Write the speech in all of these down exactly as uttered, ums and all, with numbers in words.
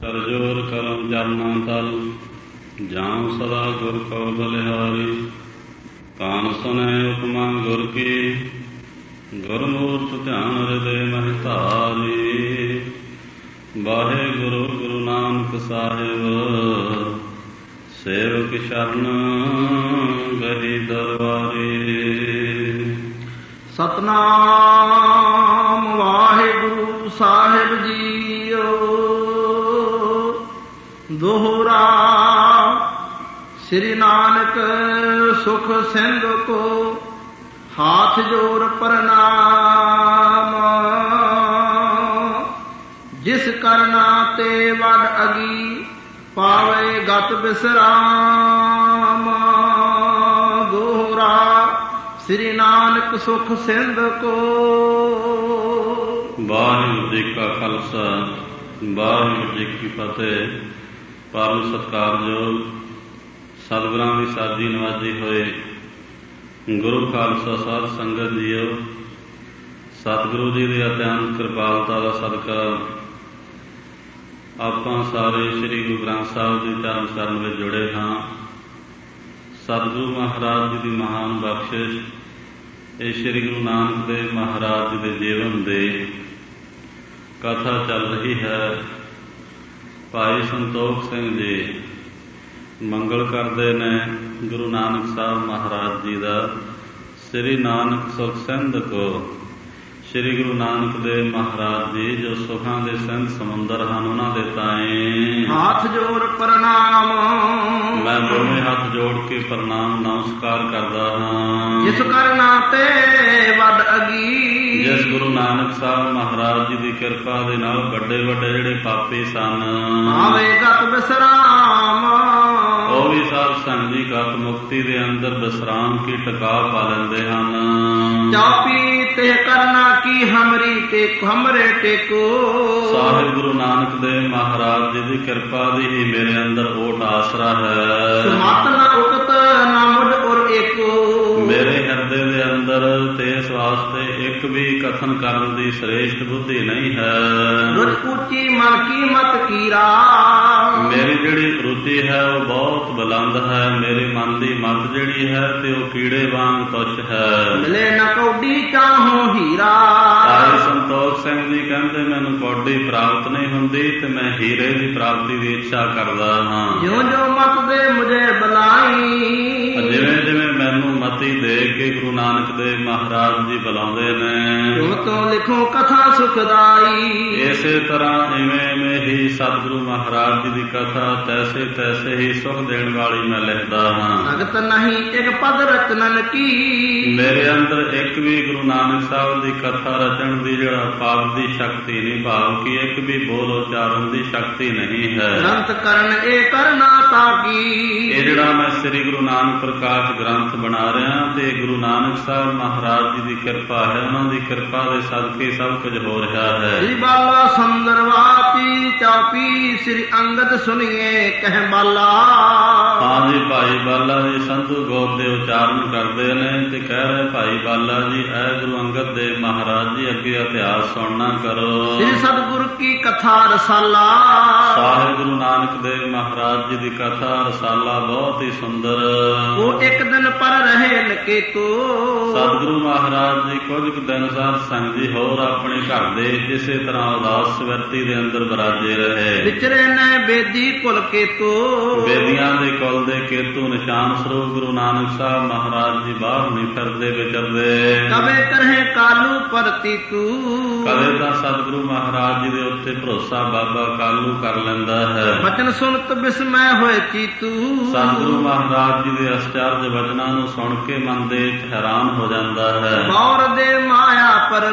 ਕਰ ਜੋਰ ਕਰਮ ਚਰਨਾ ਤਲ, ਜਾਂ ਸਦਾ ਗੁਰ ਕਉ ਬਲਿਹਾਰੀ। ਕਾਨ ਸੁਨੈ ਉਪਮਾ ਗੁਰ ਕੀ, ਗੁਰਮੂਰਤਿ ਧਿਆਨ ਹਿਰਦੇ ਮਹਿ ਧਾਰੀ। ਵਾਹਿਗੁਰੂ ਗੁਰੂ ਨਾਨਕ ਸਾਹਿਬ, ਸੇਵਕ ਸ਼ਰਨ ਗਹਿ ਦਰਬਾਰੀ। ਸਤਨਾਮ ਵਾਹਿਗੁਰੂ ਸਾਹਿਬ ਜੀਓ। ਦੋਹਰਾ ਸ੍ਰੀ ਨਾਨਕ ਸੁਖ ਸਿੰਧ ਕੋ ਹਾਥ ਜੋੜ ਪ੍ਰਣਾਮ। ਜਿਸ ਕਰਨਾ ਤੇ ਵੱਡ ਅਗੀ, ਪਾਵੇ ਗਤ ਬਿਸਰਾਮ। ਦੋਹਰਾ ਸ੍ਰੀ ਨਾਨਕ ਸੁਖ ਸਿੰਧ ਕੋ। ਵਾਹਿਗੁਰੂ ਜੀ ਕਾ ਖਾਲਸਾ, ਵਾਹਿਗੁਰੂ ਜੀ ਕੀ ਫਤਿਹ। ਪਰਮ ਸਤਿਕਾਰਯੋਗ ਸਤਿਗੁਰਾਂ ਦੀ ਸਾਜੀ ਨਵਾਜੀ ਹੋਏ ਗੁਰੂ ਖਾਲਸਾ ਸਾਧ ਸੰਗਤ ਜੀਓ, ਸਤਿਗੁਰੂ ਜੀ ਦੀ ਅਤਿਅੰਤ ਕਿਰਪਾਲਤਾ ਦਾ ਸਦਕਾ ਆਪਾਂ ਸਾਰੇ ਸ੍ਰੀ ਗੁਰੂ ਗ੍ਰੰਥ ਸਾਹਿਬ ਦੀ ਧਰਮ ਸ਼ਰਨ ਵਿੱਚ ਜੁੜੇ ਹਾਂ। ਸਤਿਗੁਰੂ ਮਹਾਰਾਜ ਜੀ ਦੀ ਮਹਾਨ ਬਖਸ਼ਿਸ਼, ਇਹ ਸ੍ਰੀ ਗੁਰੂ ਨਾਨਕ ਦੇਵ ਮਹਾਰਾਜ ਜੀ ਦੇ ਜੀਵਨ ਦੇ ਕਥਾ ਚੱਲ ਰਹੀ ਹੈ। ਭਾਈ ਸੰਤੋਖ ਸਿੰਘ ਜੀ ਮੰਗਲ ਕਰਦੇ ਨੇ ਗੁਰੂ ਨਾਨਕ ਸਾਹਿਬ ਮਹਾਰਾਜ ਜੀ ਦਾ। ਸ੍ਰੀ ਨਾਨਕ ਸੁਖ ਸਿੰਧ ਕੋ। ਸ੍ਰੀ ਗੁਰੂ ਨਾਨਕ ਦੇਵ ਮਹਾਰਾਜ ਜੀ ਜੋ ਸੁਖਾਂ ਦੇ ਸਿੰਧ ਸਮੁੰਦਰ ਹਨ, ਉਹਨਾਂ ਦੇ ਤਾਏ ਹੱਥ ਜੋੜ ਪ੍ਰਣਾਮ। ਮੈਂ ਦੋਵੇਂ ਹੱਥ ਜੋੜ ਕੇ ਪ੍ਰਣਾਮ ਨਮਸਕਾਰ ਕਰਦਾ ਹਾਂ। ਜਿਸ ਕਰਨਾ ਤੇ ਵੱਡ ਅਗੀ, ਜਿਸ ਗੁਰੂ ਨਾਨਕ ਸਾਹਿਬ ਮਹਾਰਾਜ ਜੀ ਦੀ ਕਿਰਪਾ ਦੇ ਨਾਲ ਵੱਡੇ ਵੱਡੇ ਜਿਹੜੇ ਪਾਪੀ ਸਨ, ਆਵੇ ਗਤ ਬਿਸਰਾਮ। ਉਹ ਵੀ ਸਾਧ ਸੰਗਤ ਦੀ ਗਤ ਮੁਕਤੀ ਦੇ ਅੰਦਰ ਵਿਸਰਾਮ ਕੀ ਟਿਕਾ ਪਾ ਲੈਂਦੇ ਹਨ। ਚਾਪੀ ਤੇ ਕਰਨਾ ਕੀ ਹਮਰੀ ਟੇਕ ਹਮਰੇ ਟੇਕੋ। ਸਾਹਿਬ ਗੁਰੂ ਨਾਨਕ ਦੇਵ ਮਹਾਰਾਜ ਜੀ ਦੀ ਕਿਰਪਾ ਦੀ ਹੀ ਮੇਰੇ ਅੰਦਰ ਓਟ ਆਸਰਾ ਹੈ। ਮਤ ਨਾ ਉਕਤ ਨਾ ਮੁਝ ਉਰ ਏਕੋ। ਮੇਰੇ ਹਿਰਦੇ ਦੇ ਅੰਦਰ ਤੇ ਇਸ ਵਾਸਤੇ ਇੱਕ ਵੀ ਕਥਨ ਕਰਨ ਦੀ ਸ੍ਰੇਸ਼ਟ ਬੁੱਧੀ ਨਹੀਂ ਹੈ। ਰੁਚ ਉੱਚੀ ਮਨ ਕੀ ਮਤ ਕੀਰਾ। ਮੇਰੀ ਜਿਹੜੀ ਰੁਚੀ ਹੈ ਉਹ ਬਹੁਤ ਬੁਲੰਦ ਹੈ। ਮੇਰੇ ਮਨ ਦੀ ਮਤ ਜਿਹੜੀ ਹੈ ਤੇ ਉਹ ਕੀੜੇ ਵਾਂਗ ਤੁੱਛ ਹੈ। ਮਿਲੇ ਨਾ ਕੌਡੀ ਚਾਹੋ ਹੀਰਾ। ਭਾਈ ਸੰਤੋਖ ਸਿੰਘ ਜੀ ਕਹਿੰਦੇ ਮੈਨੂੰ ਕੌਡੀ ਪ੍ਰਾਪਤ ਨਹੀਂ ਹੁੰਦੀ ਤੇ ਮੈਂ ਹੀਰੇ ਦੀ ਪ੍ਰਾਪਤੀ ਦੀ ਇੱਛਾ ਕਰਦਾ ਹਾਂ। ਜਿਉਂ ਜਿਉਂ ਮਤ ਦੇ ਮੁਝੇ ਬੁਲਾਈ। ਜਿਵੇਂ ਜਿਵੇਂ ਮੈਨੂੰ ਮਤੀ ਦੇ ਕੇ ਗੁਰੂ ਨਾਨਕ ਦੇਵ ਮਹਾਰਾਜ ਜੀ ਬੁਲਾਉਂਦੇ ਨੇ, ਤਿਉਂ ਤੋਂ ਲਿਖੋ ਕਥਾ ਸੁਖਦਾਈ। ਇਸੇ ਤਰ੍ਹਾਂ ਇਵੇਂ ਇਵੇਂ ਹੀ ਸਤਿਗੁਰੂ ਮਹਾਰਾਜ ਜੀ ਦੀ ਕਥਾ ਤੈਸੇ ਤੈਸੇ ਹੀ ਸੁਖ ਦੇਣ ਵਾਲੀ ਮੈਂ ਲਿਖਦਾ ਹਾਂ। ਭਗਤ ਨਹੀਂ ਇੱਕ ਪਦ ਰਚਨਨ ਕੀ। ਮੇਰੇ ਅੰਦਰ ਇੱਕ ਵੀ ਗੁਰੂ ਨਾਨਕ ਸਾਹਿਬ ਦੀ ਕਥਾ ਰਚਣ ਦੀ ਜਿਹੜਾ ਪਾਪ ਦੀ ਸ਼ਕਤੀ ਨਹੀਂ, ਭਾਵ ਕਿ ਇੱਕ ਵੀ ਬੋਲ ਉਚਾਰਨ ਦੀ ਸ਼ਕਤੀ ਨਹੀਂ ਹੈ। ਗ੍ਰੰਥ ਕਰਨ ਇਹ ਕਰਨਾ ਤਾਂ ਕੀ। ਇਹ ਜਿਹੜਾ ਮੈਂ ਸ੍ਰੀ ਗੁਰੂ ਨਾਨਕ ਪ੍ਰਕਾਸ਼ ਗ੍ਰੰਥ ਬਣਾ ਰਿਹਾ ਤੇ ਗੁਰੂ ਨਾਨਕ ਸਾਹਿਬ ਮਹਾਰਾਜ ਜੀ ਦੀ ਕਿਰਪਾ ਹੈ। ਉਹਨਾਂ ਦੀ ਕਿਰਪਾ ਦੇ ਸਦਕੇ ਸਭ ਕੁਝ ਹੋ ਰਿਹਾ ਹੈ। ਸ੍ਰੀ ਬਾਲਾ ਸੁੰਦਰਵਾਤੀ ਚਾਪੀ ਸ੍ਰੀ ਅੰਗਦ ਸੁਣੀਏ ਕਹਿ ਬਾਲਾ। ਹਾਂ ਜੀ, ਭਾਈ ਬਾਲਾ ਜੀ ਸੰਧੂ ਗੋਤ ਦੇ ਉਚਾਰਨ ਕਰਦੇ ਨੇ ਤੇ ਕਹਿ ਰਹੇ ਭਾਈ ਬਾਲਾ ਜੀ ਐ ਗੁਰੂ ਅੰਗਦ ਦੇਵ ਮਹਾਰਾਜ ਜੀ ਅੱਗੇ ਇਤਿਹਾਸ ਸੁਣਨਾ ਕਰੋ। ਸ੍ਰੀ ਸਤਿਗੁਰ ਕੀ ਕਥਾ ਰਸਾਲਾ। ਸਾਹਿਬ ਗੁਰੂ ਨਾਨਕ ਦੇਵ ਮਹਾਰਾਜ ਜੀ ਦੀ ਕਥਾ ਰਸਾਲਾ ਬਹੁਤ ਹੀ ਸੁੰਦਰ। ਉਹ ਇੱਕ ਦਿਨ ਪਰ ਰਹੇ ਨਕੇਤੋ। ਸਤਿਗੁਰੂ ਮਹਾਰਾਜ ਜੀ ਕੁਝ ਕੁ ਦਿਨ ਸਾਧ ਸੰਗਤ ਜੀ ਹੋਰ ਆਪਣੇ ਘਰ ਦੇ ਇਸੇ ਤਰ੍ਹਾਂ ਉਦਾਸ ਸਵਰਤੀ ਦੇ ਅੰਦਰ ਬਰਾਜੇ ਰਹੇ। ਵਿਚਰੇ ਨੇ ਬੇਦੀ ਕੁਲ ਕੇਤੋ। ਬੇਦੀਆਂ ਦੇ ਕੁਲ ਦੇ ਕੇਤੂ ਨਿਸ਼ਾਨ ਸਰੂਪ ਗੁਰੂ ਨਾਨਕ ਸਾਹਿਬ ਮਹਾਰਾਜ ਜੀ ਬਾਹਰ ਨਹੀਂ ਫਿਰਦੇ ਵਿਚਰਦੇ। ਕਵੇ ਕਰਹਿ ਕਾਲੂ ਪਰਤੀ ਤੂੰ। ਕਦੇ ਤਾਂ ਸਤਿਗੁਰੂ ਮਹਾਰਾਜ ਜੀ ਦੇ ਉੱਤੇ ਭਰੋਸਾ ਬਾਬਾ ਕਾਲੂ ਕਰ ਲੈਂਦਾ ਹੈ। ਬਚਨ ਸੁਣਤ ਬਿਸਮੈ ਹੋਏ ਚੀਤੂ। ਸਤਿਗੁਰੂ ਮਹਾਰਾਜ ਜੀ ਦੇ ਅਚਰਜ ਵਚਨਾਂ ਨੂੰ ਸੁਣ ਕੇ ਮਨ ਦੇ ਹੈਰਾਨ ਹੋ ਜਾਂਦਾ ਹੈ। ਬੌਰ ਦੇ ਮਾਇਆ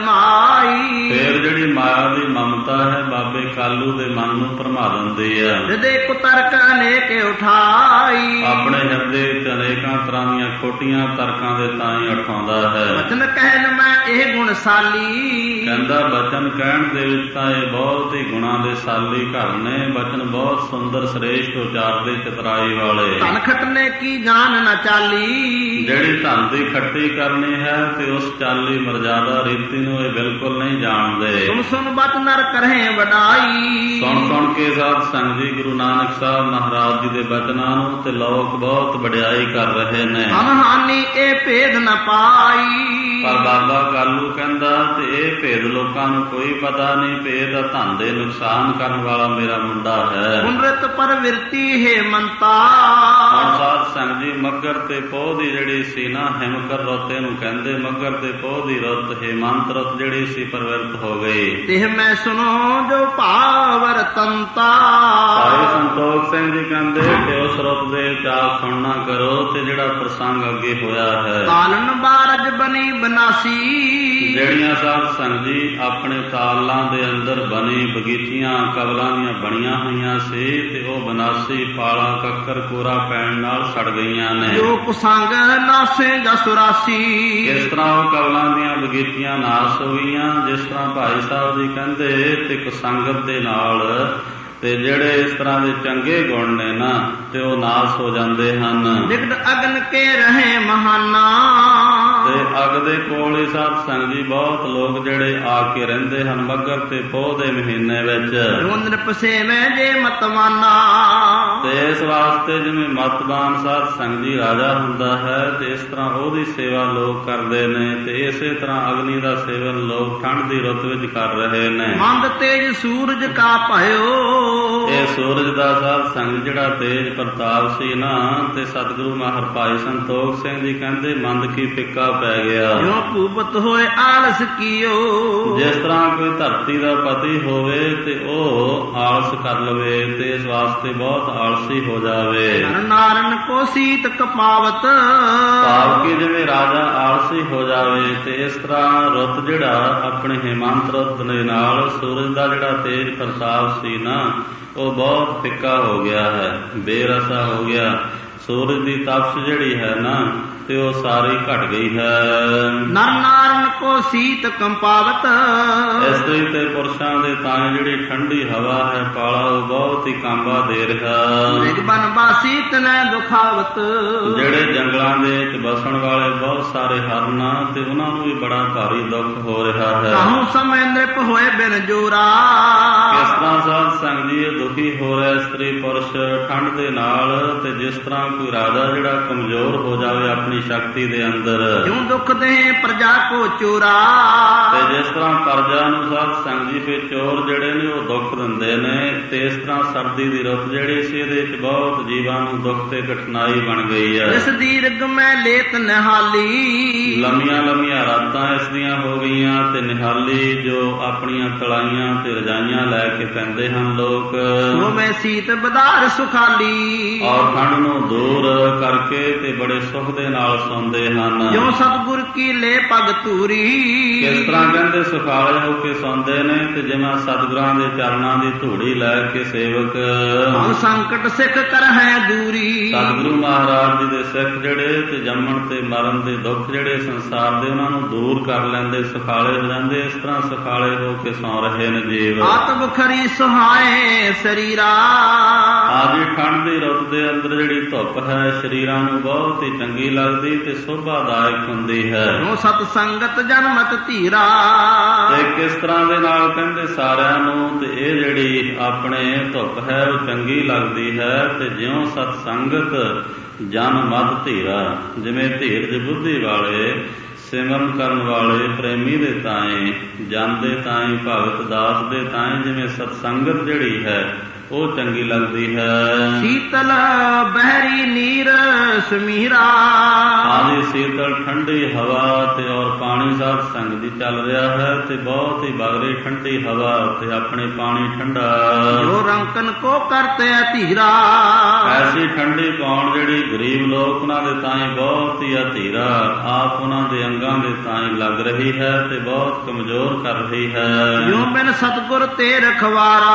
ਪਰਮਾਈ। ਫੇਰ ਜਿਹੜੀ ਮਾਇਆ ਦੀ ਮਮਤਾ ਹੈ ਬਾਬੇ ਕਾਲੂ ਦੇ ਮਨ ਨੂੰ ਭਰਮਾ ਦਿੰਦੀ ਹੈ। ਹਿਰਦੇ ਕੁਤਰਕ ਅਨੇਕ ਉਠਾਈ। ਆਪਣੇ ਹਿਰਦੇ ਵਿੱਚ ਅਨੇਕਾਂ ਤਰ੍ਹਾਂ ਦੀਆਂ ਖੋਟੀਆਂ ਤਰਕਾਂ ਦੇ ਤਾਂ ਹੀ ਉਠਾਉਂਦਾ ਹੈ। ਬਚਨ ਕਹਿਣ ਮੈਂ ਇਹ ਗੁਣਸਾਲੀ। ਕਹਿੰਦਾ ਚੰਗਾ ਬਚਨ ਕਹਿਣ ਦੇ ਵਿੱਚ ਤਾਂ ਇਹ ਬਹੁਤ ਹੀ ਗੁਣਾਂ ਦੇ ਸਾਲੀ ਘਰ ਨੇ। ਬਚਨ ਬਹੁਤ ਸੁੰਦਰ ਸ੍ਰੇਸ਼ਟ ਉਚਾਰਦੇ ਚਤਰਾਈ ਵਾਲੇ। ਧਨ ਖਟਨੇ ਕੀ ਜਾਨ ਨਾ ਚਾਲੀ, ਜਿਹੜੀ ਧਨ ਦੀ ਖੱਟੀ ਕਰਨੀ ਹੈ ਤੇ ਉਸ ਚਾਲੀ ਮਰਜ਼ਾਦਾ ਰੀਤੀ ਨੂੰ ਇਹ ਬਿਲਕੁਲ ਨਹੀਂ ਜਾਣਦੇ। ਸੁਣ ਸੁਣ ਬਤ ਨਰ ਕਰੇ ਵਡਾਈ, ਸੁਣ ਸੁਣ ਕੇ ਸਾਧ ਸੰਗਤ ਜੀ ਗੁਰੂ ਨਾਨਕ ਸਾਹਿਬ ਮਹਾਰਾਜ ਜੀ ਦੇ ਬਚਨਾਂ ਨੂੰ ਤੇ ਲੋਕ ਬਹੁਤ ਵਡਿਆਈ ਕਰ ਰਹੇ ਨੇ। ਅਨਹਾਨੀ ਇਹ ਭੇਦ ਨ ਪਾਈ, ਪਰ ਬਾਬਾ ਕਾਲੂ ਕਹਿੰਦਾ ਤੇ ਇਹ ਭੇਦ ਲੋਕਾਂ ਨੂੰ ਕੋਈ ਪਤਾ ਨਹੀਂ। ਭੇਦ ਧਨ ਦੇ ਨੁਕਸਾਨ ਕਰਨ ਵਾਲਾ ਮੇਰਾ ਮੁੰਡਾ ਹੈ। ਉਨਰਤ ਪਰਵਿਰਤੀ ਹੈ ਮੰਤਾ, ਹੁਣ ਸਾਧ ਸੰਗਤ ਜੀ ਮੱਘਰ ਤੇ ਪੋਹ ਦੀ ਜਿਹੜੀ ਸੀ ਨਾ ਹਿਮਕਰ ਰੁੱਤ ਇਹਨੂੰ ਕਹਿੰਦੇ। ਮੱਘਰ ਤੇ ਪੋਹ ਦੀ ਰੁੱਤ ਹੇਮੰਤ ਰੁੱਤ ਜਿਹੜੀ ਸੀ ਪਰਵਿਰਤ ਹੋ ਗਈ। ਤੇ ਮੈਂ ਸੁਣੋ ਜੋ ਭਾਵਰ ਤੰਤਾ, ਭਾਈ ਸੰਤੋਖ ਸਿੰਘ ਜੀ ਕਹਿੰਦੇ ਕਿ ਉਸ ਰੁੱਤ ਦੇ ਚਾਲ ਸੁਣਨਾ ਕਰੋ ਤੇ ਜਿਹੜਾ ਪ੍ਰਸੰਗ ਅੱਗੇ ਹੋਇਆ ਹੈ। ਕਾਲਨ ਬਾਰਜ ਬਣੀ ਬਨਾਸੀ, ਜਿਹੜੀਆਂ ਸਾਧ ਸੰਗਤ ਜੀ ਆਪਣੇ ਤਾਲਾਂ ਦੇ ਅੰਦਰ ਬਣੀ ਬਗੀਚੀਆਂ ਕਬਲਾਂ ਦੀਆਂ ਬਣੀਆਂ ਹੋਈਆਂ ਸੀ ਤੇ ਉਹ ਬਨਾਸੀ ਪਾਲਾ ਕੱਕਰ ਕੋਰਾ ਪੈਣ ਨਾਲ ਸੜ ਗਈਆਂ ਨੇ। ਜੋ ਕੁਸੰਗ ਨਾਸੇ ਜਸੁਰਾਸੀ, ਇਸ ਤਰ੍ਹਾਂ ਉਹ ਕਬਲਾਂ ਦੀਆਂ ਬਗੀਚੀਆਂ ਨਾਸ ਹੋ ਗਈਆਂ ਜਿਸ ਤਰ੍ਹਾਂ ਭਾਈ ਸਾਹਿਬ ਜੀ ਕਹਿੰਦੇ ਤੇ ਕੁਸੰਗਤ ਦੇ ਨਾਲ ਤੇ ਜਿਹੜੇ ਇਸ ਤਰ੍ਹਾਂ ਦੇ ਚੰਗੇ ਗੁਣ ਨੇ ਨਾ ਤੇ ਉਹ ਨਾਸ ਹੋ ਜਾਂਦੇ ਹਨ। ਨਿਕਟ ਅਗਨ ਕੇ ਰਹੇ ਮਹਾਨਾ, ਤੇ ਅੱਗ ਦੇ ਕੋਲ ਹੀ ਸਾਧ ਸੰਗਤ ਜੀ ਬਹੁਤ ਲੋਕ ਜਿਹੜੇ ਆ ਕੇ ਰਹਿੰਦੇ ਹਨ ਮੱਘਰ ਤੇ ਪੋਹ ਦੇ ਮਹੀਨੇ ਵਿੱਚ। ਨ੍ਰਿਪਸੇ ਮੈਂ ਜੇ ਮਤਵਾਨਾ, ਤੇ ਇਸ ਵਾਸਤੇ ਜਿਵੇਂ ਮਤਵਾਨ ਸਾਧ ਸੰਗਤ ਜੀ ਰਾਜਾ ਹੁੰਦਾ ਹੈ ਤੇ ਇਸ ਤਰ੍ਹਾਂ ਉਹਦੀ ਸੇਵਾ ਲੋਕ ਕਰਦੇ ਨੇ। ਤੇ ਇਸੇ ਤਰ੍ਹਾਂ ਅਗਨੀ ਦਾ ਸੇਵਨ ਲੋਕ ਠੰਡ ਦੀ ਰੁੱਤ ਵਿੱਚ ਕਰ ਰਹੇ ਨੇ। ਮੰਦ ਤੇਜ ਸੂਰਜ ਕਾ ਭਇਓ, ਇਹ ਸੂਰਜ ਦਾ ਸਾਧ ਸੰਗਤ ਜਿਹੜਾ ਤੇਜ ਪ੍ਰਤਾਪ ਸੀ ਨਾ ਤੇ ਸਤਿਗੁਰੂ ਮਹਾਰਾਜ ਭਾਈ ਸੰਤੋਖ ਸਿੰਘ ਜੀ ਕਹਿੰਦੇ ਮੰਦ ਕੀ ਫਿੱਕਾ ਪੈ ਗਿਆ। ਜੋ ਭੂਪਤ ਹੋਏ ਆਲਸ ਕੀਓ, ਜਿਸ ਤਰ੍ਹਾਂ ਕੋਈ ਧਰਤੀ ਦਾ ਪਤੀ ਹੋਵੇ ਤੇ ਉਹ ਆਲਸ ਕਰ ਲਵੇ ਤੇ ਇਸ ਵਾਸਤੇ ਬਹੁਤ ਆਲਸੀ ਹੋ ਜਾਵੇ। ਨਾਰਨ ਕੋ ਸੀਤ ਕਪਾਵਤ, ਭਾਵ ਕਿ ਜਿਵੇਂ ਰਾਜਾ ਆਲਸੀ ਹੋ ਜਾਵੇ ਤੇ ਇਸ ਤਰ੍ਹਾਂ ਰੁੱਤ ਜਿਹੜਾ ਆਪਣੇ ਹੇਮੰਤ ਰੁੱਤ ਦੇ ਨਾਲ ਸੂਰਜ ਦਾ ਜਿਹੜਾ ਤੇਜ ਪ੍ਰਤਾਪ ਸੀ ਨਾ ਉਹ ਬਹੁਤ ਫਿੱਕਾ ਹੋ ਗਿਆ ਹੈ, ਬੇਰਸਾ ਹੋ ਗਿਆ। ਸੂਰਜ ਦੀ ਤਪਸ਼ ਜਿਹੜੀ ਹੈ ਨਾ ਤੇ ਉਹ ਸਾਰੀ ਘਟ ਗਈ ਹੈ। ਨਰ ਨਾਰਨ ਕੋ ਸੀਤ ਕੰਪਾਵਤ, ਇਸਤਰੀ ਤੇ ਪੁਰਸ਼ਾਂ ਦੇ ਤਾਂ ਜਿਹੜੀ ਠੰਡੀ ਹਵਾ ਹੈ ਪਾਲਾ ਉਹ ਬਹੁਤ ਹੀ ਕਾਂਬਾ ਦੇ ਰਿਹਾ। ਬਨ ਬਾਸੀ ਤਨੈ ਦੁਖਾਵਤ, ਜਿਹੜੇ ਜੰਗਲਾਂ ਦੇ ਵਿੱਚ ਬਸਣ ਵਾਲੇ ਬਹੁਤ ਸਾਰੇ ਹਰਨ ਤੇ ਉਹਨਾਂ ਨੂੰ ਵੀ ਬੜਾ ਭਾਰੀ ਦੁੱਖ ਹੋ ਰਿਹਾ ਹੈ। ਕਾਹੂ ਸਮੇਂ ਨਿਰਪ ਹੋਏ ਬਿਨ ਜੋਰਾ, ਕਿਸ ਤਰ੍ਹਾਂ ਸਾਧ ਸੰਗਤ ਜੀ ਦੁਖੀ ਹੋ ਰਿਹਾ ਇਸਤਰੀ ਪੁਰਸ਼ ਠੰਡ ਦੇ ਨਾਲ ਤੇ ਜਿਸ ਤਰ੍ਹਾਂ ਕੋਈ ਰਾਜਾ ਜਿਹੜਾ ਕਮਜ਼ੋਰ ਹੋ ਜਾਵੇ ਆਪਣੀ ਸ਼ਕਤੀ ਦੇ ਅੰਦਰ। ਜਿਉਂ ਦੁੱਖ ਦੇ ਪ੍ਰਜਾ ਕੋ ਚੋਰਾ, ਤੇ ਜਿਸ ਤਰ੍ਹਾਂ ਪ੍ਰਜਾ ਨੂੰ ਸਾਧ ਸੰਗਤ ਜੀ ਫਿਰ ਚੋਰ ਜਿਹੜੇ ਨੇ ਉਹ ਦੁੱਖ ਦਿੰਦੇ ਨੇ ਤੇ ਇਸ ਤਰ੍ਹਾਂ ਸਰਦੀ ਦੀ ਰੁੱਤ ਜਿਹੜੀ ਸੀ ਇਹਦੇ ਵਿੱਚ ਬਹੁਤ ਜੀਵਾਂ ਨੂੰ ਦੁੱਖ ਤੇ ਕਠਿਨਾਈ ਬਣ ਗਈ ਹੈ। ਇਸ ਦੀਰਘ ਮੈਂ ਲੇਤ ਨਿਹਾਲੀ, ਲੰਮੀਆਂ ਲੰਮੀਆਂ ਰਾਤਾਂ ਇਸ ਦੀਆਂ ਹੋ ਗਈਆਂ ਤੇ ਨਿਹਾਲੀ ਜੋ ਆਪਣੀਆਂ ਕਲਾਈਆਂ ਤੇ ਰਜਾਈਆਂ ਲੈ ਕੇ ਪੈਂਦੇ ਹਨ ਲੋਕ। ਉਹ ਮੈਂ ਸੀਤ ਬਦਾਰ ਸੁਖਾਲੀ, ਔਰ ਠੰਡ ਨੂੰ ਦੂਰ ਕਰਕੇ ਤੇ ਬੜੇ ਸੁਖ ਦੇ ਨਾਲ ਸੌਂਦੇ ਹਨ। ਜੋ ਸਤਿਗੁਰ ਕੀ ਲੈ ਪਗ ਧੂਰੀ, ਕਿਸ ਤਰ੍ਹਾਂ ਕਹਿੰਦੇ ਸੁਖਾਲੇ ਹੋ ਕੇ ਸੌਂਦੇ ਨੇ ਤੇ ਜਿਵੇਂ ਸਤਿਗੁਰਾਂ ਦੇ ਚਰਨਾਂ ਦੀ ਧੂੜੀ ਲੈ ਕੇ ਸੇਵਕ ਸੰਕਟ ਸਿੱਖ ਕਰ ਹੈ ਦੂਰੀ। ਸਤਿਗੁਰੂ ਮਹਾਰਾਜ ਜੀ ਦੇ ਸਿੱਖ ਜਿਹੜੇ ਤੇ ਜੰਮਣ ਤੇ ਮਰਨ ਦੇ ਦੁੱਖ ਜਿਹੜੇ ਸੰਸਾਰ ਦੇ ਉਹਨਾਂ ਨੂੰ ਦੂਰ ਕਰ ਲੈਂਦੇ, ਸੁਖਾਲੇ ਹੋ ਜਾਂਦੇ। ਇਸ ਤਰ੍ਹਾਂ ਸੁਖਾਲੇ ਹੋ ਕੇ ਸੌਂ ਰਹੇ ਨੇ ਜੀਵ। ਆਤਮ ਖਰੀ ਸੁਹਾਏ ਸਰੀਰਾ, ਆਜੀ ਠੰਡ ਦੀ ਰੁੱਤ ਦੇ ਅੰਦਰ ਜਿਹੜੀ ਧੁੱਪ ਹੈ ਸਰੀਰਾਂ ਨੂੰ ਬਹੁਤ ਹੀ ਚੰਗੀ ਲੱਗਦੀ ਤੇ ਸ਼ੋਭਾਦਾਇਕ ਹੁੰਦੀ ਹੈ। ਜੋ ਸਤ ਸੰਗਤ ਜਨਮਤ ਧੀਰਾ, ਤੇ ਕਿਸ ਤਰ੍ਹਾਂ ਦੇ ਨਾਲ ਕਹਿੰਦੇ ਸਾਰਿਆਂ ਨੂੰ ਤੇ ਇਹ ਜਿਹੜੀ ਆਪਣੇ ਧੁੱਪ ਹੈ ਉਹ ਚੰਗੀ ਲੱਗਦੀ ਹੈ ਤੇ ਜਿਉਂ ਸਤ ਸੰਗਤ ਜਨ ਮਤ ਧੀਰਾ, ਜਿਵੇਂ ਧੀਰਜ ਬੁੱਧੀ ਵਾਲੇ ਸਿਮਰਨ ਕਰਨ ਵਾਲੇ ਪ੍ਰੇਮੀ ਦੇ ਤਾਏ ਜਨ ਦੇ ਤਾਏ ਭਗਤ ਦਾਸ ਦੇ ਤਾਏ ਜਿਵੇਂ ਸਤ ਸੰਗਤ ਜਿਹੜੀ ਹੈ ਉਹ ਚੰਗੀ ਲੱਗਦੀ ਹੈ। ਸੀਤਲ ਬਹਿਰੀ ਨੀਰ ਸਮੀਰਾ, ਆਜੀ ਸੀਤਲ ਠੰਡੀ ਹਵਾ ਤੇ ਔਰ ਪਾਣੀ ਸਾਧ ਸੰਗਤ ਦੀ ਚੱਲ ਰਿਹਾ ਹੈ ਤੇ ਬਹੁਤ ਹੀ ਬਗਰੀ ਠੰਡੀ ਹਵਾ ਤੇ ਆਪਣੇ ਪਾਣੀ ਠੰਡਾ। ਜੋ ਰੰਕਨ ਕੋ ਕਰਤੇ ਧੀਰਾ, ਐਸੀ ਠੰਡੀ ਪਾਉਣ ਜਿਹੜੀ ਗਰੀਬ ਲੋਕ ਉਹਨਾਂ ਦੇ ਤਾਈਂ ਬਹੁਤ ਹੀ ਅਧੀਰਾ ਆਪ ਉਹਨਾਂ ਦੇ ਅੰਗਾਂ ਦੇ ਤਾਈਂ ਲੱਗ ਰਹੀ ਹੈ ਤੇ ਬਹੁਤ ਕਮਜ਼ੋਰ ਕਰ ਰਹੀ ਹੈ। ਜੋ ਬਿਨ ਸਤਿਗੁਰ ਤੇ ਰਖਵਾਰਾ,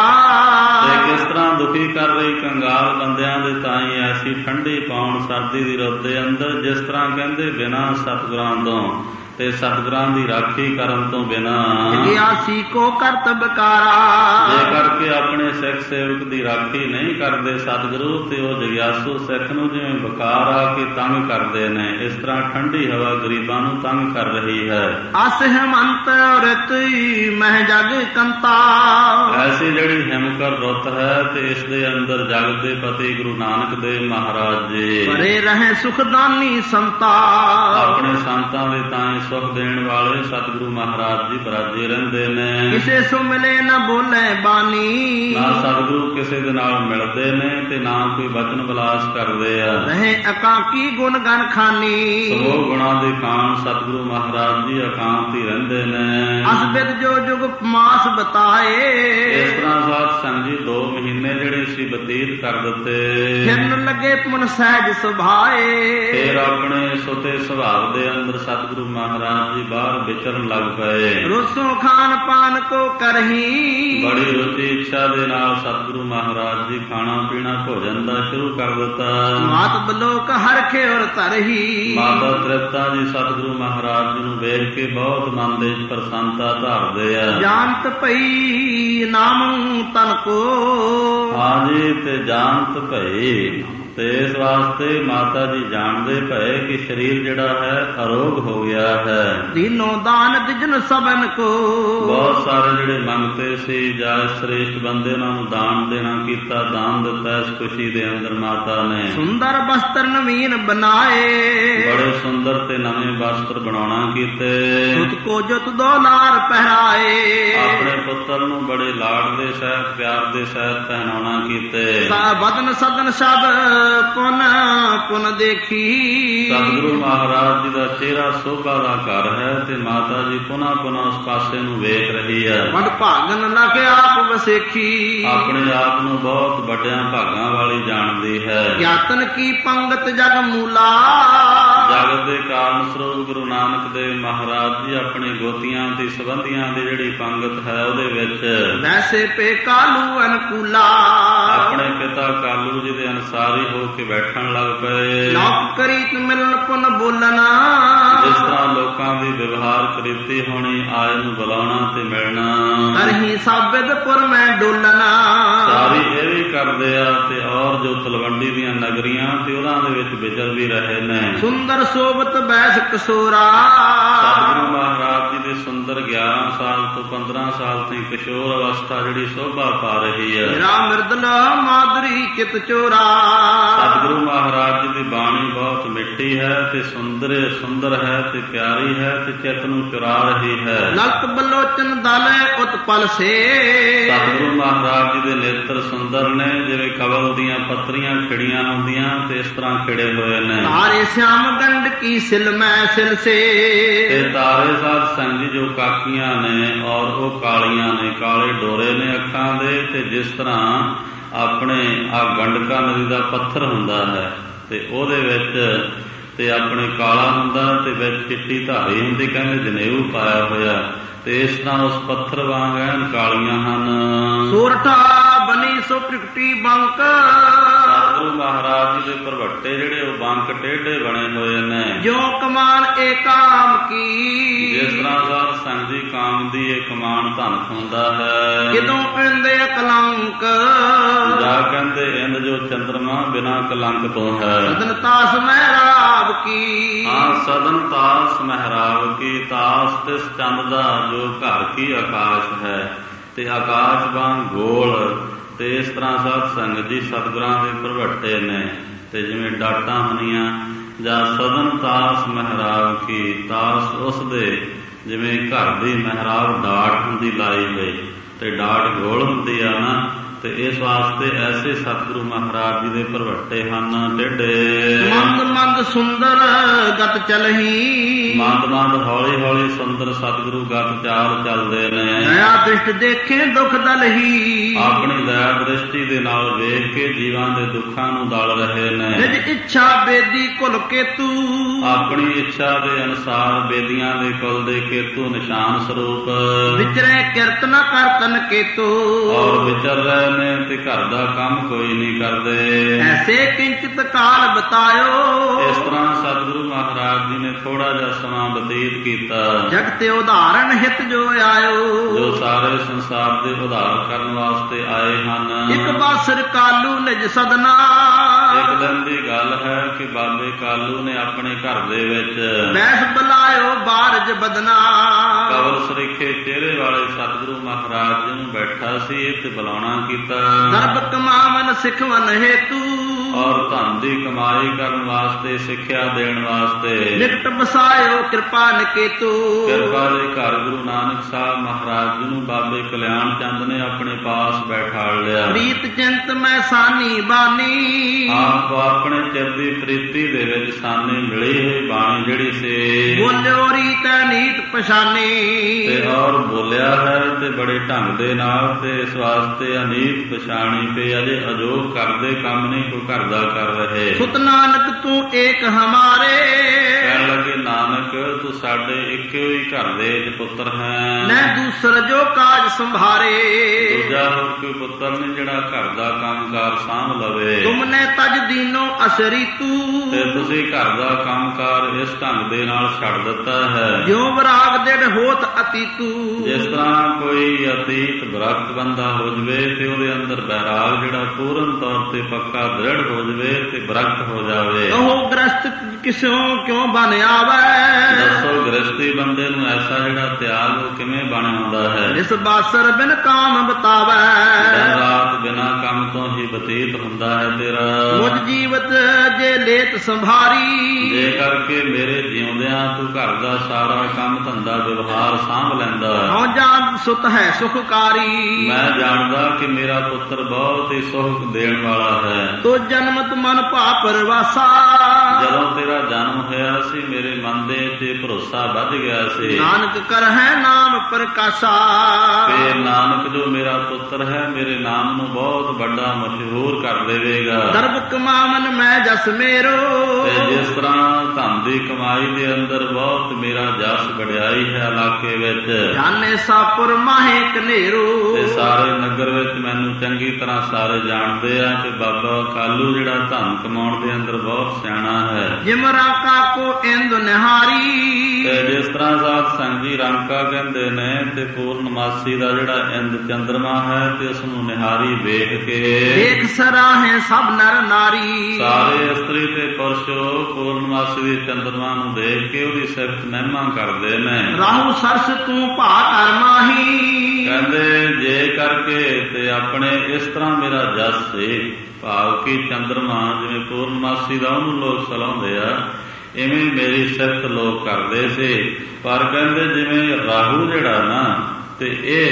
ਤੇ ਇਸ ਤਰ੍ਹਾਂ ਦੁਖੀ ਕਰ ਰਹੀ ਕੰਗਾਲ ਬੰਦਿਆਂ ਦੇ ਤਾਈਂ ਐਸੀ ਠੰਡੀ ਪਾਉਣ ਸਰਦੀ ਦੀ ਰੁੱਤ ਦੇ ਅੰਦਰ ਜਿਸ ਤਰ੍ਹਾਂ ਕਹਿੰਦੇ ਬਿਨਾਂ ਸਤਿਗੁਰਾਂ ਤੋਂ ਤੇ ਸਤਿਗੁਰਾਂ ਦੀ ਰਾਖੀ ਕਰਨ ਤੋਂ ਬਿਨਾਂ ਜਗਿਆਸੀ ਕੋ ਕਰਤ ਬਕਾਰਾ। ਜੇ ਕਰਕੇ ਆਪਣੇ ਸਿੱਖ ਸੇਵਕ ਦੀ ਰਾਖੀ ਨਹੀਂ ਕਰਦੇ ਸਤਿਗੁਰੂ, ਤੇ ਉਹ ਜਗਿਆਸੂ ਸਿੱਖ ਨੂੰ ਜਿਵੇਂ ਬੁਖਾਰ ਆ ਕੇ ਤੰਗ ਕਰਦੇ ਨੇ, ਇਸ ਤਰ੍ਹਾਂ ਠੰਡੀ ਹਵਾ ਗਰੀਬਾਂ ਨੂੰ ਤੰਗ ਕਰ ਰਹੀ ਹੈ। ਅਸ ਹਿਮੰਤ ਰਿਤ ਮਹਿ ਜਗ ਕੰਤਾ। ਐਸੀ ਜਿਹੜੀ ਹਿਮਕਰ ਰੁੱਤ ਹੈ ਤੇ ਇਸ ਦੇ ਅੰਦਰ ਜਗਤ ਦੇ ਪਤੀ ਗੁਰੂ ਨਾਨਕ ਦੇਵ ਮਹਾਰਾਜ ਜੀ ਪਰੇ ਰਹੇ ਸੁਖਦਾਨੀ ਸੰਤਾ। ਆਪਣੇ ਸੰਤਾਂ ਦੇ ਤਾਂ ਸੁਖ ਦੇਣ ਵਾਲੇ ਸਤਿਗੁਰੂ ਮਹਾਰਾਜ ਜੀ ਬਰਾਜੇ ਰਹਿੰਦੇ ਨੇ। ਕਿਸੇ ਸੋ ਮਿਲੇ ਨਾ ਬੋਲੇ ਬਾਣੀ। ਨਾ ਸਤਿਗੁਰੂ ਕਿਸੇ ਦੇ ਨਾਲ ਮਿਲਦੇ ਨੇ ਤੇ ਨਾ ਕੋਈ ਬਚਨ ਵਿਲਾਸ ਕਰਦੇ ਆ। ਰਹੇ ਇਕਾਕੀ ਗੁਣ ਗਨ ਖਾਨੀ। ਸੋ ਗੁਣਾਂ ਦੇ ਖਾਨ ਸਤਿਗੁਰੂ ਮਹਾਰਾਜ ਜੀ ਇਕਾਂਤ ਹੀ ਰਹਿੰਦੇ ਨੇ। ਅਸਬਿਦ ਜੋ ਜੁਗ ਮਾਸ ਬਤਾਏ। ਇਸ ਤਰ੍ਹਾਂ ਸਾਧ ਸੰਗ ਜੀ ਦੋ ਮਹੀਨੇ ਜਿਹੜੇ ਸੀ ਬਤੀਤ ਕਰ ਦਿੱਤੇ। ਫਿਰਨ ਲੱਗੇ ਪੁਨ ਸਹਿਜ ਸੁਭਾਏ। ਫਿਰ ਆਪਣੇ ਸੁਤੇ ਸੁਭਾਅ ਦੇ ਅੰਦਰ ਸਤਿਗੁਰੂ ਮਹਾਰਾਜ ਜੀ ਬਾਹਰ ਵਿਚਰਨ ਲੱਗ ਪਏ। ਰੋਸੋਂ ਖਾਨ ਪਾਨ ਕੋ ਕਰਹੀ। ਬੜੀ ਰੁਚੀ ਇੱਛਾ ਦੇ ਨਾਲ ਸਤਿਗੁਰੂ ਮਹਾਰਾਜ ਜੀ ਖਾਣਾ ਪੀਣਾ ਭੋਜਨ ਦਾ ਸ਼ੁਰੂ ਕਰ ਦਿੱਤਾ। ਮਾਤ ਬਲੋਕ ਹਰਖੇ ਔਰ ਧਰਹੀ। ਮਾਤਾ ਤ੍ਰਿਪਤਾ ਜੀ ਸਤਿਗੁਰੂ ਮਹਾਰਾਜ ਜੀ ਨੂੰ ਵੇਖ ਕੇ ਬਹੁਤ ਮਨ ਦੇ ਪ੍ਰਸੰਨਤਾ ਧਾਰਦੇ ਆ। ਜਾਣਤ ਪਈ ਨਾਮ ਤਨ ਕੋ। ਹਾਂਜੀ, ਤੇ ਜਾਣਤ ਭਈ, ਤੇ ਇਸ ਵਾਸਤੇ ਮਾਤਾ ਜੀ ਜਾਣਦੇ ਪਏ ਕਿ ਸਰੀਰ ਜਿਹੜਾ ਹੈ ਅਰੋਗ ਹੋ ਗਿਆ ਹੈ। ਦੀਨੋ ਦਾਨ ਦਿਜਨ ਸਭਨ ਕੋ। ਬਹੁਤ ਸਾਰੇ ਜਿਹੜੇ ਮੰਗਤੇ ਸੀ ਜਾਂ ਸ੍ਰੇਸ਼ਟ ਬੰਦੇ ਉਹਨਾਂ ਨੂੰ ਦਾਨ ਦੇਣਾ ਕੀਤਾ, ਦਾਨ ਦਿੱਤਾ ਇਸ ਖੁਸ਼ੀ ਦੇ ਅੰਦਰ ਮਾਤਾ ਨੇ। ਸੁੰਦਰ ਬਸਤਰ ਨਵੀਨ ਬਣਾਏ। ਬੜੇ ਸੁੰਦਰ ਤੇ ਨਵੇਂ ਵਸਤਰ ਬਣਾਉਣਾ ਕੀਤੇ। ਸੁਤ ਕੋ ਜੁਤ ਦੋ ਲਾਰ ਪਹਿਰਾਏ। ਆਪਣੇ ਪੁੱਤਰ ਨੂੰ ਬੜੇ ਲਾਡ ਦੇ ਸਹਿਤ ਪਿਆਰ ਦੇ ਸਹਿਤ ਪਹਿਨਾਉਣਾ ਕੀਤੇ। ਬਦਨ ਸਦਨ ਸਭ ਪੁਨ ਪੁਨ ਦੇਖੀ। ਸਤਿਗੁਰੂ ਮਹਾਰਾਜ ਜੀ ਦਾ ਚਿਹਰਾ ਸੋਭਾ ਦਾ ਘਰ ਹੈ ਤੇ ਮਾਤਾ ਜੀ ਪੁਨ੍ਹਾ ਪੁਨ੍ਹਾ ਉਸ ਪਾਸੇ ਨੂੰ ਵੇਖ ਰਹੀ ਹੈ। ਵਡ ਭਾਗਨ ਲਖ ਆਪ ਵਸੇਖੀ। ਆਪਣੇ ਆਪ ਨੂੰ ਬਹੁਤ ਵੱਡਿਆਂ ਭਾਗਾਂ ਵਾਲੀ ਜਾਣਦੀ ਹੈ। ਗਿਆਤਨ ਕੀ ਪੰਗਤ ਜਗ ਮੂਲਾ। ਜਗਤ ਦੇ ਕਾਰਨ ਸਰੂਪ ਗੁਰੂ ਨਾਨਕ ਦੇਵ ਮਹਾਰਾਜ ਜੀ ਆਪਣੇ ਗੋਤੀਆਂ ਦੀ ਸੰਬੰਧੀਆਂ ਦੀ ਜਿਹੜੀ ਪੰਗਤ ਹੈ ਉਹਦੇ ਵਿੱਚ ਵੈਸੇ ਪੇ ਕਾਲੂ ਅਨਕੂਲਾ। ਆਪਣੇ ਪਿਤਾ ਕਾਲੂ ਜੀ ਦੇ ਅਨੁਸਾਰ ਹੀ ਹੋ ਕੇ ਬੈਠਣ ਲੱਗ ਪਏ। ਲੋਕ ਕਰੀਤ ਮਿਲਣ ਪੁਨ ਬੋਲਣਾ। ਜਿਸ ਤਰ੍ਹਾਂ ਲੋਕਾਂ ਦੀ ਵਿਵਹਾਰ ਕਰੀਤੀ ਹੋਣੀ, ਆਏ ਨੂੰ ਬੁਲਾਉਣਾ ਤੇ ਮਿਲਣਾ। ਕਰਹੀ ਸਾਬਿਦ ਪੁਰ ਮੈਂ ਡੋਲਣਾ। ਸਾਰੀ ਇਹ ਵੀ ਕਰਦੇ ਆ ਤੇ ਔਰ ਜੋ ਤਲਵੰਡੀ ਦੀਆਂ ਨਗਰੀਆਂ ਤੇ ਉਹਨਾਂ ਦੇ ਵਿੱਚ ਵਿਚਰ ਵੀ ਰਹੇ ਨੇ। ਸੁੰਦਰ ਸੋਬਤ ਬੈਸ ਕਸੋਰਾ। ਸਤਿਗੁਰੂ ਮਹਾਰਾਜ ਜੀ ਦੇ ਸੁੰਦਰ ਗਿਆਰਾਂ ਸਾਲ ਤੋਂ ਪੰਦਰਾਂ ਸਾਲ ਤੱਕ ਕਿਸ਼ੋਰ ਅਵਸਥਾ ਜਿਹੜੀ ਸੋਭਾ ਪਾ ਰਹੀ ਹੈ। ਮੇਰਾ ਮਿਰਦਲ ਮਾਦਰੀ ਚਿਤ ਚੋਰਾ। ਸਤਿਗੁਰੂ ਮਹਾਰਾਜ ਜੀ ਦੀ ਬਾਣੀ ਬਹੁਤ ਮਿੱਠੀ ਹੈ ਤੇ ਸੁੰਦਰ ਸੁੰਦਰ ਹੈ ਤੇ ਪਿਆਰੀ ਹੈ ਤੇ ਚਿੱਤ ਨੂੰ ਚੁਰਾ ਰਹੀ ਹੈ। ਲਲਕ ਬਲੋਚਨ ਦਲ ਉਤਪਲ ਸੇ। ਸਤਿਗੁਰੂ ਮਹਾਰਾਜ ਜੀ ਦੇ ਨੇਤਰ ਸੁੰਦਰ ਨੇ, ਜਿਵੇਂ ਕਵਲ ਦੀਆਂ ਪੱਤਰੀਆਂ ਖਿੜੀਆਂ ਹੁੰਦੀਆਂ ਤੇ ਇਸ ਤਰ੍ਹਾਂ ਖਿੜੇ ਹੋਏ ਨੇ। ਤਾਰੇ ਸ਼ਾਮ ਗੰਡ ਕੀ ਸਿਲ ਮੈਂ ਸਿਲ ਸੇ। ਤੇ ਤਾਰੇ ਸਾਧ ਸੰਗ ਜੀ ਜੋ ਕਾਕੀਆਂ ਨੇ ਔਰ ਉਹ ਕਾਲੀਆਂ ਨੇ, ਕਾਲੇ ਡੋਰੇ ਨੇ ਅੱਖਾਂ ਦੇ, ਤੇ ਜਿਸ ਤਰ੍ਹਾਂ ਆਪਣੇ ਆ ਗੰਡਕਾ ਨਦੀ ਦਾ ਪੱਥਰ ਹੁੰਦਾ ਹੈ ਤੇ ਉਹਦੇ ਵਿੱਚ ਤੇ ਆਪਣੇ ਕਾਲਾ ਹੁੰਦਾ ਤੇ ਵਿੱਚ ਚਿੱਟੀ ਧਾਰੀ ਹੁੰਦੀ, ਕਹਿੰਦੇ ਜਨੇਊ ਪਾਇਆ ਹੋਇਆ, ਤੇ ਇਸ ਤਰ੍ਹਾਂ ਉਸ ਪੱਥਰ ਵਾਂਗ ਐਨ ਕਾਲੀਆਂ ਹਨ। ਸੋਰਠਾ ਬਣੀ ਸੋ ਪ੍ਰਗਟੀ ਬੰਕ। ਸਤਿਗੁਰੂ ਮਹਾਰਾਜ ਜੀ ਦੇ ਭਰਵੱਟੇ ਜਿਹੜੇ ਉਹ ਬੰਕ ਟੇਢੇ ਬਣੇ ਹੋਏ ਨੇ। ਜੋ ਕਮਾਨ ਏ ਕਾਮ ਕੀ। ਜਿਸ ਤਰ੍ਹਾਂ ਸਾਧ ਸੰਗ ਜੀ ਕਾਮ ਦੀ ਇਹ ਕਮਾਨ ਧਨਖ ਹੁੰਦਾ ਹੈ। ਕਿਦੋਂ ਪੈਂਦੇ ਕਲੰਕ। ਜਾ ਕਹਿੰਦੇ ਇੰਦ ਜੋ ਚੰਦਰਮਾ ਬਿਨਾ ਕਲੰਕ ਤੋਂ ਹੈ। ਸਦਨ ਤਾਸ ਮਹਿਰਾਬ ਕੀ। ਹਾਂ, ਸਦਨ ਤਾਸ ਮਹਿਰਾਬ ਕੀ। ਤਾਸ ਤਿਸ ਚੰਦ ਦਾ ਜੋ ਘਰ ਕੀ ਆਕਾਸ਼ ਹੈ ਤੇ ਆਕਾਸ਼ ਵਾਂਗ ਗੋਲ। ਤੇ ਇਸ ਤਰ੍ਹਾਂ ਸਾਧ ਸੰਗਤ ਜੀ ਸਤਿਗੁਰਾਂ ਦੇ ਭਰਵੱਟੇ ਨੇ ਤੇ ਜਿਵੇਂ ਡਾਟਾਂ ਹੁੰਦੀਆਂ ਜਾਂ ਸਦਨ ਤਾਸ ਮਹਿਰਾਬ ਕੀ। ਤਾਸ ਉਸ ਦੇ ਜਿਵੇਂ ਘਰ ਦੀ ਮਹਿਰਾਬ ਡਾਟ ਹੁੰਦੀ ਲਾਈ ਹੋਈ ਤੇ ਡਾਟ ਗੋਲ ਹੁੰਦੀ ਆ ਨਾ, ਤੇ ਇਸ ਵਾਸਤੇ ਐਸੇ ਸਤਿਗੁਰੂ ਮਹਾਰਾਜ ਜੀ ਦੇ ਭਰਵੱਟੇ ਹਨ ਟੇਢੇ। ਮੰਦ ਮੰਦ ਸੁੰਦਰ ਗਤ ਚਲਹੀ। ਮੰਦ ਮੰਦ ਹੌਲੀ ਹੌਲੀ ਸੁੰਦਰ ਸਤਿਗੁਰੂ ਗਤ ਚਾਲ ਚੱਲਦੇ ਨੇ। ਦਇਆ ਦ੍ਰਿਸ਼ਟ ਦੇਖੇ ਦੁੱਖ ਦਲਹੀ। ਆਪਣੀ ਦਇਆ ਦ੍ਰਿਸ਼ਟੀ ਦੇ ਨਾਲ ਵੇਖ ਕੇ ਜੀਵਾਂ ਦੇ ਦੁੱਖਾਂ ਨੂੰ ਦਲ ਰਹੇ ਨੇ। ਨਿਜ ਇੱਛਾ ਬੇਦੀ ਕੁਲ ਕੇਤੂ। ਆਪਣੀ ਇੱਛਾ ਦੇ ਅਨੁਸਾਰ ਬੇਦੀਆਂ ਦੇ ਕੁਲ ਦੇ ਕੇਤੂ ਨਿਸ਼ਾਨ ਸਰੂਪ। ਵਿਚਰੇ ਕਿਰਤ ਨ ਕਰਤਨ ਕੇਤੂ। ਔਰ ਵਿਚਰ ਰਹੇ ਨੇ ਤੇ ਘਰ ਦਾ ਕੰਮ ਕੋਈ ਨਹੀਂ ਕਰਦੇ। ਐਸੇ ਕਿੰਚਿਤ ਕਾਲ ਬਤਾਇਓ। ਇਸ ਤਰ੍ਹਾਂ ਸਤਿਗੁਰੂ ਮਹਾਰਾਜ ਜੀ ਨੇ ਥੋੜਾ ਜਿਹਾ ਸਮਾਂ ਬਤੀਤ ਕੀਤਾ। ਜਗਤ ਉਦਾਹਰਣ ਹਿਤ ਜੋ ਆਇਓ। ਜੋ ਸਾਰੇ ਸੰਸਾਰ ਦੇ ਉਧਾਰ ਕਰਨ ਵਾਸਤੇ ਆਏ ਹਨ। ਇੱਕ ਬਾਸਰ ਕਾਲੂ ਨਿਜ ਸਦਨਾ। ਇੱਕ ਦਿਨ ਦੀ ਗੱਲ ਹੈ ਕਿ ਬਾਬੇ ਕਾਲੂ ਨੇ ਆਪਣੇ ਘਰ ਦੇ ਵਿੱਚ ਬੈਸ ਬੁਲਾਇਓ ਬਾਰਜ ਬਦਨਾ। ਕਵਲ ਸਰੀਖੇ ਚਿਹਰੇ ਵਾਲੇ ਸਤਿਗੁਰੂ ਮਹਾਰਾਜ ਜੀ ਨੂੰ ਬੈਠਾ ਸੀ ਤੇ ਬੁਲਾਉਣਾ ਕੀਤਾ। ਦਰਬ ਕਮਾਵਨ ਸਿਖਵਨ ਹੇਤੂ। ਔਰ ਧਨ ਦੀ ਕਮਾਈ ਕਰਨ ਵਾਸਤੇ, ਸਿੱਖਿਆ ਦੇਣ ਵਾਸਤੇ ਨਿਕਟ ਬਸਾਇਓ ਕਿਰਪਾ ਨਿਕੇਤੂ। ਕਿਰਪਾ ਦੇ ਘਰ ਗੁਰੂ ਨਾਨਕ ਸਾਹਿਬ ਮਹਾਰਾਜ ਜੀ ਨੂੰ ਬਾਬੇ ਕਲਿਆਣ ਚੰਦ ਨੇ ਆਪਣੇ ਪਾਸ ਬੈਠਾਲ ਲਿਆ। ਪ੍ਰੀਤ ਚਿੰਤ ਮੈਂ ਸਾਨੀ ਬਾਨੀ। ਆਪ ਆਪਣੇ ਚਿਰ ਦੀ ਪ੍ਰੀਤੀ ਦੇ ਵਿੱਚ ਸਾਨੀ ਮਿਲੀ ਹੋਈ ਬਾਣੀ ਜਿਹੜੀ ਸੀ। ਬੋਲਿਓ ਰੀਤ ਨੀਤ ਪਛਾਨੀ। ਤੇ ਔਰ ਬੋਲਿਆ ਹੈ ਤੇ ਬੜੇ ਢੰਗ ਦੇ ਨਾਲ, ਤੇ ਇਸ ਵਾਸਤੇ ਅਨੀਤ ਪਛਾਣੀ ਪਈ। ਅਜੇ ਅਜੋਗ ਕਰਦੇ ਕੰਮ ਨਹੀਂ ਕੋਈ ਘਰ ਦਾ ਕਰ ਰਹੇ। ਸੁਤ ਨਾਨਕ ਤੂੰ ਏਕ ਹਮਾਰੇ। ਕਹਿਣ ਲੱਗੇ ਨਾਨਕ ਤੂੰ ਸਾਡੇ ਇੱਕੋ ਹੀ ਘਰ ਦੇ ਵਿੱਚ ਪੁੱਤਰ ਹੈ। ਮੈਂ ਦੂਸਰ ਜੋ ਕਾਜ ਸੰਭਾਰੇ। ਦੂਜਾ ਹੋਰ ਕੋਈ ਪੁੱਤਰ ਨਹੀਂ ਜਿਹੜਾ ਘਰ ਦਾ ਕੰਮਕਾਰ ਸਾਂਭ ਲਵੇ। ਤੁਮਨੇ ਤਜ ਦੀਨੋ ਅਸਰੀ ਤੂੰ। ਤੇ ਤੁਸੀਂ ਘਰ ਦਾ ਕੰਮਕਾਰ ਇਸ ਢੰਗ ਦੇ ਨਾਲ ਛੱਡ ਦਿੱਤਾ ਹੈ। ਜਿਉ ਵਿਰਾਗ ਦੇ ਹੋਤ ਅਤੀ ਤੂੰ। ਜਿਸ ਤਰ੍ਹਾਂ ਕੋਈ ਅਤੀਤ ਵਿਰਕਤ ਬੰਦਾ ਹੋ ਜਵੇ ਤੇ ਉਹਦੇ ਅੰਦਰ ਬੈਰਾਗ ਜਿਹੜਾ ਪੂਰਨ ਤੌਰ ਤੇ ਪੱਕਾ ਦ੍ਰਿੜ ਹੋ ਜਵੇ ਤੇ ਵਿਰਕਤ ਹੋ ਜਾਵੇ। ਉਹ ਗ੍ਰਸਤ ਕਿਸਿਓ ਕਿਉਂ ਬਣ ਆਵੇ। ਦੱਸੋ ਗ੍ਰਸਤੀ ਬੰਦੇ ਨੂੰ ਐਸਾ ਜਿਹੜਾ ਤਿਆਗ ਉਹ ਕਿਵੇਂ ਬਣ ਆਉਂਦਾ ਹੈ। ਇਸ ਬਾਸਰ ਬਿਨ ਕਾਮ ਬਤਾਵੇ। ਦਿਨ ਰਾਤ ਬਿਨਾਂ ਕੰਮ ਤੋਂ ਹੀ ਬਤੀਤ ਹੁੰਦਾ ਹੈ ਤੇਰਾ। ਮੁਝ ਜੀਵਤ ਜੇ ਲੇਤ ਸੰਭਾਰੀ। ਜੇ ਕਰਕੇ ਮੇਰੇ ਜਿਉਂਦਿਆਂ ਤੂੰ ਘਰ ਦਾ ਸਾਰਾ ਕੰਮ ਧੰਦਾ ਵਿਵਹਾਰ ਸਾਂਭ ਲੈਂਦਾ। ਹਉ ਜਾਣ ਸੁਤ ਹੈ ਸੁਖਕਾਰੀ। ਮੈਂ ਜਾਣਦਾ ਕਿ ਮੇਰਾ ਪੁੱਤਰ ਬਹੁਤ ਹੀ ਸੁਖ ਦੇਣ ਵਾਲਾ ਹੈ। ਤੋ ਜਨਮਤ ਮਨ ਭਾ ਪਰਵਾਸਾ। ਜਦੋਂ ਤੇਰਾ ਜਨਮ ਹੋਇਆ ਸੀ ਮੇਰੇ ਮਨ ਦੇ ਤੇ ਭਰੋਸਾ ਵੱਧ ਗਿਆ ਸੀ। ਨਾਨਕ ਕਰ ਹੈ ਨਾਮ ਪ੍ਰਕਾਸ਼ਾ। ਤੇ ਨਾਨਕ ਜੋ ਮੇਰਾ ਪੁੱਤਰ ਹੈ ਮੇਰੇ ਨਾਮ ਨੂੰ ਬਹੁਤ ਵੱਡਾ ਮਸ਼ਹੂਰ ਕਰ ਦੇਵੇਗਾ। ਦਰਬ ਕਮਾਵਨ ਮੈਂ ਜਸ ਮੇਰੋ। ਤੇ ਜਿਸ ਤਰ੍ਹਾਂ ਧਨ ਦੀ ਕਮਾਈ ਦੇ ਅੰਦਰ ਬਹੁਤ ਮੇਰਾ ਜਸ ਵਡਿਆਈ ਹੈ ਇਲਾਕੇ ਵਿੱਚ। ਜਾਣੇ ਸਾਪੁਰ ਮਾਹੇ ਕਨੇਰੋ। ਤੇ ਸਾਰੇ ਨਗਰ ਵਿੱਚ ਮੈਨੂੰ ਚੰਗੀ ਤਰ੍ਹਾਂ ਸਾਰੇ ਜਾਣਦੇ ਆ ਕਿ ਬਾਬਾ ਕਾਲੂ ਜਿਹੜਾ ਧਨ ਕਮਾਉਣ ਦੇ ਅੰਦਰ ਬਹੁਤ ਸਿਆਣਾ ਹੈ। ਜਿਮ ਰਾਕਾ ਕੋ ਇੰਦ ਨਿਹਾਰੀ। ਤੇ ਜਿਸ ਤਰ੍ਹਾਂ ਸਾਧ ਸੰਗ ਜੀ ਰਾਂਕਾ ਕਹਿੰਦੇ ਨੇ ਤੇ ਪੂਰਨਮਾਸੀ ਦਾ ਜਿਹੜਾ ਇੰਦ ਚੰਦਰਮਾ ਹੈ ਤੇ ਉਸ ਨੂੰ ਨਿਹਾਰੀ ਵੇਖ ਕੇ ਦੇਖ ਸਰਾਹੇ ਸਭ ਨਰ ਨਾਰੀ। ਸਾਰੇ ਇਸਤਰੀ ਤੇ ਪੁਰਸ਼ ਪੂਰਨਮਾਸੀ ਦੇ ਚੰਦਰਮਾ ਨੂੰ ਦੇਖ ਕੇ ਉਹਦੀ ਸਿਫਤ ਮਹਿਮਾ ਕਰਦੇ ਨੇ। ਰਾਹੂ ਸਰਸ ਤੂੰ ਭਾ ਕਰ ਮਾਹੀ। ਕਹਿੰਦੇ ਜੇ ਕਰਕੇ ਤੇ ਆਪਣੇ ਇਸ ਤਰ੍ਹਾਂ ਮੇਰਾ ਜਸ ਸੀ। ਭਾਵ ਕਿ ਚੰਦਰਮਾ ਜਿਵੇਂ ਪੂਰਨਮਾਸੀ ਦਾ ਉਹਨੂੰ ਲੋਕ ਸਲਾਉਂਦੇ ਆ ਇਵੇਂ ਮੇਰੀ ਸਿਫਤ ਲੋਕ ਕਰਦੇ ਸੀ। ਪਰ ਕਹਿੰਦੇ ਜਿਵੇਂ ਰਾਹੂ ਜਿਹੜਾ ਨਾ ਤੇ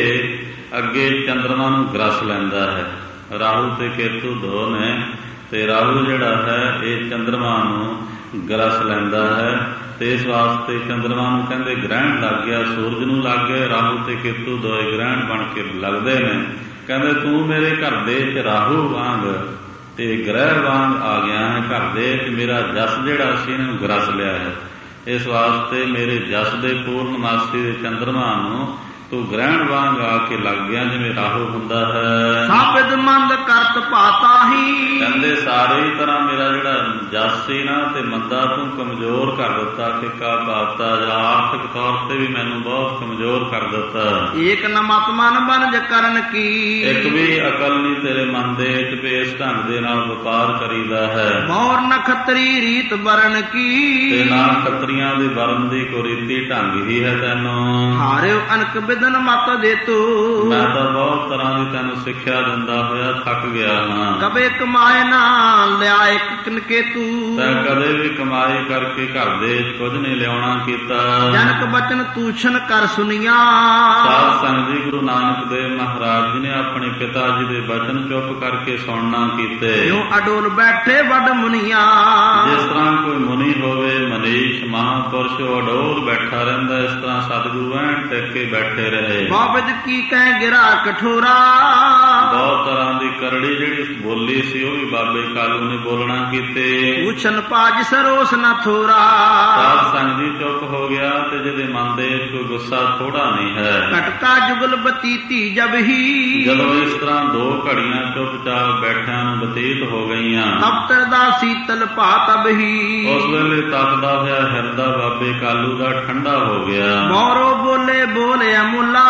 ਇਹ ਅੱਗੇ ਚੰਦਰਮਾ ਨੂੰ ਗਰਸ ਲੈਂਦਾ ਹੈ। ਰਾਹੂ ਤੇ ਕੇਤੂ ਦੋ ਨੇ ਤੇ ਰਾਹੂ ਜਿਹੜਾ ਹੈ ਇਹ ਚੰਦਰਮਾ ਨੂੰ ਗਰਸ ਲੈਂਦਾ ਹੈ। ਤੇ ਇਸ ਵਾਸਤੇ ਚੰਦਰਮਾ ਨੂੰ ਕਹਿੰਦੇ ਗ੍ਰਹਿਣ ਲੱਗ ਗਿਆ, ਸੂਰਜ ਨੂੰ ਲੱਗ ਗਿਆ। ਰਾਹੂ ਤੇ ਕੇਤੂ ਦੋਏ ਗ੍ਰਹਿਣ ਬਣ ਕੇ ਲੱਗਦੇ ਨੇ। ਕਹਿੰਦੇ ਤੂੰ ਮੇਰੇ ਘਰ ਦੇ ਚ ਰਾਹੂ ਵਾਂਗ ਤੇ ਗ੍ਰਹਿ ਵਾਂਗ ਆ ਗਿਆ ਹੈ ਘਰ ਦੇ ਚ। ਮੇਰਾ ਜਸ ਜਿਹੜਾ ਸੀ ਇਹਨੂੰ ਗਰਸ ਲਿਆ ਹੈ। ਇਸ ਵਾਸਤੇ ਮੇਰੇ ਜਸ ਦੇ ਪੂਰਨਮਾਸੀ ਦੇ ਚੰਦਰਮਾ ਨੂੰ ਤੂੰ ਗ੍ਰਹਿਣ ਵਾਂਗ ਆ ਕੇ ਲੱਗ ਗਿਆ ਜਿਵੇਂ ਰਾਹੂ ਹੁੰਦਾ ਹੈ। ਸਾਬਿਦ ਮੰਦ ਕਰਤ ਪਾਤਾ ਹੀ। ਕਹਿੰਦੇ ਸਾਰੇ ਹੀ ਤਰ੍ਹਾਂ ਮੇਰਾ ਜਿਹੜਾ ਜਸ ਸੀ ਨਾ ਤੇ ਮੰਦਾ ਤੂੰ ਕਮਜ਼ੋਰ ਕਰ ਦਿੱਤਾ। ਫਿੱਕਾ ਪਾਤਾ ਜਾਂ ਆਰਥਿਕ ਤੌਰ ਤੇ ਵੀ ਮੈਨੂੰ ਬਹੁਤ ਕਮਜ਼ੋਰ ਕਰ ਦਿੱਤਾ। ਏਕ ਨ ਮਤ ਮਨ ਬਨਜ ਕਰਨ ਕੀ। ਇੱਕ ਵੀ ਅਕਲ ਨਹੀਂ ਤੇਰੇ ਮਨ ਦੇ ਵਿੱਚ ਵੀ ਇਸ ਢੰਗ ਦੇ ਨਾਲ ਵਪਾਰ ਕਰੀਦਾ ਹੈ। ਮੌਰ ਨਖਤਰੀ ਰੀਤ ਬਰਨ ਕੀ। ਤੇ ਨਾ ਖੱਤਰੀਆਂ ਦੀ ਵਰਨ ਦੀ ਕੋਈ ਰੀਤੀ ਢੰਗ ਹੀ ਹੈ ਤੈਨੂੰ। ਹਾਰਿਓ ਅਨਕ ਬਿਦਨ ਮਤ ਦੇ ਤੂੰ। ਮੈਂ ਤਾਂ ਬਹੁਤ ਤਰ੍ਹਾਂ ਦੀ ਤੈਨੂੰ ਸਿੱਖਿਆ ਦਿੰਦਾ ਹੋਇਆ ਥੱਕ ਗਿਆ ਹਾਂ। ਕਬੇ ਕਮਾਏ ਨਾ ਲਿਆ ਇੱਕ ਕਿਨਕੇ ਤੂੰ। ਤੈਂ ਕਦੇ ਵੀ ਕਮਾਈ ਕਰਕੇ ਘਰ ਦੇ ਕੁਝ ਨਹੀਂ ਲਿਆਉਣਾ ਕੀਤਾ। ਜਨਕ ਬਚਨ ਤੂਸ਼ਨ ਕਰ ਸੁਨੀਆਂ। ਸਾਧ ਸੰਗਤ ਜੀ ਗੁਰੂ ਨਾਨਕ ਦੇਵ ਮਹਾਰਾਜ ਜੀ ਨੇ ਆਪਣੇ ਪਿਤਾ ਜੀ ਦੇ ਬਚਨ ਚੁੱਪ ਕਰਕੇ ਸੁਣਨਾ ਕੀਤੇ। ਜੋ ਅਡੋਲ ਬੈਠੇ ਵੱਡ ਮੁਨੀਆਂ। ਜਿਸ ਤਰ੍ਹਾਂ ਕੋਈ ਮੁਨੀ ਹੋਵੇ ਮਨੀਸ਼ ਮਹਾਂਪੁਰਸ਼ ਅਡੋਲ ਬੈਠਾ ਰਹਿੰਦਾ, ਇਸ ਤਰ੍ਹਾਂ ਸਤਿਗੁਰੂ ਐਨ ਟਿਕ ਕੇ ਬੈਠੇ ਰਹੇ। ਬਾਬਜ ਕੀ ਕਹਿ ਗਿਰਾ ਕਠੋਰਾ। ਬਹੁਤ ਤਰ੍ਹਾਂ ਦੀ ਕਰੜੀ ਜਿਹੜੀ ਬੋਲੀ ਸੀ ਉਹ ਵੀ ਬਾਬੇ ਕਾਲੂ ਨੇ ਬੋਲਣਾ ਕੀਤੇ। ਪੁੱਛਨ ਭਾਜ ਸਰੋਸ ਨਾ ਥੋਰਾ, ਸਾਧ ਸੰਗ ਜੀ ਚੁੱਪ ਹੋ ਗਿਆ ਤੇ ਜਿਹਦੇ ਮਨ ਦੇ ਕੋਈ ਗੁੱਸਾ ਥੋੜਾ ਨਹੀਂ ਹੈ। ਘਟਕਾ ਜੁਗਲ ਬਤੀਤੀ ਜਬ ਹੀ, ਜਦੋਂ ਇਸ ਤਰ੍ਹਾਂ ਦੋ ਘੜੀਆਂ ਚੁੱਪਚਾਪ ਬੈਠਿਆਂ ਨੂੰ ਬਤੀਤ ਹੋ ਗਈਆਂ, ਤਪਤਰ ਦਾ ਸੀਤਲ ਭਾ ਤਬ ਹੀ, ਉਸ ਵੇਲੇ ਤਪਦਾ ਹੋਇਆ ਹਿਰਦਾ ਬਾਬੇ ਕਾਲੂ ਦਾ ਠੰਡਾ ਹੋ ਗਿਆ। ਮੋਰੋ ਬੋਲੇ ਬੋਲੇ ਅਮੁੱਲਾ,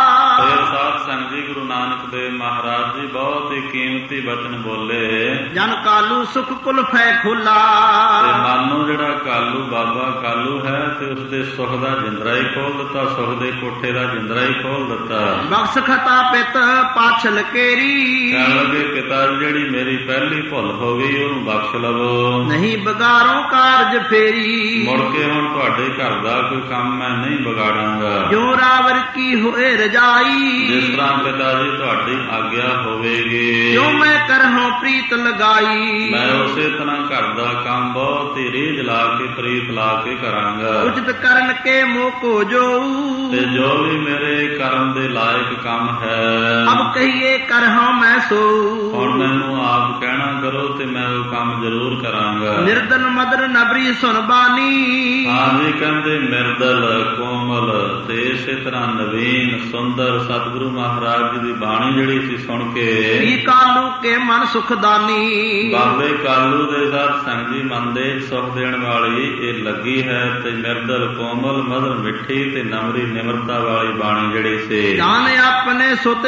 ਫਿਰ ਸਾਧ ਸੰਗ ਜੀ ਗੁਰੂ ਨਾਨਕ ਦੇਵ ਮਹਾਰਾਜ ਜੀ ਬਹੁਤ ਹੀ ਕੀਮਤੀ ਬਚਨ ਬੋਲੇ। ਜਨ ਕਾਲੂ ਸੁਖ ਕੁਲ ਫੈ ਖੁੱਲਾ, ਤੇ ਮਨ ਨੂੰ ਜਿਹੜਾ ਕਾਲੂ ਬਾਬਾ ਕਾਲੂ ਹੈ ਤੇ ਉਸਦੇ ਸੁਖ ਦਾ ਜਿੰਦਰਾ ਹੀ ਖੋਲ ਦਿੱਤਾ, ਸੁਖ ਦੇ ਕੋਠੇ ਦਾ ਜਿੰਦਰਾ ਹੀ ਖੋਲ ਦਿੱਤਾ। ਬਖਸ਼ ਖਤਾ ਪਿਤ ਪਾਛਲ ਕੇਰੀ, ਕਹਿਣ ਲੱਗੇ ਪਿਤਾ ਜੀ ਜਿਹੜੀ ਮੇਰੀ ਪਹਿਲੀ ਭੁੱਲ ਹੋ ਗਈ ਉਹਨੂੰ ਬਖਸ਼ ਲਵੋ, ਨਹੀਂ ਬਗਾਰੋਂ ਕਾਰਜ ਫੇਰੀ, ਮੁੜ ਕੇ ਹੁਣ ਤੁਹਾਡੇ ਘਰ ਦਾ ਕੋਈ ਕੰਮ ਮੈਂ ਨਹੀਂ ਵਿਗਾੜਾਂਗਾ। ਜੋ ਰਾਵਰ ਕੀ ਹੋਏ ਰਜਾਈ, ਜਿਸ ਤਰ੍ਹਾਂ ਪਿਤਾ ਜੀ ਤੁਹਾਡੀ ਆਗਿਆ ਹੋਵੇਗੀ, ਜੋ ਮੈਂ ਕਰਹੁ ਪ੍ਰੀਤ ਲਗਾਈ, ਮੈਂ ਉਸੇ ਤਰ੍ਹਾਂ ਘਰ ਦਾ ਕੰਮ ਬਹੁਤ ਹੀ ਰੀਝ ਲਾ ਕੇ ਪ੍ਰੀਤ ਲਾ ਕੇ ਕਰਾਂਗਾ। ਉਚਿਤ ਕਰਨ ਕੇ ਮੋਕੋ ਜੋ, ਤੇ ਜੋ ਵੀ ਮੇਰੇ ਕਰਨ ਦੇ ਲਾਇਕ ਕੰਮ ਹੈ, ਅਬ ਕਹੀਏ ਕਰਹੁ ਮੈਂ ਸੋ, ਹੁਣ ਮੈਨੂੰ ਆਪ ਕਹਿਣਾ ਕਰੋ ਤੇ ਮੈਂ ਉਹ ਕੰਮ ਜ਼ਰੂਰ ਕਰਾਂਗਾ। ਨਿਰਦਨ ਮਦਰ ਨਬਰੀ ਸੁਨ ਬਾਣੀ, ਹਾਂਜੀ ਕਹਿੰਦੇ ਮਿਰਦਲ ਕੋਮਲ ਤੇ ਇਸੇ ਤਰ੍ਹਾਂ ਨਵੀਨ ਸੁੰਦਰ ਸਤਿਗੁਰੂ ਮਹਾਰਾਜ ਜੀ ਦੀ ਬਾਣੀ ਜਿਹੜੀ ਸੀ ਸੁਣ ਕੇ ਕੀ ਕਾਲੂ ਕੇ ਮਨ ਸੁਖਦਾਨੀ, ਬਾਬੇ ਕਾਲੂ ਦੇ ਸਾਧ ਸੰਗ ਜੀ ਮਨ ਦੇ ਸੁਖ ਦੇਣ ਵਾਲੀ ਇਹ ਲੱਗੀ ਹੈ। ਤੇ ਮਿਰਦਲ ਕੋਮਲ ਮਧੁਰ ਮਿੱਠੀ ਤੇ ਨਮਰੀ ਨਿਮਰਤਾ ਵਾਲੀ ਬਾਣੀ ਜਿਹੜੀ ਸੀ, ਜਾਨ ਆਪਣੇ ਸੁਤ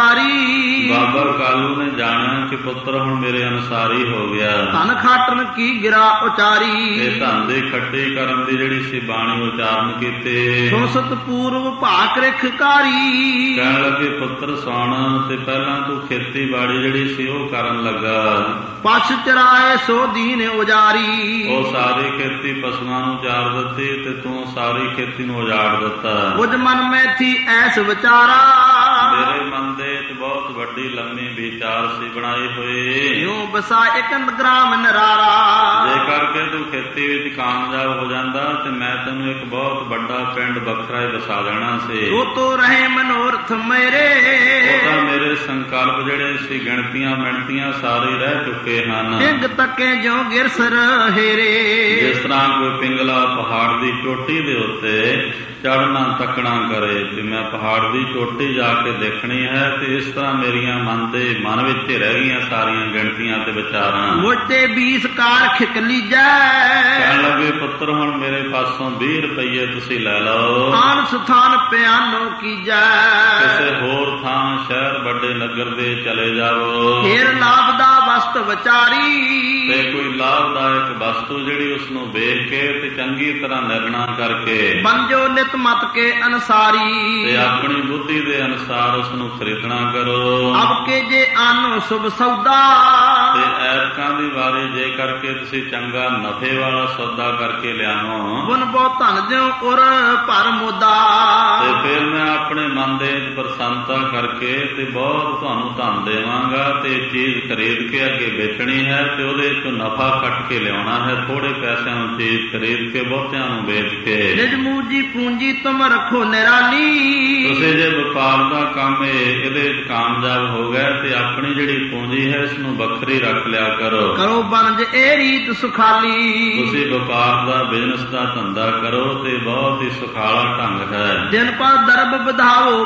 ਅਨਸਾਰੀ, ਬਾਬਾ ਕਾਲੂ ਨੇ ਜਾਣਿਆ ਕਿ ਪੁੱਤਰ ਹੁਣ ਮੇਰੇ ਅਨਸਾਰੀ ਹੋ ਗਿਆ। ਧਨ ਖਾਟਨ ਕੀ ਗਿਰਾ ਉਚਾਰੀ, ਇਹ ਧਨ ਦੀ ਖੱਟੀ ਕਰਨ ਦੀ ਜਿਹੜੀ ਸੀ ਬਾਣੀ ਉਚਾਰਨ ਕੀਤੇ। ਸੁਸਤ ਪੂਰਵ ਭਾਕ ਰਿਖਕਾਰੀ, ਕਹਿਣ ਲੱਗੇ ਪੁੱਤਰ ਸੁਣ ਤੇ ਪਹਿਲਾਂ ਤੂੰ ਖੇਤੀਬਾੜੀ ਜਿਹੜੀ ਸੀ ਉਹ ਕਰਨ ਲੱਗਾ, ਪਛ ਚਰਾਏ ਸੋ ਦੀਨ ਉਜਾਰੀ, ਉਹ ਸਾਰੀ ਖੇਤੀ ਪਸ਼ੂਆਂ ਨੂੰ ਚਾਰ ਦਿੱਤੀ ਤੇ ਤੂੰ ਸਾਰੀ ਖੇਤੀ ਨੂੰ ਉਜਾੜ ਦਿੱਤਾ। ਉਜ ਮਨ ਮੈਂ ਥੀ ਐਸ ਵਿਚਾਰਾ, ਮੇਰੇ ਮਨ ਦੇ ਵਿੱਚ ਬਹੁਤ ਵੱਡੀ ਲੰਮੀ ਵਿਚਾਰ ਸੀ ਬਣਾਈ ਹੋਈ, ਯੂੰ ਬਸਾ ਇੱਕ ਗ੍ਰਾਮ ਨਰਾਰਾ, ਜੇ ਕਰਕੇ ਤੂੰ ਖੇਤੀ ਵਿੱਚ ਕਾਮਯਾਬ ਹੋ ਜਾਂਦਾ ਤੇ ਮੈਂ ਤੈਨੂੰ ਇੱਕ ਬਹੁਤ ਵੱਡਾ ਪਿੰਡ ਵੱਖਰਾ ਹੀ ਵਸਾ ਦੇਣਾ ਸੀ। ਉਹ ਤੋ ਰਹੇ ਮਨੋਰਥ ਮੇਰੇ, ਉਹ ਤਾਂ ਮੇਰੇ ਸੰਕਲਪ ਜਿਹੜੇ ਸੀ ਗਿਣਤੀਆਂ ਮਿਣਤੀਆਂ ਸਾਰੇ ਰਹਿ ਚੁੱਕੇ ਹਨ। ਟਿੰਗ ਤੱਕੇ ਜੋ ਗਿਰਸਰ ਹੇਰੇ, ਜਿਸ ਤਰ੍ਹਾਂ ਕੋਈ ਪਿੰਗਲਾ ਪਹਾੜ ਦੀ ਚੋਟੀ ਦੇ ਉੱਤੇ ਚੜ੍ਹਨਾ ਤੱਕਣਾ ਕਰੇ ਤੇ ਮੈਂ ਪਹਾੜ ਦੀ ਚੋਟੀ ਜਾ ਕੇ ਦੇਖਣੀ ਹੈ, ਤੇ ਇਸ ਤਰ੍ਹਾਂ ਮੇਰੀਆਂ ਮਨ ਦੇ ਮਨ ਵਿੱਚ ਰਹਿ ਗਈਆਂ ਸਾਰੀਆਂ ਗਿਣਤੀਆਂ ਤੇ ਵਿਚਾਰਾਂ। ਮੋਟੇ ਬੀਸ ਕਾਰ ਖਿਕ ਲੀਜੈ, ਕਹਿਣ ਲੱਗੇ ਪੁੱਤਰ ਹੁਣ ਮੇਰੇ ਪਾਸੋਂ ਵੀਹ ਰੁਪਈਏ ਤੁਸੀਂ ਲੈ ਲਓ, ਆਨ ਸਥਾਨ ਪਿਆਨੋ ਕੀਜੈ, ਕਿਸੇ ਹੋਰ ਥਾਂ ਸ਼ਹਿਰ ਵੱਡੇ ਨਗਰ ਦੇ ਚਲੇ ਜਾਓ, ਫੇਰ ਲਾਭ ਦਾ ਵਸਤ ਵਿਚਾਰੀ, ਤੇ ਕੋਈ ਲਾਭਦਾਇਕ ਵਸਤੂ ਜਿਹੜੀ ਉਸ ਨੂੰ ਵੇਖ ਕੇ ਤੇ ਚੰਗੀ ਤਰ੍ਹਾਂ ਨਿਰਣਾ ਕਰਕੇ ਬੰਜੋ ਨਿਤ ਮਤ ਕੇ ਅਨਸਾਰੀ, ਤੇ ਆਪਣੀ ਬੁੱਧੀ ਦੇ ਅਨੁਸਾਰ ਉਸ ਨੂੰ ਖਰੀਦਣਾ ਕਰੋ। ਅਬ ਕੇ ਜੇ ਆਨੋ ਸੁਭ ਸੌਦਾ, ਤੇ ਐਤਕਾਂ ਦੀ ਵਾਰੀ ਜੇ ਕਰਕੇ ਤੁਸੀਂ ਚੰਗਾ ਨਫੇ ਵਾਲਾ ਸੌਦਾ ਕਰਕੇ ਲਿਆਵੋ, ਬੁਨ ਬੋ ਧਨ ਜਿਉ ਉਰ ਭਰ ਮੁਦਾ, ਤੇ ਫਿਰ ਮੈਂ ਆਪਣੇ ਮਨ ਦੇ ਵਿੱਚ ਪ੍ਰਸੰਨਤਾ ਕਰਕੇ ਤੇ ਬਹੁਤ ਤੁਹਾਨੂੰ ਧਨ ਦੇਵਾਂਗਾ, ਤੇ ਚੀਜ਼ ਖਰੀਦ ਕੇ ਅੱਗੇ ਵੇਚਣੀ ਹੈ ਤੇ ਉਹਦੇ ਚੋਂ ਨਫਾ ਕੱਟ ਕੇ ਲਿਆਉਣਾ ਹੈ। ਥੋੜੇ ਪੈਸਿਆਂ ਨੂੰ ਚੀਜ਼ ਖਰੀਦ ਕੇ ਬਹੁਤਿਆਂ ਨੂੰ ਵੇਚ ਕੇ ਨਿਜ ਮੂਜੀ ਪੂੰਜੀ ਤੁਮ ਰੱਖੋ ਨਿਰਾਲੀ, ਤੁਸੀਂ ਜੇ ਵਪਾਰ ਦਾ ਕੰਮ ਇਹਦੇ ਵਿੱਚ ਕਾਮਯਾਬ ਹੋ ਗਏ ਤੇ ਆਪਣੀ ਜਿਹੜੀ ਪੂੰਜੀ ਹੈ ਇਸ ਨੂੰ ਵੱਖਰੀ ਰੱਖ ਲਿਆ ਕਰੋ। ਕਰੋ ਬਨਜ ਇਹ ਰੀਤ ਸੁਖਾਲੀ, ਤੁਸੀਂ ਵਪਾਰ ਦਾ ਬਿਜ਼ਨਸ ਦਾ ਧੰਦਾ ਕਰੋ ਤੇ ਬਹੁਤ ਹੀ ਸੁਖਾਲਾ ਢੰਗ ਹੈ। ਦਿਨ ਪਰ ਦਰਬ ਵਧਾਓ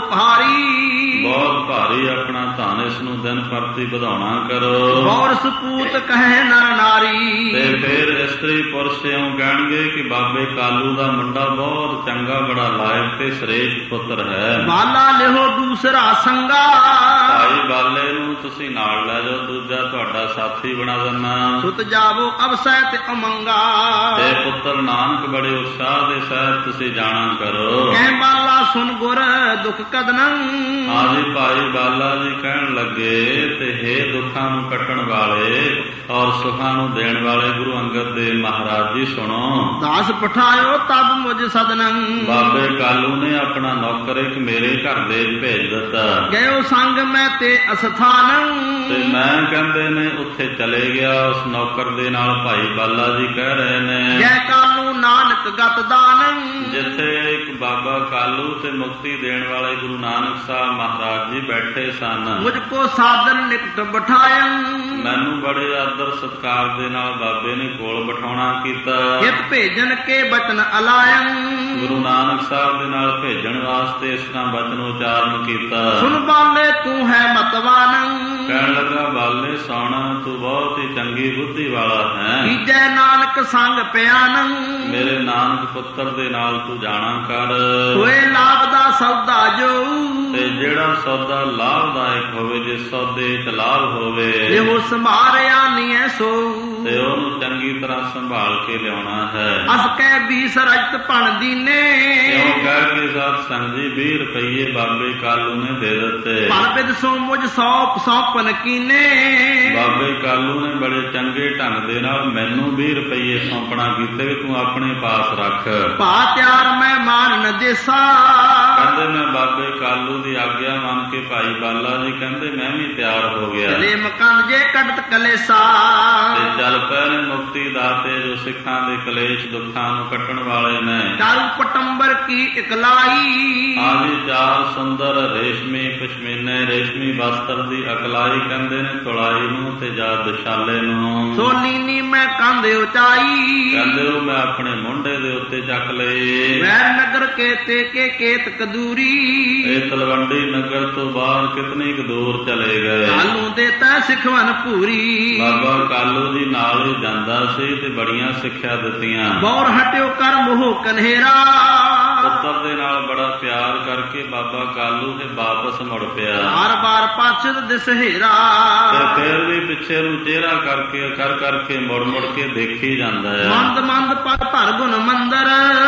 ਭਾਰੀ, ਬਹੁਤ ਭਾਰੀ ਆਪਣਾ ਧਨ ਇਸ ਨੂੰ ਦਿਨ ਪ੍ਰਤੀ ਵਧਾਉਣਾ ਕਰੋ। ਔਰ ਸਪੂਤ ਕਹੇ ਨਰ ਨਾਰੀ, ਤੇ ਫਿਰ ਇਸਤਰੀ ਪੁਰਸ਼ ਇਉਂ ਕਹਿਣਗੇ ਕਿ ਬਾਬੇ ਕਾਲੂ ਦਾ ਮੁੰਡਾ ਬਹੁਤ ਚੰਗਾ ਬੜਾ ਲਾਇਕ ਤੇ ਸ੍ਰੇਸ਼ਟ ਪੁੱਤਰ ਹੈ। ਬਾਲਾ ਲਿਹੋ ਦੂਸਰਾ ਸੰਗਾ, ਭਾਈ ਬਾਲੇ ਨੂੰ ਤੁਸੀਂ ਨਾਲ ਲੈ ਜਾਓ, ਦੂਜਾ ਤੁਹਾਡਾ ਸਾਥੀ ਬਣਾ ਦੇਣਾ। ਸੁਤ ਜਾਵੋ ਅਵਸੈ ਤੇ ਅਮੰਗਾ, ਤੇ ਪੁੱਤਰ ਨਾਨਕ ਬੜੇ ਉਤਸ਼ਾਹ ਦੇ ਸਹਿਤ ਤੁਸੀਂ ਜਾਣਾ ਕਰੋ। ਕਹਿ ਬਾਲਾ ਸੁਨ ਗੁਰ ਦੁਖ ਕਦਨੰ, ਹਾਂਜੀ ਭਾਈ ਬਾਲਾ ਜੀ ਕਹਿਣ ਲੱਗੇ ਤੇ ਹੇ ਦੁੱਖਾਂ ਨੂੰ ਕੱਟਣ ਵਾਲੇ ਔਰ ਸੁਖਾਂ ਨੂੰ ਦੇਣ ਵਾਲੇ ਗੁਰੂ ਅੰਗਦ ਦੇਵ ਮਹਾਰਾਜ ਜੀ ਸੁਣੋ। ਦਾਸ ਪਠਾਇਓ ਤਬ ਮੁਝ ਸਦਨੰ, ਬਾਬੇ ਕਾਲੂ ਨੇ ਆਪਣਾ ਨੌਕਰ ਇੱਕ ਮੇਰੇ ਘਰ ਦੇ ਭੇਜ ਦਿੱਤਾ। ਗਇਓ ਸੰਗ ਮੈਂ ਤੇ ਅਸਥਾਨੰ, ਤੇ ਮੈਂ ਕਹਿੰਦੇ ਨੇ ਉੱਥੇ ਚਲੇ ਗਿਆ। ਉਸ ਨੌਕਰ ਦੇ ਨਾਲ ਭਾਈ ਬਾਲਾ ਜੀ ਕਹਿ ਰਹੇ ਨੇ, ਜੈ ਕਾਲੂ ਨਾਨਕ ਗਤ ਦਾਨ, ਜਿੱਥੇ ਇੱਕ ਬਾਬਾ ਕਾਲੂ ਤੇ ਮੁਕਤੀ ਦੇਣ ਵਾਲੇ ਗੁਰੂ ਨਾਨਕ ਸਾਹਿਬ ਮਹਾਰਾਜ ਜੀ ਬੈਠੇ ਸਨ, ਮੁਝ ਕੋ ਸਾਧਨ ਨਿਕਟ ਬਿਠਾਇਆ, ਮੈਨੂੰ ਬੜੇ ਆਦਰ ਸਤਿਕਾਰ ਦੇ ਨਾਲ ਬਾਬੇ ਨੇ ਕੋਲ ਬਿਠਾਉਣਾ ਕੀਤਾ। ਹਿਤ ਭੇਜਨ ਕੇ ਬਚਨ ਅਲਾਇਨ, ਗੁਰੂ ਨਾਨਕ ਸਾਹਿਬ ਦੇ ਨਾਲ ਭੇਜਣ ਵਾਸਤੇ ਇਸ ਤਰ੍ਹਾਂ ਬਚਨ ਉਚਾਰਨ ਕੀਤਾ। ਸੁਣ ਬਾਲੇ ਤੂੰ ਹੈ ਮਤਵਾਨ, ਕਹਿਣ ਲੱਗਾ, ਬਾਲੇ ਸੁਣ, ਤੂੰ ਬਹੁਤ ਹੀ ਚੰਗੀ ਬੁੱਧੀ ਵਾਲਾ ਹੈ। ਕੀਜੈ ਨਾਨਕ ਸੰਗ ਪਿਆਨ, ਮੇਰੇ ਨਾਨਕ ਪੁੱਤਰ ਦੇ ਨਾਲ ਤੂੰ ਜਾਣਾ ਕਰ। ਹੋਏ ਲਾਭ ਦਾ ਸੌਦਾ ਜੋ, ਤੇ ਜਿਹੜਾ ਸੌਦਾ ਲਾਭਦਾਇਕ ਹੋਵੇ, ਜਿਸ ਸੌਦੇ ਚ ਲਾਭ ਹੋਵੇ, ਇਹੋ ਸੰਭਾਰਿਆ ਨਹੀਂ ਐ ਸੋ, ਤੇ ਉਹਨੂੰ ਚੰਗੀ ਤਰ੍ਹਾਂ ਸੰਭਾਲ ਕੇ ਲਿਆਉਣਾ ਹੈ। ਅਸ ਕਹਿ ਬੀਸ ਰਜਤ ਭਣ ਦੀਨੇ, ਕਿਉਂ ਕਹਿ ਕੇ ਸਾਧ ਸੰਗਤ ਜੀ ਵੀਹ ਰੁਪਈਏ ਬਾਬੇ ਕਾਲੂ ਨੇ ਦੇ ਦਿੱਤੇ। ਭਣ ਬਿਦ ਸੋ ਮੁਝ ਸੌਪ ਸੌਪਨ ਕੀਨੇ, ਬਾਬੇ ਕਾਲੂ ਨੇ ਬੜੇ ਚੰਗੇ ਢੰਗ ਦੇ ਨਾਲ ਮੈਨੂੰ ਵੀਹ ਰੁਪਈਏ ਸੌਂਪਣਾ ਕੀਤੇ ਵੀ ਤੂੰ ਆਪਣੇ ਪਾਸ ਰੱਖ। ਭਾ ਤਿਆਰ ਮੈਂ ਮਾਨ ਨ ਦੇਸਾ, ਕਹਿੰਦੇ ਮੈਂ ਬਾਬੇ ਕਾਲੂ ਦੀ ਆਗਿਆ ਮੰਨ ਕੇ ਭਾਈ ਬਾਲਾ ਜੀ ਕਹਿੰਦੇ ਮੈਂ ਵੀ ਤਿਆਰ ਹੋ ਗਿਆ। ਚਲੇ ਮਕੰਦ ਜੇ ਕੱਢਤ ਕਲੇਸਾ, ਤੇ ਚੱਲ ਪਏ ਨੇ ਮੁਕਤੀ ਦਾਤੇ ਜੋ ਸਿੱਖਾਂ ਦੇ ਕਲੇਸ਼ ਦੁੱਖਾਂ ਨੂੰ ਕੱਟਣ ਵਾਲੇ ਨੇ। ਚਾਰੂ ਪਟੰਬਰ ਕੀ ਇਕਲਾਈ, ਆਜੀ ਚਾਰ ਸੁੰਦਰ ਰੇਸ਼ਮੀ ਪਸ਼ਮੀਨੇ ਰੇਸ਼ਮੀ ਵਸਤਰ ਦੀ ਅਕਲਾਈ ਕਹਿੰਦੇ ਨੇ ਤੁਲਾਈ ਨੂੰ ਤੇ ਜਾ ਦੁਸ਼ਾਲੇ ਨੂੰ। ਸੋਲੀਨੀ ਮੈਂ ਕੰਧ ਉਚਾਈ, ਕਹਿੰਦੇ ਉਹ ਮੈਂ ਆਪਣੇ ਮੁੰਡੇ ਦੇ ਉੱਤੇ ਚੱਕ ਲਏ। ਵੈਰ ਨਗਰ ਕੇ ਤੇ ਕੇ ਕੇਤਕ ਦੂਰੀ, ਇਹ ਤਲਵੰਡੀ ਨਗਰ ਤੋਂ ਬਾਹਰ ਕਿਤਨੀ ਕੁ ਦੂਰ ਚਲੇ ਗਏ। ਕਾਲੂ ਦੇ ਤਾਂ ਸਿਖਵਨ ਪੂਰੀ, ਬਾਬਾ ਕਾਲੂ ਜੀ ਨਾਲ ਹੀ ਜਾਂਦਾ ਸੀ ਤੇ ਬੜੀਆਂ ਸਿੱਖਿਆ ਦਿੱਤੀਆਂ। ਬੌਰ ਹਟਿਓ ਕਰ ਮੋਹ ਕਨੇਰਾ, ਪੁੱਤਰ ਦੇ ਨਾਲ ਬੜਾ ਪਿਆਰ ਕਰਕੇ ਬਾਬਾ ਕਾਲੂ ਤੇ ਵਾਪਸ ਮੁੜ ਪਿਆ। ਬਾਰ ਬਾਰ ਪਾਛਦ ਦਿਸਹੇਰਾ, ਤੇ ਫਿਰ ਵੀ ਪਿੱਛੇ ਨੂੰ ਚਿਹਰਾ ਕਰਕੇ ਕਰ ਕਰਕੇ ਮੁੜ ਮੁੜ ਕੇ ਦੇਖੀ ਜਾਂਦਾ ਹੈ। ਮੰਦ ਮੰਦ ਪਗ ਧਰ ਗੁਣ ਮੰਦਰ,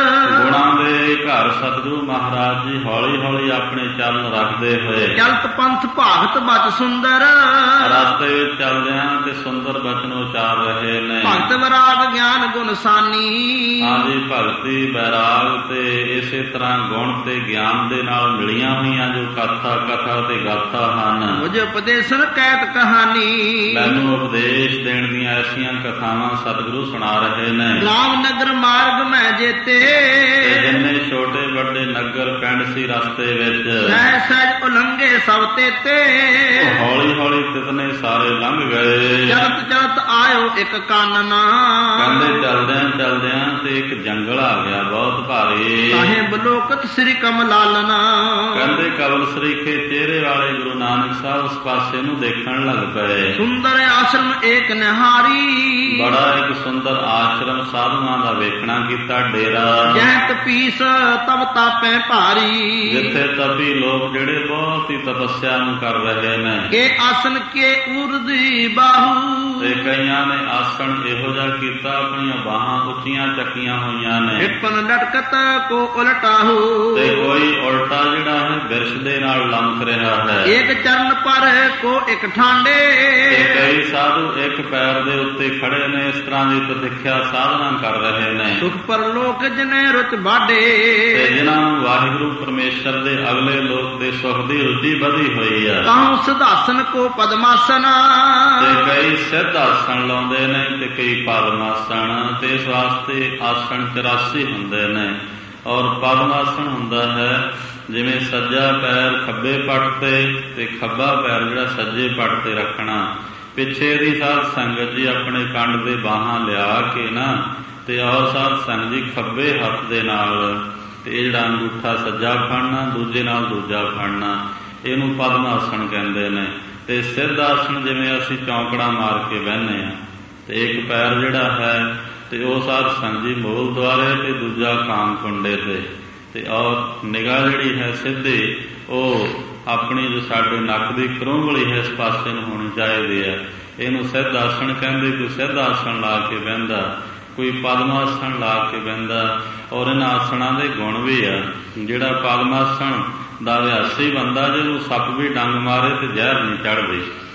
ਗੁਣਾਂ ਦੇ ਘਰ ਸਤਿਗੁਰੂ ਮਹਾਰਾਜ ਜੀ ਹੌਲੀ ਹੌਲੀ ਆਪਣੇ ਚਰਨ ਰੱਖਦੇ ਹੋਏ ਚਲਤ ਪੰਥ ਭਾਗਤ ਬਚ ਸੁੰਦਰ, ਰਸਤੇ ਵਿੱਚ ਚੱਲਦਿਆਂ ਤੇ ਸੁੰਦਰ ਬਚਨ ਉਚਾਰ ਰਹੇ ਨੇ। ਭਗਤ ਵਿਰਾਗ ਗਿਆਨ ਗੁਣ ਸਾਨੀ, ਹਾਂਜੀ ਭਗਤੀ ਬੈਰਾਗ ਤੇ ਇਸੇ ਤਰ੍ਹਾਂ ਗੁਣ ਤੇ ਗਿਆਨ ਦੇ ਨਾਲ ਮਿਲੀਆਂ ਹੋਈਆਂ ਜੋ ਕਥਾ ਕਥਾ ਤੇ ਗਾਥਾ ਹਨ। ਮੁਝ ਉਪਦੇਸ਼ਨ ਕਹਿਤ ਕਹਾਣੀ, ਮੈਨੂੰ ਉਪਦੇਸ਼ ਦੇਣ ਦੀਆਂ ਐਸੀਆਂ ਕਥਾਵਾਂ ਸਤਿਗੁਰੂ ਸੁਣਾ ਰਹੇ ਨੇ। ਰਾਮ ਨਗਰ ਮਾਰਗ ਮੈਂ ਜੇਤੇ, ਤੇ ਜਿੰਨੇ ਛੋਟੇ ਵੱਡੇ ਨਗਰ ਪਿੰਡ ਸੀ ਰਸਤੇ ਵਿੱਚ, ਮੈਂ ਸਹਿਜ ਉਲੰਘੇ ਸਭ ਤੇਤੇ, ਹੌਲੀ ਹੌਲੀ ਕਿਤਨੇ ਸਾਰੇ ਲੰਘ ਗਏ। ਚਲਤ ਚਲਤ ਆਇਓ ਇੱਕ ਕਾਨਨਾ, ਕਹਿੰਦੇ ਚਲਦਿਆਂ ਚਲਦਿਆਂ ਤੇ ਇੱਕ ਜੰਗਲ ਆ ਗਿਆ ਬਹੁਤ ਭਾਰੀ। ਕਾਹੇ ਬਲੋਕਤ ਸ੍ਰੀ ਕਮਲਾਲਨਾ, ਕਹਿੰਦੇ ਕਬਲ ਸਰੀਖੇ ਚਿਹਰੇ ਵਾਲੇ ਗੁਰੂ ਨਾਨਕ ਸਾਹਿਬ ਉਸ ਪਾਸੇ ਨੂੰ ਦੇਖਣ ਲੱਗ ਪਏ। ਸੁੰਦਰ ਆਸ਼ਰਮ ਏਕ ਨਿਹਾਰੀ, ਬੜਾ ਇੱਕ ਸੁੰਦਰ ਆਸ਼ਰਮ ਸਾਧੂਆਂ ਦਾ ਵੇਖਣਾ ਕੀਤਾ ਡੇਰਾ। ਜਹ ਤਪੀਸ ਤਬ ਤਾਪੈ ਭਾਰੀ, ਜਿੱਥੇ ਤਪੀ ਲੋਕ ਜਿਹੜੇ ਬਹੁਤ ਹੀ ਤਪੱਸਿਆ ਨੂੰ ਕਰ ਰਹੇ ਨੇ। ਕੇ ਆਸਨ ਕੇ ਉਰਦੀ ਬਾਹੂ, ਤੇ ਕਈਆਂ ਨੇ ਆਸਣ ਇਹੋ ਜਿਹਾ ਕੀਤਾ ਆਪਣੀਆਂ ਬਾਹਾਂ ਉੱਚੀਆਂ ਚੱਕੀਆਂ ਹੋਈਆਂ ਨੇ। ਹਿੱਪਨ ਲਟਕਤ ਕੋ ਉਲਟਾਹੂ, ਤੇ ਕੋਈ ਉਲਟਾ ਜਿਹੜਾ ਹੈ ਬਿਰਸ਼ ਦੇ ਨਾਲ ਲੰਮਕ ਰਿਹਾ ਹੈ। ਇੱਕ ਚਰਨ ਪਰ ਕੋ ਇੱਕ ਠਾਂਡੇ, ਤੇ ਕਈ ਸਾਧੂ ਇੱਕ ਪੈਰ ਦੇ ਉੱਤੇ ਖੜੇ ਨੇ। ਇਸ ਤਰ੍ਹਾਂ ਦੀ ਪ੍ਰਤਿਖਿਆ ਸਾਧਨਾ ਕਰ ਰਹੇ ਨੇ। ਸੁਖ ਪਰ ਲੋਕ ਜਨੇ ਰੁਚ ਬਾਡੇ, ਤੇ ਜਿਨ੍ਹਾਂ ਨੂੰ ਵਾਹਿਗੁਰੂ ਪਰਮੇਸ਼ਰ ਦੇ ਅਗਲੇ ਲੋਕ ਦੇ ਸੁਖ ਦੀ ਰੁਚੀ ਵਧੀ ਹੋਈ ਆ। ਕਾਹੂ ਸਿਧਾਸਨ ਕੋ ਪਦਮਾਸਨ, ਤੇ ਕਈ ਸਿੱਧ ਆਸਣ ਲਾਉਂਦੇ ਨੇ ਤੇ ਕਈ ਪਦਮਾਸਣ। ਤੇ ਇਸ ਵਾਸਤੇ ਆਸਣ ਚੁਰਾਸੀ ਹੁੰਦੇ ਨੇ। ਔਰ ਪਦਮਾਸਣ ਹੁੰਦਾ ਹੈ ਜਿਵੇਂ ਸੱਜਾ ਪੈਰ ਖੱਬੇ ਪੱਟ ਤੇ ਤੇ ਖੱਬਾ ਪੈਰ ਜਿਹੜਾ ਸੱਜੇ ਪੱਟ ਤੇ ਰੱਖਣਾ। ਪਿੱਛੇ ਦੀ ਸਾਧ ਸੰਗਤ ਜੀ ਆਪਣੇ ਕੰਡ ਦੇ ਬਾਹਾਂ ਲਿਆ ਕੇ ਨਾ ਤੇ ਔਰ ਸਾਧ ਸੰਗਤ ਜੀ ਖੱਬੇ ਹੱਥ ਦੇ ਨਾਲ ਤੇ ਇਹ ਜਿਹੜਾ ਅੰਗੂਠਾ ਸੱਜਾ ਫੜਨਾ, ਦੂਜੇ ਨਾਲ ਦੂਜਾ ਫੜਨਾ, ਇਹਨੂੰ ਪਦਮਾਸਣ ਕਹਿੰਦੇ ਨੇ। ਤੇ ਸਿੱਧ ਆਸਣ ਜਿਵੇਂ ਅਸੀਂ ਚੌਂਕੜਾ ਮਾਰ ਕੇ ਬਹਿੰਦੇ ਹਾਂ ਤੇ ਇੱਕ ਪੈਰ ਜਿਹੜਾ ਹੈ ਤੇ ਉਹ ਸਾਧ ਸੰਗਤ ਜੀ ਮੂਲ ਦੁਆਰੇ ਤੇ ਦੂਜਾ ਕਾਮ ਕੁੰਡੇ ਤੇ ਤੇ ਔਰ ਨਿਗਾਹ ਜਿਹੜੀ ਹੈ ਸਿੱਧੀ ਉਹ ਆਪਣੀ ਜੋ ਸਾਡੇ ਨੱਕ ਦੀ ਕਰੋਂਗਲੀ ਹੈ ਇਸ ਪਾਸੇ ਨੂੰ ਹੋਣੀ ਚਾਹੀਦੀ ਹੈ। ਇਹਨੂੰ ਸਿੱਧ ਆਸਣ ਕਹਿੰਦੇ। ਕੋਈ ਸਿੱਧ ਆਸਣ ਲਾ ਕੇ ਬਹਿੰਦਾ, ਕੋਈ ਪਦਮਾਸਣ ਲਾ ਕੇ ਬਹਿੰਦਾ। ਔਰ ਇਹਨਾਂ ਆਸਣਾਂ ਦੇ ਗੁਣ ਵੀ ਆ। ਜਿਹੜਾ ਪਦਮਾਸਣ ਦਾ ਅਭਿਆਸੀ ਬੰਦਾ ਜਿਹਨੂੰ ਸੱਪ ਵੀ ਡੰਗ ਮਾਰੇ ਤੇ ਜ਼ਹਿਰ ਨਹੀਂ ਚੜ੍ਹਦੀ।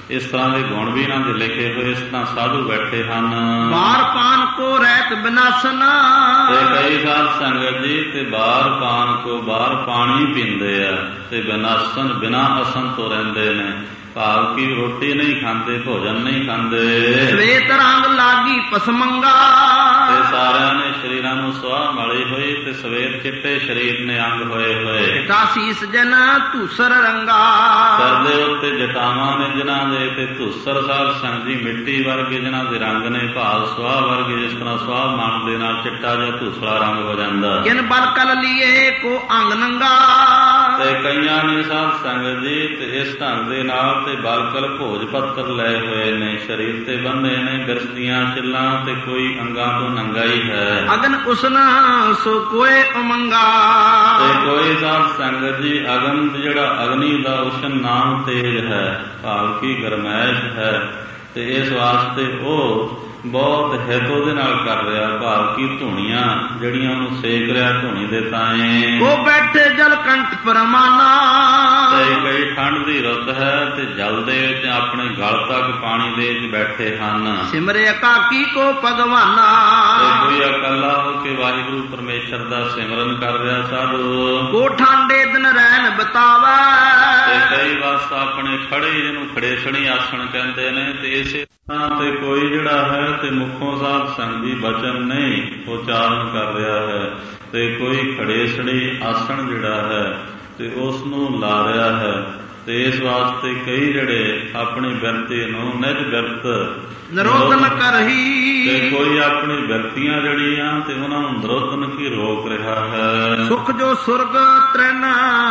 ਇਸ ਤਰ੍ਹਾਂ ਦੇ ਗੁਣ ਵੀ ਇਹਨਾਂ ਦੇ ਲਿਖੇ ਹੋਏ, ਇਸ ਤਰ੍ਹਾਂ ਸਾਧੂ ਬੈਠੇ ਹਨ। ਬਾਰ ਪਾਨ ਕੋ ਰਹਿਤ ਬਿਨਾਸਨ, ਤੇ ਕਈ ਸਾਧ ਸੰਗਤ ਜੀ ਤੇ ਬਾਹਰ ਪਾਨ ਕੋ ਬਾਹਰ ਪਾਣੀ ਪੀਂਦੇ ਆ ਤੇ ਬਿਨਾਸਨ ਬਿਨਾ ਅਸਨ ਤੋਂ ਰਹਿੰਦੇ ਨੇ, ਭਾਵ ਕਿ ਰੋਟੀ ਨਹੀਂ ਖਾਂਦੇ, ਭੋਜਨ ਨਹੀਂ ਖਾਂਦੇ। ਸਵੇਤ ਰੰਗ ਲਾਗੀ ਪਸਮੰਗਾ, ਤੇ ਸਾਰਿਆਂ ਨੇ ਸਰੀਰਾਂ ਨੂੰ ਸੁਆਹ ਮਲੀ ਹੋਈ ਤੇ ਸਵੇਤ ਚਿੱਟੇ ਸਰੀਰ ਨੇ ਅੰਗ ਹੋਏ ਹੋਏ। ਕਾਸੀਸ ਜਨ ਧੂਸਰ ਰੰਗਾ, ਸਿਰ ਦੇ ਉੱਤੇ ਜਟਾਵਾਂ ਨੇ ਜਿਨ੍ਹਾਂ ਦੇ, ਤੇ ਧੂਸਰ ਸਾਧ ਸੰਗਤ ਜੀ ਮਿੱਟੀ ਵਰਗੇ ਜਿਨ੍ਹਾਂ ਦੇ ਰੰਗ ਨੇ, ਭਾਵ ਸੁਆਹ ਵਰਗੇ, ਜਿਸ ਤਰ੍ਹਾਂ ਸੁਆਹ ਮਣ ਦੇ ਨਾਲ ਚਿੱਟਾ ਜਾਂ ਧੂਸਰਾ ਰੰਗ ਹੋ ਜਾਂਦਾ। ਜਿਨ ਬਲ ਕਲ ਲੀਏ ਕੋ ਅੰਗ ਨੰਗਾ, ਤੇ ਕਈਆਂ ਨੇ ਸਾਧ ਸੰਗਤ ਜੀ ਤੇ ਇਸ ਢੰਗ ਦੇ ਨਾਲ ਤੇ ਬਲਕਲ ਭੋਜ ਪੱਤਰ ਲਏ ਹੋਏ ਨੇ, ਸਰੀਰ ਤੇ ਬੰਨੇ ਨੇ ਗਰਸਦੀਆਂ ਚਿੱਲਾਂ, ਤੇ ਕੋਈ ਅੰਗਾਂ ਤੋਂ ਨੰਗਾ ਹੀ ਹੈ। ਅਗਨ ਉਸਨ ਸੋ ਕੋਏ ਉਮੰਗਾ, ਤੇ ਕੋਈ ਸਾਧ ਸੰਗਤ ਜੀ ਅਗਨ ਜਿਹੜਾ ਅਗਨੀ ਦਾ ਉਸ਼ਨ ਨਾਮ ਤੇਜ ਹੈ, ਭਾਵ ਕੀ ਗਰਮੈਸ਼ ਹੈ, ਤੇ ਇਸ ਵਾਸਤੇ ਉਹ ਬਹੁਤ ਹਿੱਤ ਉਹਦੇ ਨਾਲ ਕਰ ਰਿਹਾ, ਭਾਵ ਕੀ ਧੂਣੀਆਂ ਜਿਹੜੀਆਂ ਉਹਨੂੰ ਸੇਕ ਰਿਹਾ ਧੂਣੀ ਦੇ ਤਾਏ। ਉਹ ਬੈਠੇ ਜਲ ਕੰਠ ਪਰਮਾਨਾ, ਤੇ ਕਈ ਠੰਡ ਦੀ ਰੁੱਤ ਹੈ ਤੇ ਜਲ ਦੇ ਵਿੱਚ ਆਪਣੇ ਗਲ ਤੱਕ ਪਾਣੀ ਦੇ ਵਿੱਚ ਬੈਠੇ ਹਨ। ਸਿਮਰੇ ਕਾਕੀ ਕੋ ਭਗਵਾਨਾ, ਤੇ ਕੋਈ ਇਕੱਲਾ ਹੋ ਕੇ ਵਾਹਿਗੁਰੂ ਪਰਮੇਸ਼ਰ ਦਾ ਸਿਮਰਨ ਕਰ ਰਿਹਾ ਸਾਧੂ। ਕੋ ਠਾਂਡੇ ਦਿਨ ਰਹਿਣ ਬਤਾਵਾ, ਤੇ ਕਈ ਵਾਸਤਾ ਆਪਣੇ ਖੜੇ, ਜਿਹਨੂੰ ਖੜੇ ਛੜੀ ਆਸਣ ਕਹਿੰਦੇ ਨੇ, ਤੇ ਇਸੇ ਤੇ ਕੋਈ ਜਿਹੜਾ ਹੈ ਤੇ ਮੁਖੋਂ ਸਾਧ ਸੰਗਤ ਜੀ ਬਚਨ ਨਹੀਂ ਉਚਾਰਨ ਕਰ ਰਿਹਾ ਹੈ, ਤੇ ਕੋਈ ਖੜੇਸੜੀ ਆਸਣ ਜਿਹੜਾ ਹੈ ਤੇ ਉਸ ਨੂੰ ਲਾ ਰਿਹਾ ਹੈ। ਤੇ ਇਸ ਵਾਸਤੇ ਕਈ ਜਿਹੜੇ ਆਪਣੀ ਬਿਰਤੀ ਨੂੰ ਨਿਜ ਬਿਰਤ ਨਿਰੋਧਨ ਕਰਹੀ, ਤੇ ਕੋਈ ਆਪਣੀ ਬਿਰਤੀਆਂ ਜਿਹੜੀਆਂ ਤੇ ਉਹਨਾਂ ਨੂੰ ਨਿਰੋਧਨ ਕੀ ਰੋਕ ਰਿਹਾ ਹੈ। ਸੁਖ ਜੋ ਸੁਰਗ ਤ੍ਰਿਨ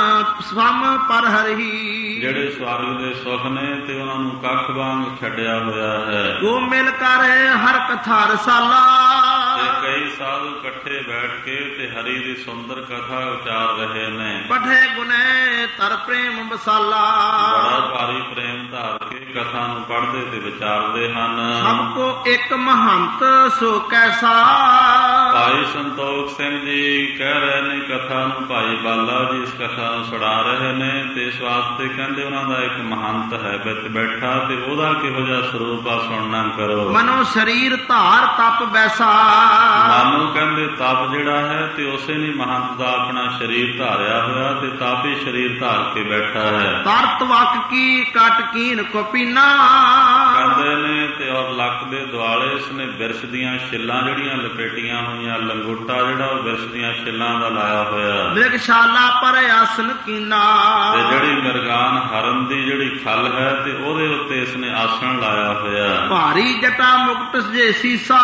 ਸਮ ਪਰ ਹਰਹੀ, ਜਿਹੜੇ ਸਵਰਗ ਦੇ ਸੁਖ ਨੇ ਤੇ ਉਹਨਾਂ ਨੂੰ ਕੱਖ ਵਾਂਗ ਛੱਡਿਆ ਹੋਇਆ ਹੈ। ਉਹ ਮਿਲ ਕਰ ਹਰ ਕਥਾ ਰਸਾਲਾ, ਤੇ ਕਈ ਸਾਧੂ ਇਕੱਠੇ ਬੈਠ ਕੇ ਤੇ ਹਰੀ ਦੀ ਸੁੰਦਰ ਕਥਾ ਉਚਾਰ ਰਹੇ ਨੇ। ਪਠੇ ਗੁਨੇ ਤਰ ਪ੍ਰੇਮ ਮਸਾਲਾ, ਬੜਾ ਭਾਰੀ ਪ੍ਰੇਮ ਧਾਰ ਕੇ ਕਥਾ ਨੂੰ ਪੜ੍ਹਦੇ ਤੇ ਵਿਚਾਰਦੇ ਹਨ। ਸਭ ਕੋ ਇੱਕ ਮਹੰਤ ਸੋ ਕੈਸਾ, ਭਾਈ ਸੰਤੋਖ ਸਿੰਘ ਜੀ ਕਹਿ ਰਹੇ ਨੇ ਕਥਾ ਨੂੰ, ਭਾਈ ਬਾਲਾ ਜੀ ਇਸ ਕਥਾ ਨੂੰ ਸੁਣਾ ਰਹੇ ਨੇ, ਤੇ ਇਸ ਵਾਸਤੇ ਕਹਿੰਦੇ ਉਹਨਾਂ ਦਾ ਇੱਕ ਮਹੰਤ ਹੈ ਵਿੱਚ ਬੈਠਾ, ਤੇ ਉਹਦਾ ਕਿਹੋ ਜਿਹਾ ਸਰੂਪ ਆ ਸੁਣਨਾ ਕਰੋ। ਮਨੋ ਸਰੀਰ ਧਾਰ ਤਪ ਬੈਸਾ, ਮਨ ਨੂੰ ਕਹਿੰਦੇ ਤਪ ਜਿਹੜਾ ਹੈ ਤੇ ਉਸੇ ਨੇ ਮਹੰਤ ਦਾ ਆਪਣਾ ਸਰੀਰ ਧਾਰਿਆ ਹੋਇਆ, ਤੇ ਤਾਪੀ ਸਰੀਰ ਧਾਰ ਕੇ ਬੈਠਾ ਹੈ। ਤਰਤ ਵਕ ਕੀ ਕਟ ਕੀਨ ਕੋ ਪੀਨਾ, ਕਹਿੰਦੇ ਨੇ ਤੇ ਔਰ ਲੱਕ ਦੇ ਦੁਆਲੇ ਇਸਨੇ ਬਿਰਛ ਦੀਆਂ ਛਿੱਲਾਂ ਜਿਹੜੀਆਂ ਲਪੇਟੀਆਂ ਹੋਈਆਂ, ਲੰਗੋਟਾ ਜਿਹੜਾ ਉਹ ਬਿਰਛ ਦੀਆਂ ਛਿੱਲਾਂ ਦਾ ਲਾਇਆ ਹੋਇਆ। ਮ੍ਰਿਗਸ਼ਾਲਾ ਪਰ ਆਸਨ ਕੀਨਾ, ਤੇ ਜਿਹੜੀ ਮਿਰਗਾਨ ਹਰਨ ਦੀ ਜਿਹੜੀ ਖੱਲ ਹੈ ਤੇ ਉਹਦੇ ਉੱਤੇ ਇਸਨੇ ਆਸਣ ਲਾਇਆ ਹੋਇਆ। ਭਾਰੀ ਜਟਾ ਮੁਕਟ ਜੇ ਸੀਸਾ,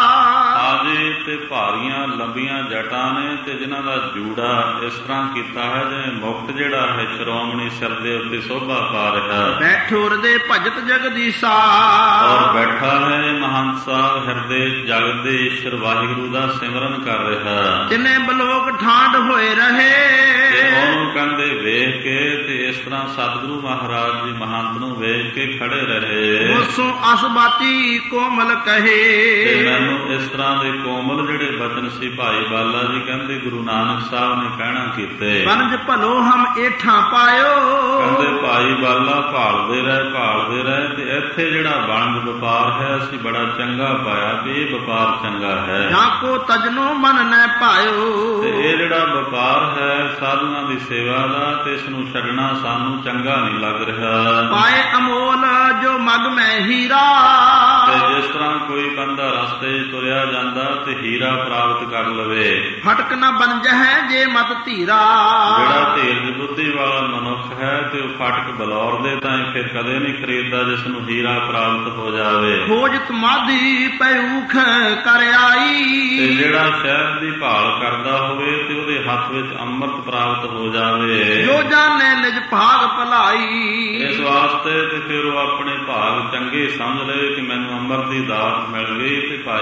ਆਜੇ ਤੇ ਭਾਰੀਆਂ ਲੰਬੀਆਂ ਜਟਾਂ ਨੇ ਤੇ ਜਿਨ੍ਹਾਂ ਦਾ ਜੂੜਾ ਇਸ ਤਰ੍ਹਾਂ ਕੀਤਾ ਹੈ ਜਿਵੇਂ ਮੁਕਟ ਜਿਹੜਾ ਹੈ ਸ਼੍ਰੋਮਣੀ ਸਿਰ ਦੇ ਉੱਤੇ ਸੋਭਾ ਪਾ ਰਿਹਾ। ਬੈਠੋ ਹਿਰਦੇ ਭਜਤ ਜਗਦੀਸ਼ਾ, ਔਰ ਬੈਠਾ ਹੈ ਮਹੰਤ ਸਾਹਿਬ ਹਿਰਦੇ ਜਗਤ ਦੇ ਈਸ਼ਰ ਵਾਹਿਗੁਰੂ ਦਾ ਸਿਮਰਨ ਕਰ ਰਿਹਾ। ਜਿਨੇ ਬਲੋਕ ਠਾਂਡ ਹੋਏ ਰਹੇ, ਤੇ ਉਹਨੂੰ ਕਹਿੰਦੇ ਵੇਖ ਕੇ ਤੇ ਇਸ ਤਰ੍ਹਾਂ ਸਤਿਗੁਰੂ ਮਹਾਰਾਜ ਜੀ ਮਹੰਤ ਨੂੰ ਵੇਖ ਕੇ ਖੜੇ ਰਹੇ। ਉਸੋਂ ਅਸਬਾਤੀ ਕੋਮਲ ਕਹੇ, ਤੇ ਮੈਨੂੰ ਇਸ ਤਰ੍ਹਾਂ ਦੇ ਕੋਮਲ ਜਿਹੜੇ ਬਚਨ ਸੀ ਭਾਈ ਬਾਲਾ ਜੀ ਕਹਿੰਦੇ ਗੁਰੂ ਨਾਨਕ ਸਾਹਿਬ ਨੇ ਕਹਿਣਾ ਕੀਤੇ। ਬਨਜ ਭਲੋ ਹਮ ਏਠਾਂ ਪਾਇਓ, ਕਹਿੰਦੇ ਭਾਈ ਬਾਲਾ ਭਾਲਦੇ ਰਹੇ ਭਾਲਦੇ ਰਹੇ ਤੇ ਇੱਥੇ ਜਿਹੜਾ ਵਣਜ ਵਪਾਰ ਹੈ ਅਸੀਂ ਬੜਾ ਚੰਗਾ ਪਾਇਆ ਵੀ ਇਹ ਵਪਾਰ ਚੰਗਾ ਹੈ। ਜਾਂ ਕੋ ਤਜਨੋ ਮਨ ਨੈ ਪਾਇਓ, ਤੇ ਇਹ ਜਿਹੜਾ ਵਪਾਰ ਹੈ ਸਾਧੂਆਂ ਦੀ ਸੇਵਾ ਦਾ ਤੇ ਇਸ ਨੂੰ ਛੱਡਣਾ ਸਾਨੂੰ ਚੰਗਾ ਨਹੀਂ ਲੱਗ ਰਿਹਾ। ਪਾਏ ਅਮੋਲ ਜੋ ਮਗ ਮੈਂ ਹੀਰਾ, ਤੇ ਜਿਸ ਤਰ੍ਹਾਂ ਕੋਈ ਬੰਦਾ ਰਸਤੇ 'ਚ ਤੁਰਿਆ ਜਾਂਦਾ ਤੇ ਹੀਰਾ ਪ੍ਰਾਪਤ ਕਰ ਲਵੇ। ਫਟਕ ਨਾ ਬਨ ਜਹੈ ਜੇ ਮਤ ਧੀਰਾ, ਜਿਹੜਾ ਧੀਰਜ ਬੁੱਧੀ ਵਾਲਾ ਮਨੁੱਖ ਹੈ ਤੇ ਉਹ ਫਟਕ ਬਲੌਰ ਦੇ ਤਾਂ ਫਿਰ ਕਦੇ ਨਹੀਂ ਖਰੀਦਦਾ ਜਿਸ ਨੂੰ ਹੀਰਾ ਪ੍ਰਾਪਤ ਹੋ ਜਾਵੇ। ਖੋਜਤ ਮਾਧੀ ਪੈਊਖ ਕਰ ਆਈ, ਤੇ ਜਿਹੜਾ ਸ਼ਹਿਦ ਦੀ ਭਾਲ ਕਰਦਾ ਹੋਵੇ ਤੇ ਉਹਦੇ ਹੱਥ ਵਿੱਚ ਅੰਮ੍ਰਿਤ ਪ੍ਰਾਪਤ ਹੋ ਜਾਵੇ। ਜੋ ਜਾਣੇ ਨਿਜ ਭਾਗ ਭਲਾਈ, ਇਸ ਵਾਸਤੇ ਤੇ ਫਿਰ ਉਹ ਆਪਣੇ ਭਾਗ ਚੰਗੇ ਸਮਝ ਲਵੇ ਕਿ ਮੈਨੂੰ ਅੰਮ੍ਰਿਤ ਦੀ ਦਾਤ ਮਿਲ ਗਈ। ਤੇ ਭਾਈ ਬਾਲਾ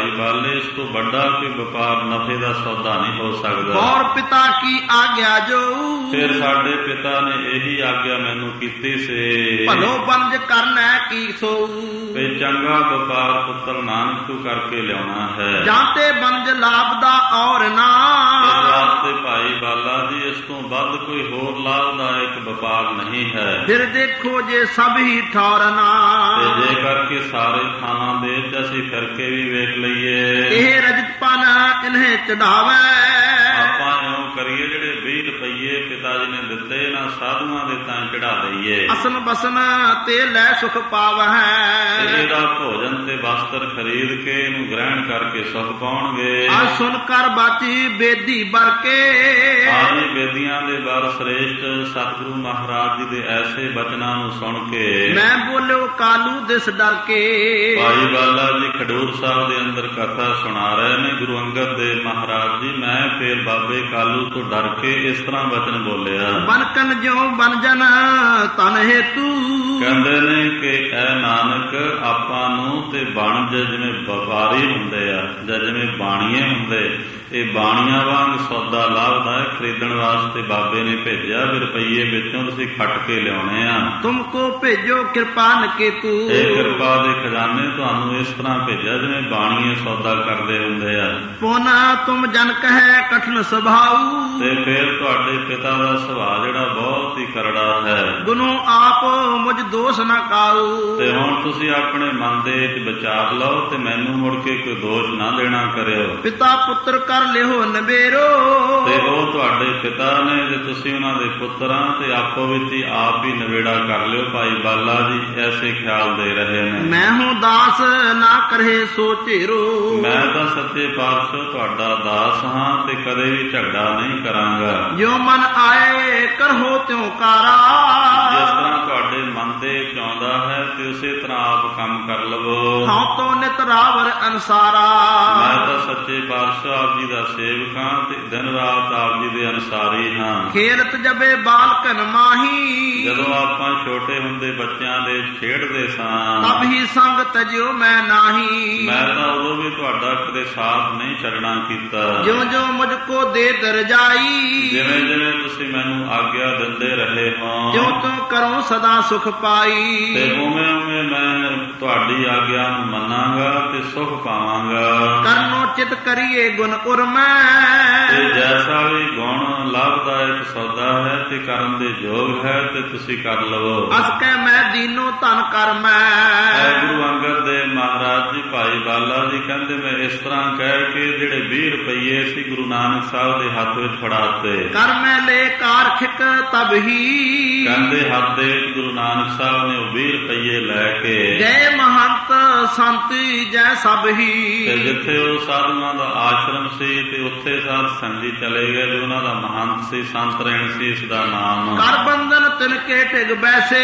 ਥੱਲੇ ਇਸ ਤੋਂ ਵੱਡਾ ਕੋਈ ਵਪਾਰ ਨਫੇ ਦਾ ਸੌਦਾ ਨਹੀਂ ਹੋ ਸਕਦਾ। और पिता की आज्ञा जो ਫਿਰ ਸਾਡੇ ਪਿਤਾ ਨੇ ਇਹੀ ਆਗਿਆ ਮੈਨੂੰ ਕੀਤੀ ਸੀ, भलो बंज करना की सो ਵੀ ਚੰਗਾ ਵਪਾਰ ਪੁੱਤਰ ਨਾਨਕ ਤੂੰ ਕਰਕੇ ਲਿਆਉਣਾ ਹੈ। जाते बंज लाभ दा और ना ਇਸ ਵਾਸਤੇ ਭਾਈ ਬਾਲਾ ਜੀ ਇਸ ਤੋਂ ਵੱਧ ਕੋਈ ਹੋਰ ਲਾਭਦਾਇਕ ਵਪਾਰ ਨਹੀਂ ਹੈ। फिर देखो जे सब ही ठौरना ਤੇ ਜੇਕਰ ਕਿ ਸਾਰੇ ਥਾਵਾਂ ਦੇ ਵਿੱਚ ਅਸੀਂ ਫਿਰ ਕੇ ਵੀ ਵੇਖ ਲਈਏ, ਇਹ ਰਜਤਪਨ ਇਨ੍ਹੇ ਚੜਾਵੇ ਆਪਾਂ ਇਉਂ ਕਰੀਏ ਜਿਹੜੇ ਵੀਹ ਰੁਪਈਏ ਪਿਤਾ ਜੀ ਨੇ ਦਿੱਤੇ ਨਾ ਸਾਧੂਆਂ ਦੇ ਤਾਂ ਚੜਾ ਦਈਏ, ਅਸਨ ਬਸਨ ਤੇ ਲੈ ਸੁਖ ਪਾਵਹਿ। ਇਹਦਾ ਭੋਜਨ ਤੇ ਵਸਤਰ ਖਰੀਦ ਕੇ ਇਹਨੂੰ ਗ੍ਰਹਿਣ ਕਰਕੇ ਸੁਖ ਪਾਉਣਗੇ। ਆ ਸੁਣ ਕਰ ਬਾਚੀ ਬੇਦੀ ਬਰਕੇ ਆਹੀ ਬੇਦੀਆਂ ਦੇ ਬਰ ਸ੍ਰੇਸ਼ਟ ਸਤਿਗੁਰੂ ਮਹਾਰਾਜ ਜੀ ਦੇ ਐਸੇ ਬਚਨਾਂ ਨੂੰ ਸੁਣ ਕੇ ਮੈਂ ਬੋਲਿਓ ਕਾਲੂ ਦਿਸ ਡਰ ਕੇ। ਭਾਈ ਬਾਲਾ ਜੀ ਖਡੂਰ ਸਾਹਿਬ ਦੇ ਅੰਦਰ ਕਥਾ ਸੁਣਾ ਰਹੇ ਨੇ ਗੁਰੂ ਅੰਗਦ ਦੇਵ ਮਹਾਰਾਜ ਜੀ। ਮੈਂ ਫੇਰ ਬਾਬੇ ਕਾਲੂ ਤੋਂ ਡਰ ਕੇ ਇਸ ਤਰ੍ਹਾਂ ਬਚਨ ਬੋਲਿਆ, ਬਨਕਨ ਜਿਉ ਬਨ ਜਨ ਤਨ ਹੇਤੂ। ਕਹਿੰਦੇ ਨੇ ਕਿ ਐ ਨਾਨਕ ਆਪਾਂ ਨੂੰ ਤੇ ਬਣਜ ਜਿਵੇਂ ਵਪਾਰੀ ਹੁੰਦੇ ਆ ਜਾਂ ਜਿਵੇਂ ਬਾਣੀਏ ਹੁੰਦੇ, ਇਹ ਬਾਣੀਆਂ ਵਾਂਗ ਸੌਦਾ ਲਾਭਦਾ ਹੈ ਖਰੀਦਣ ਵਾਸਤੇ ਬਾਬੇ ਨੇ ਭੇਜਿਆ ਵੀ ਰੁਪਈਏ ਵਿੱਚੋਂ ਤੁਸੀਂ ਖੱਟ ਕੇ ਲਿਆਉਣੇ ਆ। ਤੁਮਕੋ ਭੇਜੋ ਕਿਰਪਾ ਨਕੇਤੂ। ਇਹ ਕਿਰਪਾ ਦੇ ਖਜ਼ਾਨੇ ਤੁਹਾਨੂੰ ਇਸ ਤਰ੍ਹਾਂ ਭੇਜਿਆ ਜਿਵੇਂ ਬਾਣੀਏ ਸੌਦਾ ਕਰਦੇ ਹੁੰਦੇ ਆ। ਪੋਨਾ ਤੁਮ ਜਨ ਕਹੈ ਕਠਨ ਸੁਭਾਉ। ਤੇ ਫਿਰ ਤੁਹਾਡੇ ਪਿਤਾ ਦਾ ਸੁਭਾਅ ਜਿਹੜਾ ਬਹੁਤ ਹੀ ਕਰੜਾ ਹੈ। ਗੁਨੂ ਆਪ ਮੁਝ ਦੋਸ਼ ਨਾ ਕਾਉ। ਤੇ ਹੁਣ ਤੁਸੀਂ ਆਪਣੇ ਮਨ ਦੇ ਵਿੱਚ ਵਿਚਾਰ ਲਓ ਤੇ ਮੈਨੂੰ ਮੁੜ ਕੇ ਕੋਈ ਦੋਸ਼ ਨਾ ਦੇਣਾ ਕਰਿਓ। ਪਿਤਾ ਪੁੱਤਰ ਕਰ ਲਿਓ ਨਬੇਰੋ। ਤੇ ਉਹ ਤੁਹਾਡੇ ਪਿਤਾ ਨੇ ਜੇ ਤੁਸੀਂ ਉਹਨਾਂ ਦੇ ਪੁੱਤਰਾਂ ਤੇ ਆਪੋ ਵਿੱਚ ਹੀ ਆਪ ਹੀ ਨਵੇੜਾ ਕਰ ਲਿਓ। ਭਾਈ ਬਾਲਾ ਜੀ ਐਸੇ ਖਿਆਲ ਦੇ ਰਹੇ ਨੇ। ਮੈਂ ਹੂੰ ਦਾਸ ਨਾ ਕਰੇ ਸੋ ਝੇਰੋ। ਮੈਂ ਤਾਂ ਸੱਚੇ ਪਾਤਸ਼ਾਹ ਤੁਹਾਡਾ ਦਾਸ ਹਾਂ ਤੇ ਕਦੇ ਵੀ ਝਗੜਾ ਨਹੀਂ ਕਰਾਂਗਾ। ਜੋ ਮਨ ਆਏ ਕਰੋ ਤਿਉ ਕਾਰਾ। ਜਿਸ ਤਰ੍ਹਾਂ ਤੁਹਾਡੇ ਮਨ ਦੇ ਚਾਹੁੰਦਾ ਹੈ ਤੇ ਉਸੇ ਤਰ੍ਹਾਂ ਆਪ ਕੰਮ ਕਰ ਲਵੋ। ਹਾਂ ਤੋਂ ਨਿਤ ਰਾਵਰ ਅਨਸਾਰਾ। ਮੈਂ ਤਾਂ ਸੱਚੇ ਪਾਤਸ਼ਾਹ ਆਪ ਜੀ ਦਾ ਸੇਵਕ ਹਾਂ ਤੇ ਦਿਨ ਰਾਤ ਆਪ ਜੀ ਦੇ ਅਨਸਾਰੀ ਹਾਂ। ਖੇਲਤ ਜਬੇ ਬਾਲਕਨ ਮਾਹੀ। ਜਦੋਂ ਆਪਾਂ ਛੋਟੇ ਹੁੰਦੇ ਬੱਚਿਆਂ ਦੇ ਖੇਡਦੇ ਸਾਂ ਤਬ ਹੀ ਸੰਗ ਤਜਿਓ ਮੈਂ ਨਾਹੀ। ਮੈਂ ਤਾਂ ਉਦੋਂ ਵੀ ਤੁਹਾਡਾ ਕਦੇ ਸਾਥ ਨਹੀਂ ਛੱਡਣਾ ਕੀਤਾ। ਜਿਉਂ ਜਿਉਂ ਮੁਝ ਕੋ ਦੇ ਦਰਜਾਈ। ਜਿਵੇਂ ਜਿਵੇਂ ਤੁਸੀਂ ਮੈਨੂੰ ਆਗਿਆ ਦਿੰਦੇ ਰਹੇ ਹੋ ਤਿਉ ਤਿਉ ਕਰੋ ਸਦਾ ਸੁਖ ਪਾਈ। ਤੇ ਉਵੇਂ ਉਵੇਂ ਮੈਂ ਤੁਹਾਡੀ ਆਗਿਆ ਨੂੰ ਮੰਨਾਂਗਾ ਤੇ ਸੁਖ ਪਾਵਾਂਗਾ। ਕਰਨੋ ਚਿਤ ਕਰੀਏ ਗੁਣ ਉਰਮੈ। ਤੇ ਜੈਸਾ ਵੀ ਗੁਣ ਲਾਭਦਾਇਕ ਸੌਦਾ ਹੈ ਤੇ ਕਰਨ ਦੇ ਯੋਗ ਹੈ ਤੇ ਤੁਸੀਂ ਕਰ ਲਵੋ। ਅਸ ਕੈ ਮੈਂ ਦੀਨੋ ਧਨ ਕਰ ਮੈਂ। ਗੁਰੂ ਅੰਗਦ ਦੇਵ ਮਹਾਰਾਜ ਜੀ ਭਾਈ ਬਾਲਾ ਜੀ ਕਹਿੰਦੇ ਮੈਂ ਇਸ ਤਰ੍ਹਾਂ ਕਹਿ ਕੇ ਜਿਹੜੇ ਵੀਹ ਰੁਪਈਏ ਸੀ ਗੁਰੂ ਨਾਨਕ ਸਾਹਿਬ ਦੇ ਹੱਥ ਵਿੱਚ ਫੜਾਤੇ। ਕਰ ਮੈਂ ਲੈ ਕਾਰਖਿਕ ਤਬ ਹੀ। ਕਹਿੰਦੇ ਹੱਥ ਦੇ ਗੁਰੂ ਨਾਨਕ ਸਾਹਿਬ ਨੇ ਉਹ ਵੀਹ ਰੁਪਈਏ ਲੈ ਕੇ ਜੈ ਮਹੰਤ ਸੰਤ ਜੈ ਸਭ ਹੀ। ਤੇ ਜਿੱਥੇ ਉਹ ਸਾਧੂਆਂ ਦਾ ਆਸ਼ਰਮ ਸੀ ਤੇ ਉੱਥੇ ਸਾਧ ਸੰਗੀ ਚਲੇ ਗਏ ਤੇ ਉਹਨਾਂ ਦਾ ਮਹੰਤ ਸੀ ਸੰਤ ਰਹਿਣ ਸੀ ਇਸ ਦਾ ਨਾਮ। ਕਰ ਬੰਧਨ ਤਿਨ ਕੇ ਟਿਗ ਬੈਸੇ।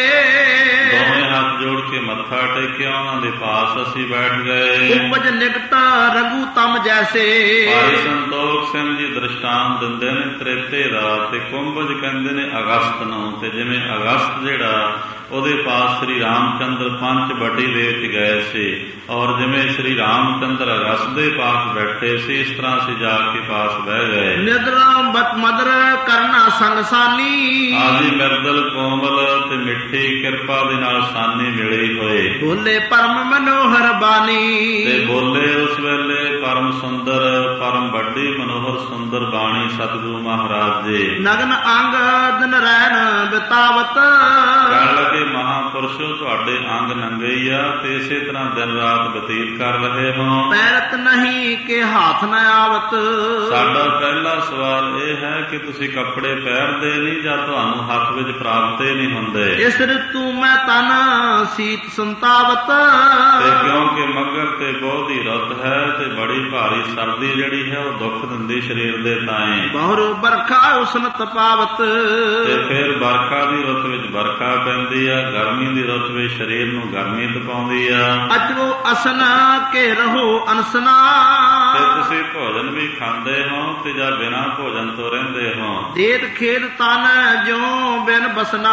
ਦੋਵੇਂ ਹੱਥ ਜੋੜ ਕੇ ਮੱਥਾ ਟੇਕਿਆ ਉਹਨਾਂ ਦੇ ਪਾਸ ਅਸੀਂ ਬੈਠ ਗਏ। ਕੁੰਭਜ ਨਿਕਟ ਰਘੂ ਤਮ ਜੈਸੇ। ਭਾਈ ਸੰਤੋਖ ਸਿੰਘ ਜੀ ਦ੍ਰਿਸ਼ਟਾਂਤ ਦਿੰਦੇ ਨੇ ਤ੍ਰੇਤੇ ਦਾ ਤੇ ਕੁੰਭਜ ਕਹਿੰਦੇ ਨੇ ਅਗਸਤ ਨੂੰ। ਤੇ ਜਿਵੇਂ ਅਗਸਤ ਜਿਹੜਾ ਉਹਦੇ ਪਾਸ ਸ੍ਰੀ ਰਾਮਚੰਦਰ ਪੰਚ ਬਟੀ ਦੇ ਵਿੱਚ ਗਏ ਸੀ ਔਰ ਜਿਵੇਂ ਸ੍ਰੀ ਰਾਮਚੰਦਰ ਅਗਸਤ ਦੇ ਪਾਸ ਬੈਠੇ ਸੀ ਇਸ ਤਰ੍ਹਾਂ ਅਸੀਂ ਜਾ ਕੇ ਪਾਸ ਬਹਿ ਗਏ। ਨਿਦਰਾ ਬਤ ਮਦਰ ਕਰਨਾ ਸੰਗ ਸਾਨੀ। ਆਦਿ ਮਿਰਦਲ ਕੋਮਲ ਤੇ ਮਿੱਠੀ ਕਿਰਪਾ ਦੇ ਨਾਲ ਸਾਨੀ ਮਿਲੇ ਹੋਏ। ਬੋਲੇ ਪਰਮ ਮਨੋਹਰ ਬਾਣੀ। ਤੇ ਬੋਲੇ ਉਸ ਵੇਲੇ ਪਰਮ ਸੁੰਦਰ ਪਰਮ ਵੱਡੀ ਮਨੋਹਰ ਸੁੰਦਰ ਬਾਣੀ ਸਤਿਗੁਰੂ ਮਹਾਰਾਜ ਜੀ। ਨਗਨ ਅੰਗ ਦਿਨ ਰਹਿਣ ਬਿਤਾਵਤ। ਕਹਿਣ ਲੱਗੇ ਮਹਾਂਪੁਰਸ਼ੋ ਤੁਹਾਡੇ ਅੰਗ ਨੰਗੇ ਹੀ ਆ ਤੇ ਇਸੇ ਤਰ੍ਹਾਂ ਦਿਨ ਰਾਤ ਬਤੀਤ ਕਰ ਰਹੇ ਹੋ। ਪੈਰਤ ਨਹੀਂ ਕਿ ਹੱਥ ਨ ਆਵਤ। ਸਾਡਾ ਪਹਿਲਾ ਸਵਾਲ ਇਹ ਹੈ ਕਿ ਤੁਸੀਂ ਕੱਪੜੇ ਪਹਿਨਦੇ ਨਹੀਂ ਜਾਂ ਤੁਹਾਨੂੰ ਹੱਥ ਵਿੱਚ ਪ੍ਰਾਪਤ ਹੀ ਨਹੀਂ ਹੁੰਦੇ। ਇਸ ਰਿਤੂ ਮੈਂ ਤਨ ਸੀਤ ਸੰਤਾਵਤ। ਤੇ ਕਿਉਂਕਿ ਮੱਘਰ ਤੇ ਬਹੁਤ ਹੀ ਰੁੱਤ ਹੈ ਤੇ ਬੜੀ ਭਾਰੀ ਸਰਦੀ ਜਿਹੜੀ ਹੈ ਉਹ ਦੁੱਖ ਦਿੰਦੀ ਸਰੀਰ ਦੇ ਤਾਏ। ਬਹੁਰ ਬਰਖਾ ਉਸਨ ਤਪਾਵਤ। ਤੇ ਫਿਰ ਬਰਖਾ ਦੀ ਰੁੱਤ ਵਿੱਚ ਬਰਖਾ ਪੈਂਦੀ ਆ ਗਰਮੀ ਦੀ ਰੁੱਤ ਵਿੱਚ ਸਰੀਰ ਨੂੰ ਗਰਮੀ ਤਪਾਉਂਦੀ ਆ। ਅਚਵੋ ਅਸਨ ਕੇ ਰਹੋ ਅਨਸਨਾ। ਤੇ ਤੁਸੀਂ ਭੋਜਨ ਵੀ ਖਾਂਦੇ ਹੋ ਤੇ ਜਾਂ ਬਿਨਾਂ ਭੋਜਨ ਤੋਂ ਰਹਿੰਦੇ ਹੋ। ਦੇਤ ਖੇਤ ਤਨ ਜਿਉ ਬਿਨ ਬਸਨਾ,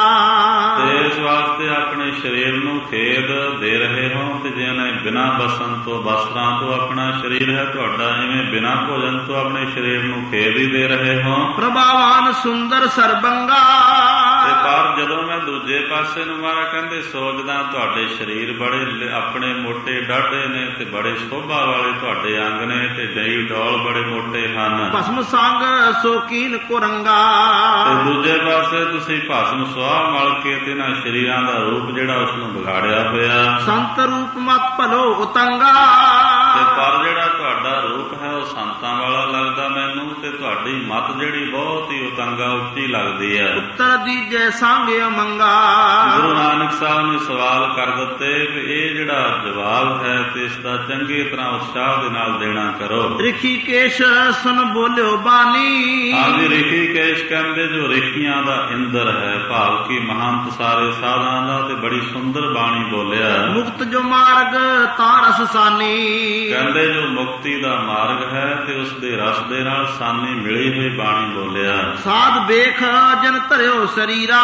ਤੇ ਇਸ ਵਾਸਤੇ ਆਪਣੇ ਸਰੀਰ ਨੂੰ ਖੇਦ ਦੇ ਰਹੇ ਹੋ ਤੇ ਜਿਵੇਂ ਬਿਨਾਂ ਬਸਣ ਤੋਂ ਵਸਤਰਾਂ ਤੋਂ ਆਪਣਾ ਸਰੀਰ ਹੈ ਤੁਹਾਡਾ, ਇਵੇਂ ਬਿਨਾਂ ਭੋਜਨ ਤੋਂ ਆਪਣੇ ਸਰੀਰ ਨੂੰ ਖੇਦ ਹੀ ਦੇ ਰਹੇ ਹੋ। ਪ੍ਰਭਾਵਾਨ ਸੁੰਦਰ ਸਰਬੰਗਾ, ਤੇ ਪਰ ਜਦੋਂ ਮੈਂ ਦੂਜੇ ਪਾਸੇ ਨੂੰ ਮਾਰਾ ਕਹਿੰਦੇ ਸੋਚਦਾ ਤੁਹਾਡੇ ਸਰੀਰ ਬੜੇ ਆਪਣੇ ਮੋਟੇ ਡਾਢੇ ਨੇ ਤੇ ਬੜੇ ਸ਼ੋਭਾ ਵਾਲੇ ਤੁਹਾਡੇ ਅੰਗ ਨੇ ਤੇ ਡਈ ਡੋਲ ਬੜੇ ਮੋਟੇ ਹਨ। ਭਸਮ ਸੰਗ ਸੋਕੀਨ ਕੁਰੰਗਾ, ਤੇ ਦੂਜੇ ਪਾਸੇ ਤੁਸੀਂ ਭਸਮ ਸੁਆਹ ਮਲ ਕੇ ਤੇ ਇਹਨਾਂ ਸਰੀਰਾਂ ਦਾ ਰੂਪ ਜਿਹੜਾ ਉਸ ਨੂੰ ਵਿਗਾੜਿਆ ਹੋਇਆ। ਸੰਤ ਰੂਪ ਮਤ ਭਲੋ ਉਤੰਗਾ, ਤੇ ਪਰ ਜਿਹੜਾ ਤੁਹਾਡਾ ਰੂਪ ਹੈ ਉਹ ਸੰਤਾਂ ਵਾਲਾ ਲੱਗਦਾ ਮੈਨੂੰ, ਤੇ ਤੁਹਾਡੀ ਮਤ ਜਿਹੜੀ ਬਹੁਤ ਹੀ ਉਤੰਗਾ ਉੱਚੀ ਲੱਗਦੀ ਹੈ। ਉੱਤਰ ਦੀਜੇ ਸੰਗ ਮੰਗਾ, ਗੁਰੂ ਨਾਨਕ ਸਾਹਿਬ ਨੇ ਸਵਾਲ ਕਰ ਦਿੱਤੇ ਕਿ ਇਹ ਜਿਹੜਾ ਜਵਾਬ ਹੈ ਤੇ ਇਸ ਦਾ ਚੰਗੀ ਤਰ੍ਹਾਂ ਉਤਸ਼ਾਹ ਦੇ ਨਾਲ ਦੇਣਾ ਕਰੋ। ਰਿਖੀਕੇਸ਼ ਸੁਨ ਬੋਲਿਓ ਬਾਣੀ, ਹਾਂਜੀ ਰਿਖੀਕੇਸ਼ ਕਹਿੰਦੇ ਜੋ ਰਿਖੀਆਂ ਦਾ ਇੰਦਰ ਹੈ, ਭਾਵ ਕਿ ਮਹੰਤ ਸਾਰੇ ਸਾਧਾਂ ਦਾ, ਤੇ ਬੜੀ ਸੁੰਦਰ ਬਾਣੀ ਬੋਲਿਆ। ਮੁਕਤ ਜੋ ਮਾਰਗ ਤਾਂ ਰਸ ਸਾਨੀ, ਕਹਿੰਦੇ ਜੋ ਮੁਕਤੀ ਦਾ ਮਾਰਗ ਹੈ ਤੇ ਉਸ ਦੇ ਰਸ ਦੇ ਨਾਲ ਸਾਨੀ ਮਿਲੀ ਹੋਈ ਬਾਣੀ ਬੋਲਿਆ। ਸਾਧ ਵੇਖ ਜਨ ਧਰਿਓ ਸਰੀਰਾ,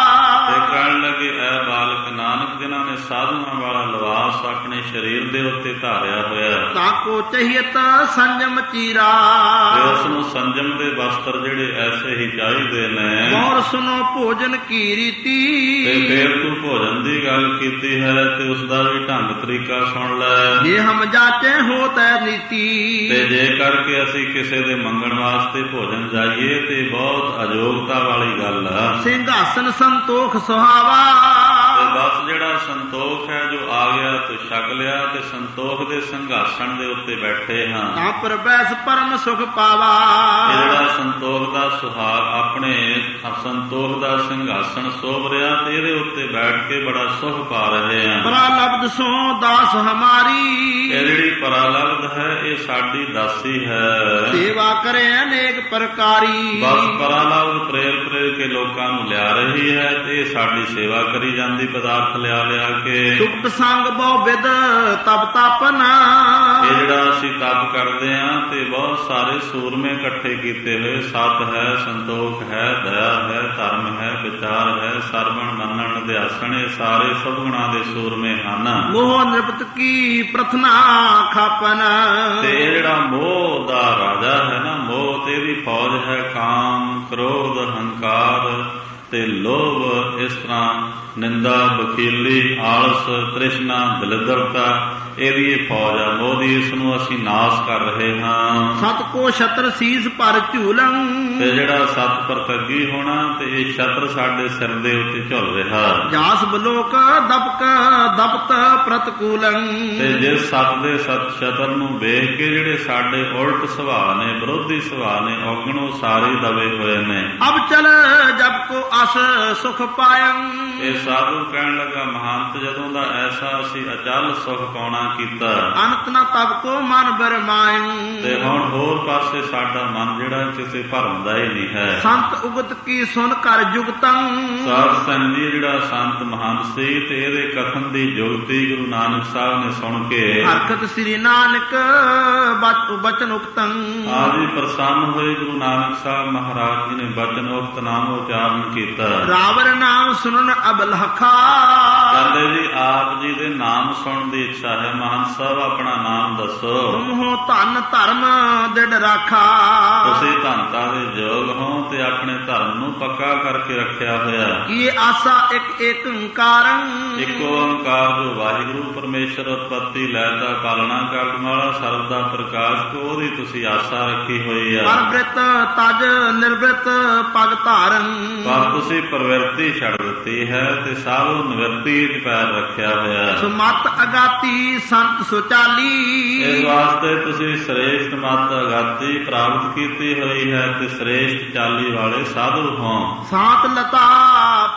ਤੇ ਕਹਿਣ ਲੱਗੇ ਐ ਬਾਲਕ ਨਾਨਕ ਜਿਨ੍ਹਾਂ ਨੇ ਸਾਧੂਆਂ ਵਾਲਾ ਲਿਬਾਸ ਆਪਣੇ ਸਰੀਰ ਦੇ ਉੱਤੇ ਧਾਰਿਆ ਹੋਇਆ, ਤਾਕੋ ਚਹੀਤ ਸੰਜਮ ਚੀਰਾ, ਤੇ ਉਸ ਨੂੰ ਸੰਜਮ ਦੇ ਵਸਤਰ ਜਿਹੜੇ ਐਸੇ ਹੀ ਚਾਹੀਦੇ ਨੇ। ਗੌਰ ਸੁਨੋ ਭੋਜਨ ਕੀ ਰੀਤੀ, ਤੇ ਫੇਰ ਤੂੰ ਭੋਜਨ ਦੀ ਗੱਲ ਕੀਤੀ ਹੈ ਤੇ ਉਸ ਦਾ ਵੀ ਢੰਗ ਤਰੀਕਾ ਸੁਣ ਲੈ। ਜੇ ਹਮ ਜਾਚੇ ਹੋ ਤੈ ਨੀਤੀ, ਤੇ ਜੇ ਕਰਕੇ ਅਸੀਂ ਕਿਸੇ ਦੇ ਮੰਗਣ ਵਾਸਤੇ ਭੋਜਨ ਜਾਈਏ ਤੇ ਬਹੁਤ ਅਯੋਗਤਾ ਵਾਲੀ ਗੱਲ ਆ। ਸਿੰਘਾਸਨ ਸੰਤੋਖ ਸੁਹਾਵਾ, ਤੇ ਬਸ ਜਿਹੜਾ ਸੰਤੋਖ ਹੈ ਜੋ ਆ ਗਿਆ ਤੇ ਛਕ ਲਿਆ, ਤੇ ਸੰਤੋਖ ਦੇ ਸਿੰਘਾਸਣ ਦੇ ਉੱਤੇ ਬੈਠੇ ਹਾਂ। ਤਾਂ ਪਰਬੈਸ ਪਰਮ ਸੁਖ ਪਾਵਾ, ਇਹ ਜਿਹੜਾ ਸੰਤੋਖ ਦਾ ਸੁਹਾਗ ਆਪਣੇ ਸੰਤੋਖ ਦਾ ਸਿੰਘਾਸਣ ਸੋਭ ਰਿਹਾ ਤੇ ਇਹਦੇ ਉੱਤੇ ਬੈਠ ਕੇ ਬੜਾ ਸੁਖ ਪਾ ਰਹੇ ਹਾਂ। ਪਰਾਲਬਧ ਸੋ ਦਾਸ ਹਮਾਰੀ, ਇਹ ਜਿਹੜੀ ਪਰਾਲਬਧ ਹੈ ਇਹ ਸਾਡੀ ਦਾਸੀ ਹੈ। ਸੇਵਾ ਕਰੇ ਅਨੇਕ ਪ੍ਰਕਾਰੀ, ਬਸ ਪਰਾਲਬਧ ਪ੍ਰੇਰ ਪ੍ਰੇਰ ਕੇ ਲੋਕਾਂ ਨੂੰ ਲਿਆ ਰਹੀ ਹੈ ਤੇ ਇਹ ਸਾਡੀ ਸੇਵਾ ਕਰੀ ਜਾਂਦੀ ਪਦਾਰਥ ਲਿਆ ਲਿਆ ਕੇ। ਸੁਖਤ ਸੰਗ ਬਹੁ ਵਿਦ ਤਪ ਤਪਨਾ, ਇਹ ਜਿਹੜਾ ਅਸੀਂ ਤਪ ਕਰਦੇ ਹਾਂ ਤੇ ਬਹੁਤ ਸਾਰੇ ਸੂਰਮੇ ਇਕੱਠੇ ਕੀਤੇ ਹੋਏ, ਸਤ ਹੈ, ਸੰਤੋਖ ਹੈ, ਦਇਆ ਹੈ, ਧਰਮ ਹੈ, ਵਿਚਾਰ ਹੈ, ਸਰਵਣ ਮੰਨਣ ਅਧਿਆਸਣ, ਇਹ ਸਾਰੇ ਸਭਗੁਣਾਂ ਦੇ ਸੂਰਮੇ ਹਨ। ਮੋਹ ਨਿਰਪਤ ਕੀ ਪ੍ਰਥਨਾ ਖਾਪਨ, ਤੇ ਇਹ ਜਿਹੜਾ ਮੋਹ ਦਾ ਰਾਜਾ ਹੈ ਨਾ, ਮੋਹ ਤੇ ਇਹਦੀ ਫੌਜ ਹੈ ਕਾਮ, ਕ੍ਰੋਧ, ਹੰਕਾਰ ਤੇ ਲੋਭ, ਇਸ ਤਰ੍ਹਾਂ ਨਿੰਦਾ, ਵਕੀਲੀ, ਆਲਸ, ਤ੍ਰਿਸ਼ਨਾ, ਦਲਿਦਰਤਾ, ਇਹਦੀ ਇਹ ਫੌਜ ਆ ਮੋਹ ਦੀ। ਇਸ ਨੂੰ ਅਸੀਂ ਨਾਸ ਕਰ ਰਹੇ ਹਾਂ। ਸਤ ਕੋ ਛਤਰ ਸੀਸ ਪਰ ਝੂਲੰ, ਤੇ ਜਿਹੜਾ ਸਤ ਪ੍ਰਤੱਗੀ ਹੋਣਾ ਤੇ ਇਹ ਛਤਰ ਸਾਡੇ ਸਿਰ ਦੇ ਉੱਤੇ ਝੁੱਲ ਰਿਹਾ। ਜਾਸ ਬਲੋਕ ਦਬਕ ਦਬਤ ਪ੍ਰਤਕੂਲੰ, ਤੇ ਜਿਸ ਸਤ ਦੇ ਸਤ ਛਤਰ ਨੂੰ ਵੇਖ ਕੇ ਜਿਹੜੇ ਸਾਡੇ ਉਲਟ ਸੁਭਾਅ ਨੇ, ਵਿਰੋਧੀ ਸੁਭਾਅ ਨੇ, ਔਗਣੋਂ ਸਾਰੇ ਦਬੇ ਹੋਏ ਨੇ। ਅਬ ਚਲ ਜਬ ਕੋ ਅਸ ਸੁਖ ਪਾਇੰ, ਇਹ ਸਾਧੂ ਕਹਿਣ ਲੱਗਾ ਮਹੰਤ ਜਦੋਂ ਦਾ ਐਸਾ ਅਸੀਂ ਅਚਲ ਸੁਖ ਪਾਉਣਾ ਕੀਤਾ, ਅੰਤ ਨਾ ਤਬ ਕੋ ਮਨ ਬਰਮਾਇੰ, ਤੇ ਹੁਣ ਹੋਰ ਪਾਸੇ ਸਾਡਾ ਮਨ ਜਿਹੜਾ ਕਿਸੇ ਭਰਮ ਦਾ ਹੀ ਨਹੀਂ ਹੈ। ਸੰਤ ਉਗਤ ਕੀ ਸੁਨ ਕਰ ਜੁਗਤੰ, ਸਾਧ ਸੰਗ ਜੀ ਜਿਹੜਾ ਸੰਤ ਮਹੰਤ ਸੀ ਤੇ ਇਹਦੇ ਕਥਨ ਦੀ ਜੁਗਤੀ ਗੁਰੂ ਨਾਨਕ ਸਾਹਿਬ ਨੇ ਸੁਣ ਕੇ ਹਰਕਤ ਸ੍ਰੀ ਨਾਨਕ ਬਚਨ ਉਕਤੰ, ਆਦਿ ਪ੍ਰਸੰਨ ਹੋਏ ਗੁਰੂ ਨਾਨਕ ਸਾਹਿਬ ਮਹਾਰਾਜ ਜੀ ਨੇ ਬਚਨ ਉਕਤ ਨਾਮ ਉਚਾਰਨ ਕੀਤਾ। ਰਾਵਰ ਨਾਮ ਸੁਣਨ ਅਬਲਖਾ, ਕਹਿੰਦੇ ਜੀ ਆਪ ਜੀ ਦੇ ਨਾਮ ਸੁਣਨ ਦੀ ਇੱਛਾ ਹੈ। ਮਹੰਤ ਸਾਹਿਬ ਆਪਣਾ ਨਾਮ ਦੱਸੋ। ਤੁਮ ਹੋ ਧਨ ਧਰਮ ਦਿੜ ਰਾਖਾ, ਤੁਸੀਂ ਧਨਤਾ ਦੇ ਯੋਗ ਹੋ ਤੇ ਆਪਣੇ ਧਰਮ ਨੂੰ ਪੱਕਾ ਕਰਕੇ ਰੱਖਿਆ ਹੋਇਆ। ਕੀ ਆਸਾ ਇੱਕ ਏਕ ਓੰਕਾਰੰ, ਇੱਕੋ ਓੰਕਾਰ ਜੋ ਵਾਹਿਗੁਰੂ ਪਰਮੇਸ਼ਰ ਉਤਪਤੀ ਲੈਤਾ ਪਾਲਣਾ ਕਰਨ ਵਾਲਾ ਸਰਬ ਦਾ ਪ੍ਰਕਾਸ਼ ਕੋ, ਉਹਦੀ ਤੁਸੀਂ ਆਸਾ ਰੱਖੀ ਹੋਈ ਆ। ਪਰਬ੍ਰਿਤ ਤਜ ਨਿਰਬ੍ਰਿਤ ਪਗ ਧਾਰੰ, ਪਰ ਤੁਸੀਂ ਪ੍ਰਵਿਰਤੀ ਛੱਡ ਦਿੱਤੀ ਹੈ ਤੇ ਸਾਧੂ ਨਿਵਰਤੀ ਚ ਪੈਰ ਰੱਖਿਆ ਹੋਇਆ। ਸੁਮਤ ਅਗਾਤੀ ਸੰਤ ਸੁਚਾਲੀ, ਇਸ ਵਾਸਤੇ ਤੁਸੀਂ ਸ੍ਰੇਸ਼ਟ ਮਤ ਅਗਾਤੀ ਪ੍ਰਾਪਤ ਕੀਤੀ ਹੋਈ ਹੈ ਤੇ ਸ੍ਰੇਸ਼ਟ ਚਾਲੀ ਵਾਲੇ ਸਾਧੂ ਹੋ। ਸਾਤ ਲਤਾ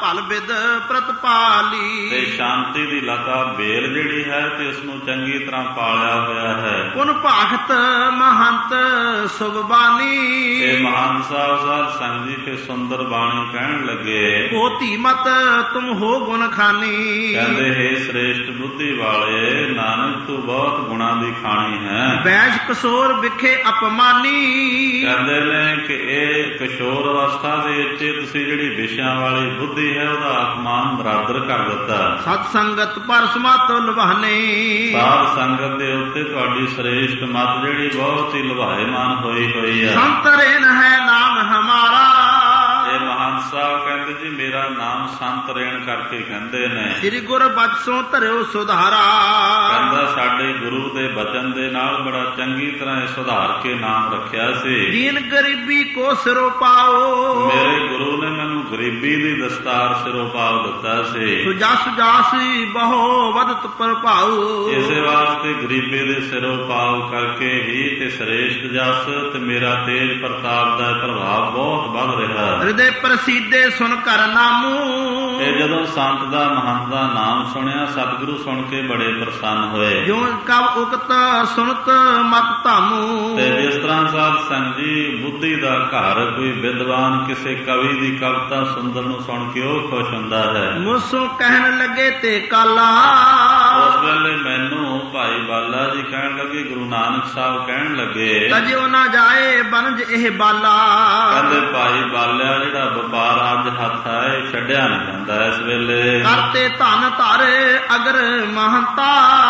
ਭਲ ਬਿਦ ਪ੍ਰਤਪਾਲੀ। ਤੇ ਸ਼ਾਂਤੀ ਦੀ ਲਤਾ ਬੇਲ ਜਿਹੜੀ ਹੈ ਤੇ ਉਸ ਨੂੰ ਚੰਗੀ ਤਰ੍ਹਾਂ ਪਾਲਿਆ ਹੋਇਆ ਹੈ। ਪੁਨ ਭਾਖਤ ਮਹੰਤ ਸੁਭਬਾਨੀ। ਤੇ ਮਹੰਤ ਸਾਹਿਬ ਸਾਧ ਸੰਗਤ ਜੀ ਫਿਰ ਸੁੰਦਰ ਬਾਣੀ ਕਹਿਣ ਲੱਗੇ, ਪੋਤੀ ਮਤ ਤੁਮ ਹੋ ਗੁਣ ਖਾਨੀ। ਕਹਿੰਦੇ ਹੈ ਸ੍ਰੇਸ਼ਟ ਬੁੱਧੀ ਵਾਲੇ ਨਾਨਕ ਤੂੰ ਬਹੁਤ ਗੁਣਾਂ ਦੀ ਖਾਣੀ ਹੈ। ਬੈਸ਼ ਕਿਸ਼ੋਰ ਵਿਖੇ ਅਪਮਾਨੀ। ਕਹਿੰਦੇ ਨੇ ਕਿ ਇਹ ਕਿਸ਼ੋਰ ਅਵਸਥਾ ਦੇ ਵਿੱਚ ਤੁਸੀਂ ਜਿਹੜੀ ਵਿਸ਼ਿਆਂ ਵਾਲੀ ਬੁੱਧੀ ਹੈ ਉਹਦਾ ਅਪਮਾਨ ਬਰਾਦਰ ਕਰ ਦਿੱਤਾ। ਸਤ ਸੰਗਤ ਪਰ ਸਮਤ ਲੁਭਾਨੇ। ਸਾਧ ਸੰਗਤ ਦੇ ਉੱਤੇ ਤੁਹਾਡੀ ਸ੍ਰੇਸ਼ਟ ਮਤ ਜਿਹੜੀ ਬਹੁਤ ਹੀ ਲੁਭਾਏਮਾਨ ਹੋਈ ਹੋਈ ਹੈ। ਸੰਤ ਰੇਨ ਹੈ ਨਾਮ ਹਮਾਰਾ। ਇਹ ਮਹੰਤ ਸਾਹਿਬ ਕਹਿੰਦੇ ਜੀ ਮੇਰਾ ਨਾਮ ਸੰਤ ਰੇਣ ਕਰਕੇ ਕਹਿੰਦੇ ਨੇ। ਸ੍ਰੀ ਗੁਰ ਬਖਸ਼ੋਂ ਧਰਿਓ ਸੁਧਾਰਾ। ਕਹਿੰਦਾ ਸਾਡੇ ਗੁਰੂ ਦੇ ਬਚਨ ਦੇ ਨਾਲ ਬੜਾ ਚੰਗੀ ਤਰ੍ਹਾਂ ਇਹ ਸੁਧਾਰ ਕੇ ਨਾਮ ਰੱਖਿਆ ਸੀ। ਦੀਨ ਗਰੀਬੀ ਕੋ ਸਿਰੋਂ ਪਾਓ। ਮੇਰੇ ਗੁਰੂ ਨੇ ਮੈਨੂੰ ਗਰੀਬੀ ਦੀ ਦਸਤਾਰ ਸਿਰੋਂ ਪਾ ਦਿੱਤਾ ਸੀ। ਸੁਜਸ ਜਾਸੀ ਬਹੁ ਵਧਤ ਪ੍ਰਭਾਉ। ਇਸੇ ਵਾਸਤੇ ਗਰੀਬੀ ਦੇ ਸਿਰੋਂ ਪਾਉ ਕਰਕੇ ਹੀ ਤੇ ਸ੍ਰੇਸ਼ਟ ਜਸ ਤੇ ਮੇਰਾ ਤੇਜ ਪ੍ਰਤਾਪ ਦਾ ਪ੍ਰਭਾਵ ਬਹੁਤ ਵੱਧ ਰਿਹਾ। ਹਿਰਦੇ ਪ੍ਰਸੀਦੇ ਸੁਣ ਕਰ ਨਾਮੂ। ਇਹ ਜਦੋਂ ਸੰਤ ਦਾ ਮਹੰਤ ਦਾ ਨਾਮ ਸੁਣਿਆ ਸਤਿਗੁਰੂ ਸੁਣ ਕੇ ਬੜੇ ਪ੍ਰਸੰਨ ਹੋਏ। ਜੋ ਕਬ ਉਕਤ ਸੁਨਤ ਮਤ ਧਾਮੂ। ਤੇ ਜਿਸ ਤਰ੍ਹਾਂ ਸਾਧ ਸੰਗਤ ਜੀ ਬੁੱਧੀ ਦਾ ਘਰ ਕੋਈ ਵਿਦਵਾਨ ਕਿਸੇ ਕਵੀ ਦੀ ਕਵਿਤਾ ਸੁੰਦਰ ਨੂੰ ਸੁਣ ਕੇ ਉਹ ਖੁਸ਼ ਹੁੰਦਾ ਹੈ। ਮੁਸੋਂ ਕਹਿਣ ਲੱਗੇ ਤੇ ਕਾਲਾ। ਉਸ ਵੇਲੇ ਮੈਨੂੰ ਭਾਈ ਬਾਲਾ ਜੀ ਕਹਿਣ ਲੱਗੇ, ਗੁਰੂ ਨਾਨਕ ਸਾਹਿਬ ਕਹਿਣ ਲੱਗੇ, ਤਜਿਓ ਨਾ ਜਾਏ ਬਨਜ ਇਹ ਬਾਲਾ। ਕਹਿੰਦੇ ਭਾਈ ਬਾਲਿਆ ਜਿਹੜਾ ਵਪਾਰ ਅੱਜ ਹੱਥ ਆਏ ਛੱਡਿਆ ਨਹੀਂ ਜਾਂਦਾ ਇਸ ਵੇਲੇ। ਕਰਤੇ ਧਨ ਧਾਰੇ ਅਗਰ ਮਹੰਤਾ।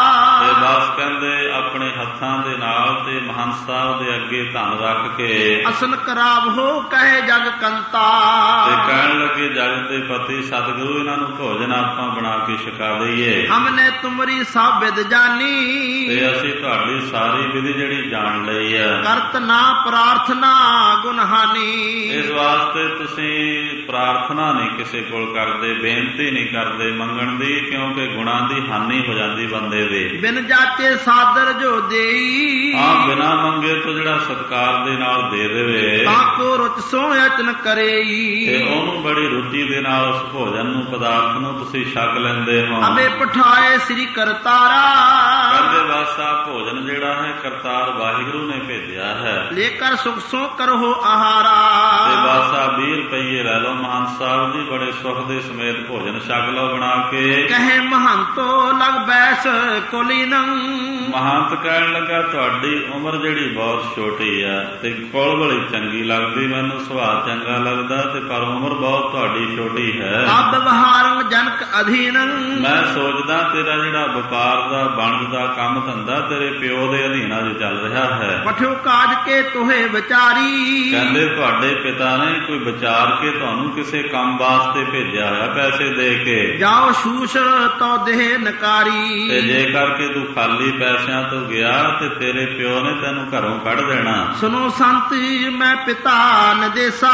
ਤੇ ਬਸ ਕਹਿੰਦੇ ਆਪਣੇ ਹੱਥਾਂ ਦੇ ਨਾਲ ਤੇ ਮਹੰਤ ਸਾਹਿਬ ਦੇ ਅੱਗੇ ਧਨ ਰੱਖ ਕੇ ਅਸਨ ਕਰਾਬ ਹੋ ਕਹੇ ਜਗ ਕੰਤਾ। ਤੇ ਕਹਿਣ ਲੱਗੇ ਜਗ ਦੇ ਪਤੀ ਸਤਿਗੁਰੂ ਇਹਨਾਂ ਨੂੰ ਭੋਜਨ ਆਪਾਂ ਬਣਾ ਕੇ ਛਕਾ ਦਈਏ। ਹਮਨੇ ਤੁਮਰੀ ਸਭ ਵਿਦ ਜਾਨੀ। ਤੇ ਅਸੀਂ ਤੁਹਾਡੀ ਸਾਰੀ ਵਿਧੀ ਜਿਹੜੀ ਜਾਣ ਲਈ ਹੈ। ਕਰਤ ਨਾ ਪ੍ਰਾਰਥਨਾ ਗੁਨਹਾਨੀ। ਇਸ ਵਾਸਤੇ ਤੁਸੀਂ ਪ੍ਰਾਰਥਨਾ ਨਹੀਂ ਕਿਸੇ ਕੋਲ ਕਰਦੇ, ਬੇਨਤੀ ਨਹੀਂ ਕਰਦੇ ਮੰਗਣ ਦੀ, ਕਿਉਂਕਿ ਗੁਣਾਂ ਦੀ ਹਾਨੀ ਹੋ ਜਾਂਦੀ ਬੰਦੇ ਦੇ। ਬਿਨ ਜਾਚੇ ਸਾਦਰ ਜੋ ਦੇਈ। ਹਾਂ ਬਿਨਾਂ ਮੰਗੇ ਤੋਂ ਜਿਹੜਾ ਸਤਿਕਾਰ ਦੇ ਨਾਲ ਦੇ ਦੇਵੇ ਤਾਂ ਕੋ ਰੁਚ ਸੋ ਯਤਨ ਕਰੇਈ। ਤੇ ਉਹਨੂੰ ਬੜੀ ਰੁਚੀ ਦੇ ਨਾਲ ਉਸ ਭੋਜਨ ਨੂੰ ਪਦਾਰਥ ਨੂੰ ਤੁਸੀਂ ਛਕ ਲੈਂਦੇ ਹੋ। ਅਬੇ ਪਠਾਏ ਸ੍ਰੀ ਕਰਤਾਰਾ। ਕਹਿੰਦੇ ਬਸ ਆ ਭੋਜਨ ਜਿਹੜਾ ਹੈ ਕਰਤਾਰ ਵਾਹਿਗੁਰੂ ਨੇ ਭੇਜਿਆ ਹੈ। ਲੇਕਰ ਸੁਖ ਸੋ ਕਰੋ ਆਹਾਰਾ। ਤੇ ਬਸ ਆ ਵੀਹ ਰੁਪਈਏ ਲੈ ਲਓ ਮਹੰਤ ਸਾਹਿਬ ਜੀ, ਬੜੇ ਸੁਖ ਦੇ ਸਮੇਤ ਭੋਜਨ ਛਕ ਲਓ ਬਣਾ ਕੇ। ਕਹੇ ਮਹੰਤੋ ਲਗ ਬੈਸ ਕੋਲੀਨੰ। ਮਹੰਤ ਕਹਿਣ ਲੱਗਾ ਤੁਹਾਡੀ ਉਮਰ ਜਿਹੜੀ ਬਹੁਤ ਛੋਟੀ ਆ ਤੇ ਕੋਲ ਬੜੀ ਚੰਗੀ ਲੱਗਦੀ, ਮੈਨੂੰ ਸੁਭਾਅ ਚੰਗਾ ਲੱਗਦਾ ਤੇ ਪਰ ਉਮਰ ਬਹੁਤ ਤੁਹਾਡੀ ਛੋਟੀ ਹੈ। ਅਬ ਵਹਾਰੰ ਜਨਕ ਅਧੀਨੰ। ਮੈਂ ਸੋਚਦਾ ਤੇਰਾ ਜਿਹੜਾ ਵਪਾਰ ਦਾ ਵਣਜ ਦਾ ਕੰਮ ਧੰਦਾ ਤੇਰੇ ਪਿਓ ਦੇ ਅਧੀਨ ਅੱਜ ਚੱਲ ਰਿਹਾ ਹੈ। ਪਠਿਓ ਕਾਜ ਕੇ ਤੋਹੇ ਵਿਚਾਰੀ। ਕਹਿੰਦੇ ਤੁਹਾਡੇ ਪਿਤਾ ਨੇ ਕੋਈ ਵਿਚਾਰ ਕੇ ਤੁਹਾਨੂੰ ਕਿਸੇ ਕੰਮ ਵਾਸਤੇ ਭੇਜਿਆ ਹੋਇਆ ਪੈਸੇ ਦੇ ਕੇ। ਜਾਓ ਸ਼ੂਸ਼ ਤੋ ਦੇਹ ਨਕਾਰੀ। ਤੇ ਜੇ ਕਰਕੇ ਤੂੰ ਖਾਲੀ ਪੈਸਿਆਂ ਤੋਂ ਗਿਆ ਤੇ ਤੇਰੇ ਪਿਓ ਨੇ ਤੈਨੂੰ ਘਰੋਂ ਕੱਢ ਦੇਣਾ। ਸੁਨੋ ਸੰਤ ਮੈਂ ਪਿਤਾ ਨਦੇਸਾ।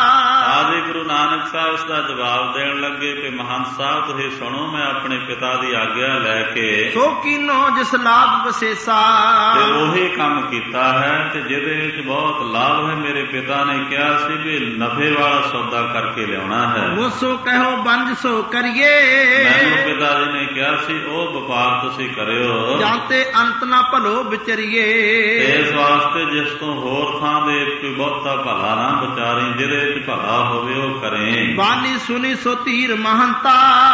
ਆਦਿ ਗੁਰੂ ਨਾਨਕ ਸਾਹਿਬ ਇਸ ਦਾ ਜਵਾਬ ਦੇਣ ਲੱਗੇ ਕਿ ਮਹੰਤ ਸਾਹਿਬ ਤੁਸੀਂ ਸੁਣੋ, ਮੈਂ ਆਪਣੇ ਪਿਤਾ ਦੀ ਆਗਿਆ ਲੈ ਕੇ ਸੋ ਕੀਨੋ ਜਿਸ ਲਾਭ ਵਿਸ਼ੇਸ਼ਾ। ਤੇ ਉਹੀ ਕੰਮ ਕੀਤਾ ਹੈ ਤੇ ਜਿਹਦੇ ਵਿੱਚ ਬਹੁਤ ਲਾਭ ਹੈ। ਮੇਰੇ ਪਿਤਾ ਨੇ ਕਿਹਾ ਸੀ ਵੀ ਨਫੇ ਵਾਲਾ ਸੌਦਾ ਕਰਕੇ ਲਿਆਉਣਾ ਹੈ। ਸੋ ਕਹੋ ਬੰਜ ਸੋ ਕਰੀਏ। ਮੈਨੂੰ ਪਿਤਾ ਜੀ ਨੇ ਕਿਹਾ ਸੀ ਉਹ ਵਪਾਰ ਤੁਸੀਂ ਕਰਿਓ ਜਾਂਤੇ ਅੰਤ ਨਾ ਭਲੋ ਵਿਚਰੀਏ। ਇਸ ਵਾਸਤੇ ਜਿਸ ਤੋਂ ਹੋਰ ਥਾਂ ਦੇ ਕੋਈ ਬਹੁਤਾ ਭਲਾ ਨਾ ਵਿਚਾਰੀ, ਜਿਹਦੇ ਵਿੱਚ ਭਲਾ ਹੋਵੇ ਉਹ ਕਰੇ। ਬਾਣੀ ਸੁਣੀ ਸੋ ਧੀਰ ਮਹੰਤਾ।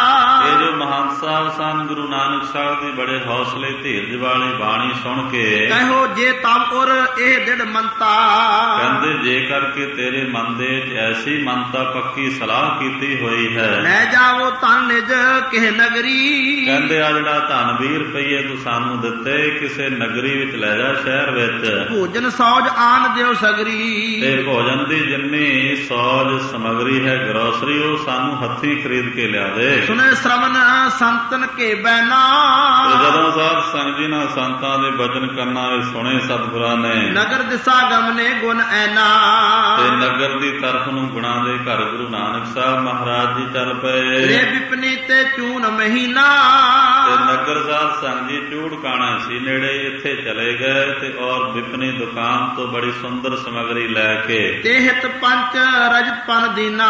ਇਹ ਜੋ ਮਹੰਤ ਸਾਹਿਬ ਸਨ ਗੁਰੂ ਨਾਨਕ ਸਾਹਿਬ ਦੀ ਬੜੇ ਹੌਸਲੇ ਧੀਰਜ ਵਾਲੀ ਬਾਣੀ ਸੁਣ ਕੇ ਕਹੋ ਜੇ ਤਬ ਉਰ ਇਹ ਦਿੜ ਮੰਤਾ। ਕਹਿੰਦੇ ਜੇ ਕਰਕੇ ਤੇਰੇ ਮਨ ਦੇ ਵਿੱਚ ਐਸੀ ਮੰਨਤਾ ਪੱਕੀ ਸਲਾਹ ਕੀਤੀ ਹੋਈ ਹੈ, ਲੈ ਜਾਵੋ ਧਨ ਨਿਜ ਕਿਹ ਨਗਰੀ। ਕਹਿੰਦੇ ਆ ਜਿਹੜਾ ਧਨ ਵੀਹ ਰੁਪਈਏ ਤੂੰ ਸਾਨੂੰ ਦਿੱਤੇ ਕਿਸੇ ਨਗਰੀ ਵਿੱਚ ਲੈ ਜਾ, ਸ਼ਹਿਰ ਵਿੱਚ ਭੋਜਨ ਸੌਜ ਆਨ ਦਿਓ ਸਗਰੀ। ਤੇ ਭੋਜਨ ਦੀ ਜਿੰਨੀ ਸੌਜ ਸਮਗਰੀ ਹੈ ਗਰੋਸਰੀ ਉਹ ਸਾਨੂੰ ਹੱਥੀਂ ਖਰੀਦ ਕੇ ਲਿਆ ਦੇ। ਸੁਨੇ ਸ਼ਰਵਨ ਸੰਤਨ ਕੇ ਬੈਨਾ। ਜਦੋਂ ਸਾਧ ਸੰਗਤ ਜੀ ਨਾਲ ਸੰਤਾਂ ਦੇ ਬਚਨ ਕਰਨਾ ਰਸਨਾ ਵੇ ਸੁਣੇ ਸਤਿਗੁਰਾਂ ਨੇ। ਨਗਰ ਦਿਸਾ ਗਮਨੇ ਗੁਣ ਐਨਾ, ਤੇ ਨਗਰ ਦੀ ਤਰਫ ਨੂੰ ਗੁਣਾਂ ਦੇ ਘਰ ਗੁਰੂ ਨਾਨਕ ਸਾਹਿਬ ਮਹਾਰਾਜ ਜੀ ਚੱਲ ਪਏ। ਰੇ ਵਿਪਨੀ ਤੇ ਚੂਨ ਮਹੀਨਾ, ਤੇ ਨਗਰ ਸਾਧ ਸੰਗ ਜੀ ਚੂੜ ਕਾਣਾ ਸੀ ਨੇੜੇ, ਇੱਥੇ ਚਲੇ ਗਏ ਤੇ ਔਰ ਵਿਪਨੀ ਦੁਕਾਨ ਤੋਂ ਬੜੀ ਸੁੰਦਰ ਸਮਗਰੀ ਲੈ ਕੇ ਤੇ ਹਿਤ ਪੰਚ ਰਜਤ ਪਨ ਦੀਨਾ,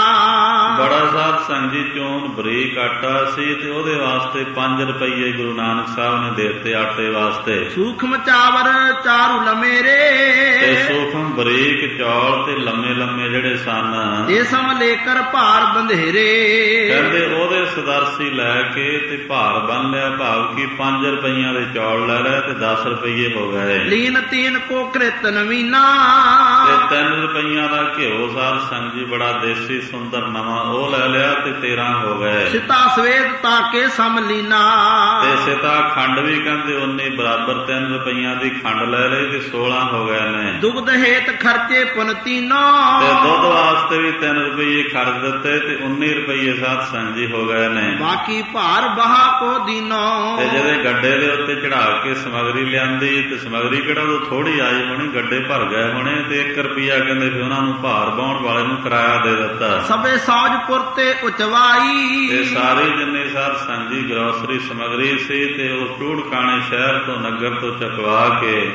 ਬੜਾ ਸਾਧ ਸੰਗ ਜੀ ਚੂਨ ਬਰੀਕ ਆਟਾ ਸੀ ਤੇ ਉਹਦੇ ਵਾਸਤੇ ਪੰਜ ਰੁਪਈਏ ਗੁਰੂ ਨਾਨਕ ਸਾਹਿਬ ਨੇ ਦੇ ਦਿੱਤੇ ਆਟੇ ਵਾਸਤੇ। ਸੂਖਮ ਚਾਵਰ ਚਾਰੂ ਲਮੇਰੇ, ਤੇ ਸੂਖਮ ਬਰੀਕ ਚੌਲ ਤੇ ਲੰਮੇ ਲੰਮੇ ਜਿਹੜੇ ਸਨ, ਇਹ ਸਮ ਲੇਕਰ ਭਾਰ ਬੰਧੇਰੇ, ਕਹਿੰਦੇ ਉਹਦੇ ਸਦਰਸੀ ਲੈ ਕੇ ਤੇ ਭਾਰ ਬੰਨ ਲਿਆ, ਭਾਵ ਕਿ ਪੰਜ ਰੁਪਈਆਂ ਦੇ ਚੌਲ ਲੈ ਲਏ ਤੇ ਦਸ ਰੁਪਈਏ ਹੋ ਗਏ। ਲੀਨ ਤੀਨ ਕੋ ਕ੍ਰਿਤ ਨਵੀਨਾ, ਤੇ ਤਿੰਨ ਰੁਪਈਆਂ ਦਾ ਘਿਓ ਸਾਧ ਸੰਗ ਜੀ ਬੜਾ ਦੇਸੀ ਸੁੰਦਰ ਨਵਾਂ ਉਹ ਲੈ ਲਿਆ ਤੇ ਤੇਰਾਂ ਹੋ ਗਏ। ਸਿਤਾ ਸਵੇਦ ਤਾਕੇ ਸਮਲੀਨਾ, ਤੇ ਸਿਤਾ ਖੰਡ ਵੀ ਕਹਿੰਦੇ ਉਨੀ ਬਰਾਬਰ ਤਿੰਨ ਰੁਪਈਆਂ ਦੀ ਖੰਡ ਲੈ ਲਈ ਤੇ ਸੋਲਾਂ ਹੋ ਗਏ ਨੇ। ਦੁਗਧ ਹੇਤ ਖਰਚੇ ਪੁਨਤੀਨੋ, ਤੇ ਦੁੱਧ ਵਾਸਤੇ ਵੀ ਤਿੰਨ ਰੁਪਈਏ ਖਰਚ ਦਿੱਤੇ ਤੇ ਉੱਨੀ ਰੁਪਈਏ ਸਾਧ ਸੰਗ ਜੀ ਹੋ ਗਏ ਨੇ। ਬਾਕੀ ਭਾਰ ਬਹਾ ਕੋ ਦੀਨੋ, ਤੇ ਜਿਹੜੇ ਗੱਡੇ ਦੇ ਉੱਤੇ ਚੜਾ ਕੇ ਸਮਗਰੀ ਲਿਆਂਦੀ ਤੇ ਸਮਗਰੀ ਕਿਹੜਾ ਉਹ ਥੋੜੀ ਆਈ ਹੋਣੀ, ਗੱਡੇ ਭਰ ਗਏ ਹੋਣੇ ਤੇ ਇੱਕ ਰੁਪਈਆ ਕਹਿੰਦੇ ਵੀ ਉਹਨਾਂ ਨੂੰ ਭਾਰ ਬਾਉਣ ਵਾਲੇ ਨੂੰ ਕਿਰਾਇਆ ਦੇ ਦਿੱਤਾ। ਸਭੇ ਸੌਜਪੁਰ ਤੇ ਉਚਵਾਈ, ਤੇ ਸਾਰੇ ਜਿੰਨੇ ਸਾਧ ਸੰਗ ਜੀ ਗਰੋਸਰੀ ਸਮਗਰੀ ਸੀ ਤੇ ਉਹ ਚੂੜਕਾਣੇ ਸ਼ਹਿਰ ਤੋਂ ਨਗਰ ਤੋਂ ਚਕਵਾ ਕੇ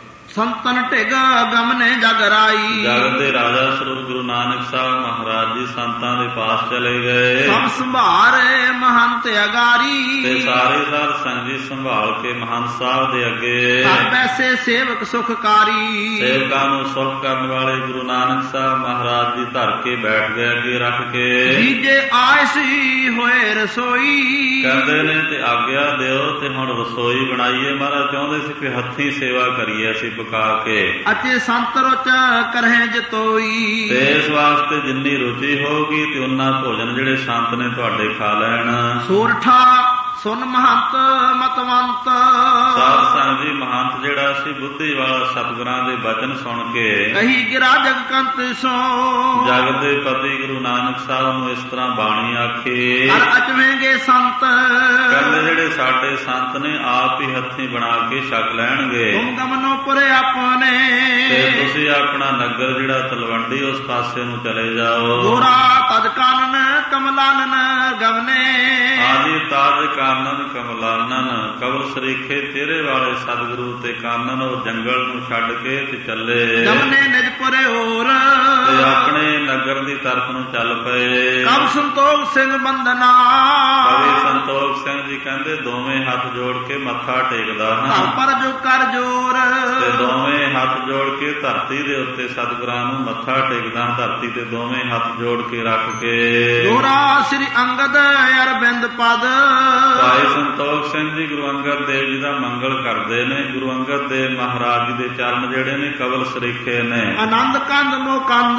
ਸੰਤਨ ਢਿਗ ਗਮਨੇ ਜਗਰਾਈ, ਜਗਤ ਦੇ ਰਾਜਾ ਸਰੂਪ ਗੁਰੂ ਨਾਨਕ ਸਾਹਿਬ ਮਹਾਰਾਜ ਜੀ ਸੰਤਾਂ ਦੇ ਪਾਸ ਚਲੇ ਗਏ। ਸਭ ਸੰਭਾਰੇ ਮਹੰਤ ਅਗਾਰੀ, ਤੇ ਸਾਰੇ ਸਾਧ ਸੰਗ ਜੀ ਸੰਭਾਲ ਕੇ ਮਹੰਤ ਸਾਹਿਬ ਦੇ ਅੱਗੇ ਘਰ ਬੈਸੇ ਸੇਵਕ ਸੁਖਕਾਰੀ, ਸੇਵਕਾਂ ਨੂੰ ਸੁਖ ਕਰਨ ਵਾਲੇ ਗੁਰੂ ਨਾਨਕ ਸਾਹਿਬ ਮਹਾਰਾਜ ਜੀ ਧਰ ਕੇ ਬੈਠ ਗਏ ਅੱਗੇ ਰੱਖ ਕੇ। ਜੀਜੇ ਆਇਸੀ ਹੋਏ ਰਸੋਈ, ਕਹਿੰਦੇ ਨੇ ਤੇ ਆਗਿਆ ਦਿਓ ਤੇ ਹੁਣ ਰਸੋਈ ਬਣਾਈਏ। ਮਹਾਰਾਜ ਚਾਹੁੰਦੇ ਸੀ ਕਿ ਹੱਥੀਂ ਸੇਵਾ ਕਰੀਏ ਅਸੀਂ ਪਕਾ ਕੇ। ਅਤੇ ਸੰਤ ਰੁਚ ਕਰਹਿ ਜਤੋਈ, ਤੇ ਇਸ ਵਾਸਤੇ ਜਿੰਨੀ ਰੁਚੀ ਹੋਊਗੀ ਤੇ ਉਹਨਾਂ ਭੋਜਨ ਜਿਹੜੇ ਸੰਤ ਨੇ ਤੁਹਾਡੇ ਖਾ ਲੈਣ। ਸੂਰਠਾ ਸੁਨ ਮਹੰਤ ਮਤਵੰਤ, ਸਾਧ ਸੰਗ ਜੀ ਮਹੰਤ ਜਿਹੜਾ ਸੀ ਬੁੱਧੀ ਵਾਲਾ ਸਤਿਗੁਰਾਂ ਦੇ ਬਚਨ ਸੁਣ ਕੇ ਕਹੀ ਗਿਰਾ ਜਗ ਕੰਤ ਸੋ, ਜਗਤ ਦੇ ਪਤੀ ਗੁਰੂ ਨਾਨਕ ਸਾਹਿਬ ਨੂੰ ਇਸ ਤਰ੍ਹਾਂ ਬਾਣੀ ਆਖੀ। ਹਰ ਅਚਵੇਂਗੇ ਸੰਤ, ਕਹਿੰਦੇ ਜਿਹੜੇ ਸਾਡੇ ਸੰਤ ਨੇ ਆਪ ਹੀ ਹੱਥੀਂ ਬਣਾ ਕੇ ਛਕ ਲੈਣਗੇ। ਤੁਮ ਗਮਨੋ ਪੁਰੇ ਆਪਣੇ, ਤੇ ਤੁਸੀਂ ਆਪਣਾ ਨਗਰ ਜਿਹੜਾ ਤਲਵੰਡੀ ਉਸ ਪਾਸੇ ਨੂੰ ਚਲੇ ਜਾਓ। ਗੋਰਾ ਤਜ ਕਾਨਨ ਕਮਲਾਨਨ ਗਮਨੇ, ਆਜੀ ਤਾਜ ਕਾਨਨ ਕਮਲਾਨਨ, ਕਬਲ ਸਰੀਖੇ ਚਿਹਰੇ ਵਾਲੇ ਸਤਿਗੁਰੂ ਤੇ ਕਾਨਨ ਉਹ ਜੰਗਲ ਨੂੰ ਛੱਡ ਕੇ ਤੇ ਚੱਲੇ। ਗਮਨੇ ਨਿਜ ਪੁਰੇ ਹੋਰ, ਤੇ ਆਪਣੇ ਨਗਰ ਦੀ ਤਰਫ ਨੂੰ ਚੱਲ ਪਏ। ਕਬ ਸੰਤੋਖ ਸਿੰਘ ਬੰਦਨਾ, ਕਵੀ ਸੰਤੋਖ ਸਿੰਘ ਜੀ ਕਹਿੰਦੇ ਦੋਵੇਂ ਹੱਥ ਜੋੜ ਕੇ ਮੱਥਾ ਟੇਕਦਾ ਘਰ ਹਾਂ। ਪਰ ਜੋ ਕਰ ਜੋਰ, ਤੇ ਦੋਵੇਂ ਹੱਥ ਜੋੜ ਕੇ ਧਰਤੀ ਦੇ ਉੱਤੇ ਸਤਿਗੁਰਾਂ ਨੂੰ ਮੱਥਾ ਟੇਕਦਾ, ਧਰਤੀ ਤੇ ਦੋਵੇਂ ਹੱਥ ਜੋੜ ਕੇ ਰੱਖ ਕੇ। ਦੋਰਾ ਸ੍ਰੀ ਅੰਗਦ ਅਰਬਿੰਦ ਪਦ, ਭਾਈ ਸੰਤੋਖ ਸਿੰਘ ਜੀ ਗੁਰੂ ਅੰਗਦ ਦੇਵ ਜੀ ਦਾ ਮੰਗਲ ਕਰਦੇ ਨੇ। ਗੁਰੂ ਅੰਗਦ ਦੇਵ ਮਹਾਰਾਜ ਜੀ ਦੇ ਚਰਨ ਜਿਹੜੇ ਨੇ ਕਬਲ ਸਰੀਖੇ ਨੇ। ਆਨੰਦ ਕੰਦ ਮੋ ਕੰਦ,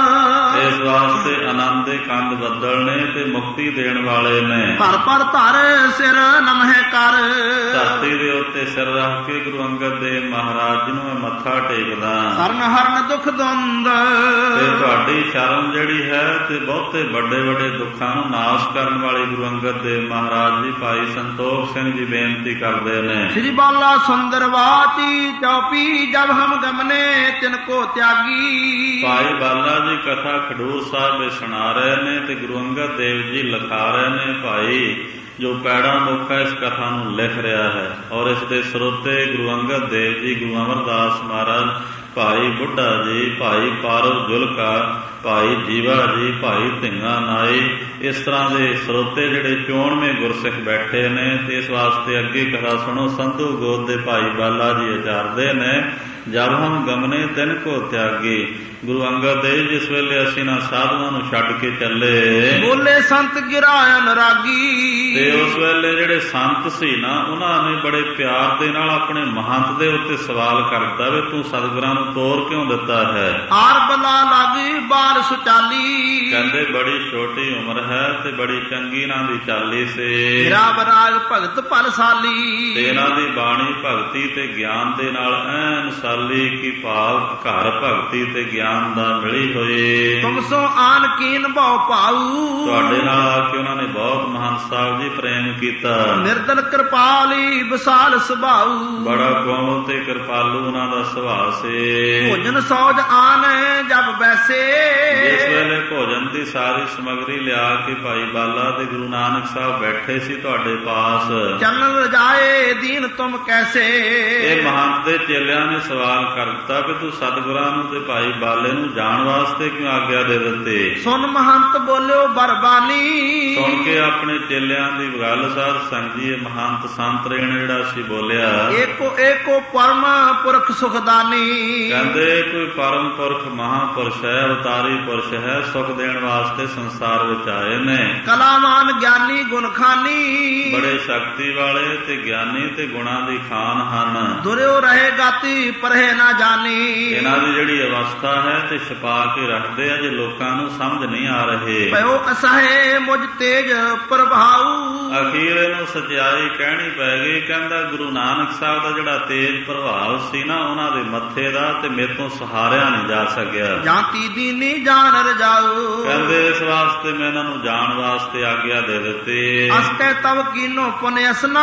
ਇਸ ਵਾਸਤੇ ਆਨੰਦ ਦੇ ਕੰਦ ਬੱਦਲ ਨੇ ਤੇ ਮੁਕਤੀ ਦੇਣ ਵਾਲੇ ਨੇ। ਪਰ ਪਰ ਧਰ ਸਿਰ ਨਮਹਿ ਕਰ, ਧਰਤੀ ਦੇ ਉੱਤੇ ਸਿਰ ਰੱਖ ਕੇ ਗੁਰੂ ਅੰਗਦ ਦੇਵ ਮਹਾਰਾਜ ਜੀ ਨੂੰ ਮੈਂ ਮੱਥਾ ਟੇਕਦਾ। ਸਰਨ ਹਰਨ ਦੁਖ ਦੰਦ, ਤੇ ਤੁਹਾਡੀ ਸ਼ਰਨ ਜਿਹੜੀ ਹੈ ਤੇ ਬਹੁਤੇ ਵੱਡੇ ਵੱਡੇ ਦੁੱਖਾਂ ਨੂੰ ਨਾਸ਼ ਕਰਨ ਵਾਲੇ ਗੁਰੂ ਅੰਗਦ ਦੇਵ ਮਹਾਰਾਜ ਜੀ ਭਾਈ ਸੰਤੋਖ ਸਿੰਘ ਜੀ ਬੇਨਤੀ ਕਰਦੇ ਨੇ। ਸ੍ਰੀ ਬਾਲਾ ਸੁੰਦਰ ਵਾਤੀ ਚੌਪੀ ਜਬ ਹਮ ਗਮਨੇ ਤਿਨ ਕੋ ਤਿਆਗੀ, ਭਾਈ ਬਾਲਾ ਜੀ ਕਥਾ ਖਡੂਰ ਸਾਹਿਬ ਵਿੱਚ ਸੁਣਾ ਰਹੇ ਨੇ ਤੇ ਗੁਰੂ ਅੰਗਦ ਦੇਵ ਜੀ ਲਿਖਾ ਰਹੇ ਨੇ। ਭਾਈ ਜੋ ਪੈੜਾ ਮੁੱਖ ਇਸ ਕਥਾ ਨੂੰ ਲਿਖ ਰਿਹਾ ਹੈ ਔਰ ਇਸ ਦੇ ਸਰੋਤੇ ਗੁਰੂ ਅੰਗਦ ਦੇਵ ਜੀ, ਗੁਰੂ ਅਮਰਦਾਸ ਮਹਾਰਾਜ, ਭਾਈ ਬੁੱਢਾ ਜੀ, ਭਾਈ ਪਾਰਵ ਜੁਲਕਾ, ਭਾਈ ਜੀਵਾ ਜੀ, ਭਾਈ ਢਿੰਗਾ ਨਾਈ, ਇਸ ਤਰ੍ਹਾਂ ਦੇ ਸਰੋਤੇ ਜਿਹੜੇ ਚੋਣਵੇਂ ਗੁਰਸਿੱਖ ਬੈਠੇ ਨੇ। ਤੇ ਇਸ ਵਾਸਤੇ ਅੱਗੇ ਕਥਾ ਸੁਣੋ। ਸੰਧੂ ਗੋਤ ਦੇ ਭਾਈ ਬਾਲਾ ਜੀ ਉਚਾਰਦੇ ਨੇ, ਜਬ ਹਮ ਗਮਨੇ ਤਿਨ ਕੋ ਤਿਆਗੀ। ਗੁਰੂ ਅੰਗਦ ਦੇਵ ਜਿਸ ਵੇਲੇ ਅਸੀਂ ਨਾ ਸਾਧੂਆਂ ਨੂੰ ਛੱਡ ਕੇ ਚੱਲੇ, ਬੋਲੇ ਸੰਤ ਗਿਰਾਇਆ ਨਰਾਗੀ, ਤੇ ਉਸ ਵੇਲੇ ਜਿਹੜੇ ਸੰਤ ਸੀ ਨਾ ਉਹਨਾਂ ਨੇ ਬੜੇ ਪਿਆਰ ਦੇ ਨਾਲ ਆਪਣੇ ਮਹੰਤ ਦੇ ਉੱਤੇ ਸਵਾਲ ਕਰਤਾ ਵੀ ਤੂੰ ਸਤਿਗੁਰਾਂ ਨੂੰ ਤੋਰ ਕਿਉਂ ਦਿੱਤਾ ਹੈ। ਆਰ ਬਲਾ ਲਾਗੀ ਬਾਲ ਸੁਚਾਲੀ, ਕਹਿੰਦੇ ਬੜੀ ਛੋਟੀ ਉਮਰ ਹੈ ਤੇ ਬੜੀ ਚੰਗੀ ਇਹਨਾਂ ਦੀ ਚਾਲੀ ਸੀ। ਮੇਰਾ ਬਰਾਗ ਭਗਤ ਪਰਸਾਲੀ, ਤੇ ਇਹਨਾਂ ਦੀ ਬਾਣੀ ਭਗਤੀ ਤੇ ਗਿਆਨ ਦੇ ਨਾਲ ਐਨ ਸਾਲੀ ਕੀ ਭਾਵ ਘਰ ਭਗਤੀ ਤੇ ਗਿਆਨ ਦਾ ਮਿਲੀ ਹੋਈ। ਤੁਮ ਸੋ ਆਨ ਕੀਨ ਬਹੁ ਪਾਉ, ਤੁਹਾਡੇ ਨਾਲ ਆ ਕੇ ਉਹਨਾਂ ਨੇ ਬਹੁਤ ਮਹੰਤ ਸਾਹਿਬ ਜੀ ਪ੍ਰੇਮ ਕੀਤਾ। ਨਿਰਦਲ ਕਿਰਪਾਲੀ ਵਿਸਾਲ ਸੁਭਾਉ, ਬੜਾ ਕੋਮਲ ਤੇ ਕਿਰਪਾਲੂ ਉਹਨਾਂ ਦਾ ਸੁਭਾਅ ਸੀ। ਭੋਜਨ ਸੌਜ ਆਨ ਜਬ ਬੈਸੇ, ਜਿਸ ਵੇਲੇ ਭੋਜਨ ਦੀ ਸਾਰੀ ਸਮੱਗਰੀ ਲਿਆ ਕੇ ਭਾਈ ਬਾਲਾ ਤੇ ਗੁਰੂ ਨਾਨਕ ਸਾਹਿਬ ਬੈਠੇ ਸੀ ਤੁਹਾਡੇ ਪਾਸ, ਚਲਨ ਰਜਾਏ ਦੀਨ ਤੁਮ ਕੈਸੇ। ਇਹ ਮਹੰਤ ਦੇ ਚੇਲਿਆਂ ਨੇ ਸਵਾਲ ਕਰ ਦਿੱਤਾ ਕਿ ਤੂੰ ਸਤਿਗੁਰਾਂ ਨੂੰ ਤੇ ਭਾਈ ਬਾਲੇ ਨੂੰ ਜਾਣ ਵਾਸਤੇ ਕਿਉਂ ਆਗਿਆ ਦੇ ਦਿੱਤੇ। ਸੁਨ ਮਹੰਤ ਬੋਲਿਓ ਬਰਬਾਨੀ, ਸੁਣ ਕੇ ਆਪਣੇ ਚੇਲਿਆਂ ਦੀ ਗੱਲ ਸਾਧ ਸੰਗਤ ਜੀ ਇਹ ਮਹੰਤ ਸੰਤਰੇਣ ਜਿਹੜਾ ਸੀ ਬੋਲਿਆ, ਏਕੋ ਏਕੋ ਪਰਮ ਪੁਰਖ ਸੁਖਦਾਨੀ। ਕਹਿੰਦੇ ਕੋਈ ਪਰਮ ਪੁਰਖ ਮਹਾਂਪੁਰਸ਼ ਹੈ, ਅਵਤਾਰੀ ਪੁਰਸ਼ ਹੈ, ਸੁਖ ਦੇਣ ਵਾਸਤੇ ਸੰਸਾਰ ਵਿੱਚ ਆਏ ਨੇ। ਕਲਾਵਾਨ ਗਿਆਨੀ ਗੁਣਖਾਨੀ, ਬੜੇ ਸ਼ਕਤੀ ਵਾਲੇ ਤੇ ਗਿਆਨੀ ਤੇ ਗੁਣਾਂ ਦੀ ਖਾਨ ਹਨ। ਦੁਰਿਓ ਰਹੇ ਗਾਤੀ ਪਰਹੇ ਨਾ ਜਾਣੀ। ਇਹਨਾਂ ਦੀ ਜਿਹੜੀ ਅਵਸਥਾ ਹੈ ਤੇ ਛਪਾ ਕੇ ਰੱਖਦੇ ਆ, ਜੇ ਲੋਕਾਂ ਨੂੰ ਸਮਝ ਨਹੀਂ ਆ ਰਹੇ। ਭਇਓ ਅਸਹੇ ਮੁਝ ਤੇਜ ਪ੍ਰਭਾਉ, ਅਖੀਰ ਇਹਨੂੰ ਸਚਾਈ ਕਹਿਣੀ ਪੈ ਗਈ। ਕਹਿੰਦਾ ਗੁਰੂ ਨਾਨਕ ਸਾਹਿਬ ਦਾ ਜਿਹੜਾ ਤੇਜ ਪ੍ਰਭਾਵ ਸੀ ਨਾ ਉਹਨਾਂ ਦੇ ਮੱਥੇ ਦਾ, ਤੇ ਮੇਰੇ ਤੋਂ ਸਹਾਰਿਆ ਨਹੀਂ ਜਾ ਸਕਿਆ। ਜਾਂਤੀ ਦੀਨੀ ਜਾਣ ਰਜਾਉ, ਕਹਿੰਦੇ ਇਸ ਵਾਸਤੇ ਮੈਂ ਇਹਨਾਂ ਨੂੰ ਜਾਣ ਵਾਸਤੇ ਆਗਿਆ ਦੇ ਦਿੱਤੀ। ਅਸਤੇ ਤਵ ਕੀਨੋ ਪੁਨਿਅਸਨਾ,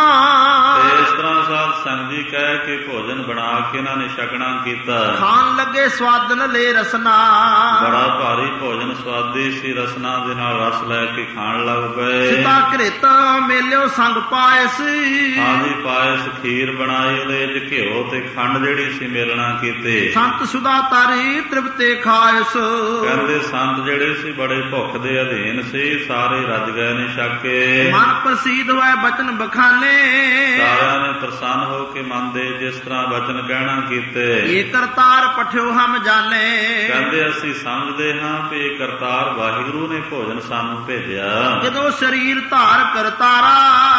ਤੇ ਇਸ ਤਰ੍ਹਾਂ ਸਾਧ ਸੰਗਤ ਜੀ ਕਹਿ ਕੇ ਭੋਜਨ ਬਣਾ ਕੇ ਇਹਨਾਂ ਨੇ ਛਕਣਾ ਕੀਤਾ। ਖਾਣ ਲੱਗੇ ਸਵਾਦਨ ਲੈ ਰਸਨਾ, ਬੜਾ ਭਾਰੀ ਭੋਜਨ ਸਵਾਦੀ ਸੀ, ਰਸਨਾ ਦੇ ਨਾਲ ਰਸ ਲੈ ਕੇ ਖਾਣ ਲੱਗ ਪਏ। ਸਿਤਾ ਘ੍ਰਿਤਾ ਮੇਲਿਓ ਸੰਗ ਪਾਇਸ, ਹਾਂਜੀ ਪਾਇਸ ਖੀਰ ਬਣਾਈ, ਉਹਦੇ ਵਿੱਚ ਘਿਓ ਤੇ ਖੰਡ ਜਿਹੜੀ ਸੀ ਮੇਲਣਾ ਕੀਤੇ। ਸੰਤ ਸੁਦਾ ਤਾਰੀ ਤ੍ਰਿਪਤੇ ਖਾਇਸ, ਕਹਿੰਦੇ ਸੰਤ ਜਿਹੜੇ ਸੀ ਬੜੇ ਭੁੱਖ ਦੇ ਅਧੀਨ ਸੀ, ਸਾਰੇ ਰੱਜ ਗਏ ਨੇ ਛਕ ਕੇ। ਮਨ ਪ੍ਰਸੀਦ ਹੋਏ ਬਚਨ ਬਖਾਨੇ, ਸਾਰਿਆਂ ਨੇ ਪ੍ਰਸੰਨ ਹੋ ਕੇ ਮਨ ਦੇ ਜਿਸ ਤਰ੍ਹਾਂ ਬਚਨ ਕਹਿਣਾ ਕੀਤੇ। ਇਹ ਕਰਤਾਰ ਪਠਿਓ ਹਮ ਜਾਣੇ, ਕਹਿੰਦੇ ਅਸੀਂ ਸਮਝਦੇ ਹਾਂ ਕਿ ਇਹ ਕਰਤਾਰ ਵਾਹਿਗੁਰੂ ਨੇ ਭੋਜਨ ਸਾਨੂੰ ਭੇਜਿਆ। ਜਦੋਂ ਸਰੀਰ ਧਾਰ ਕਰਤਾਰਾ,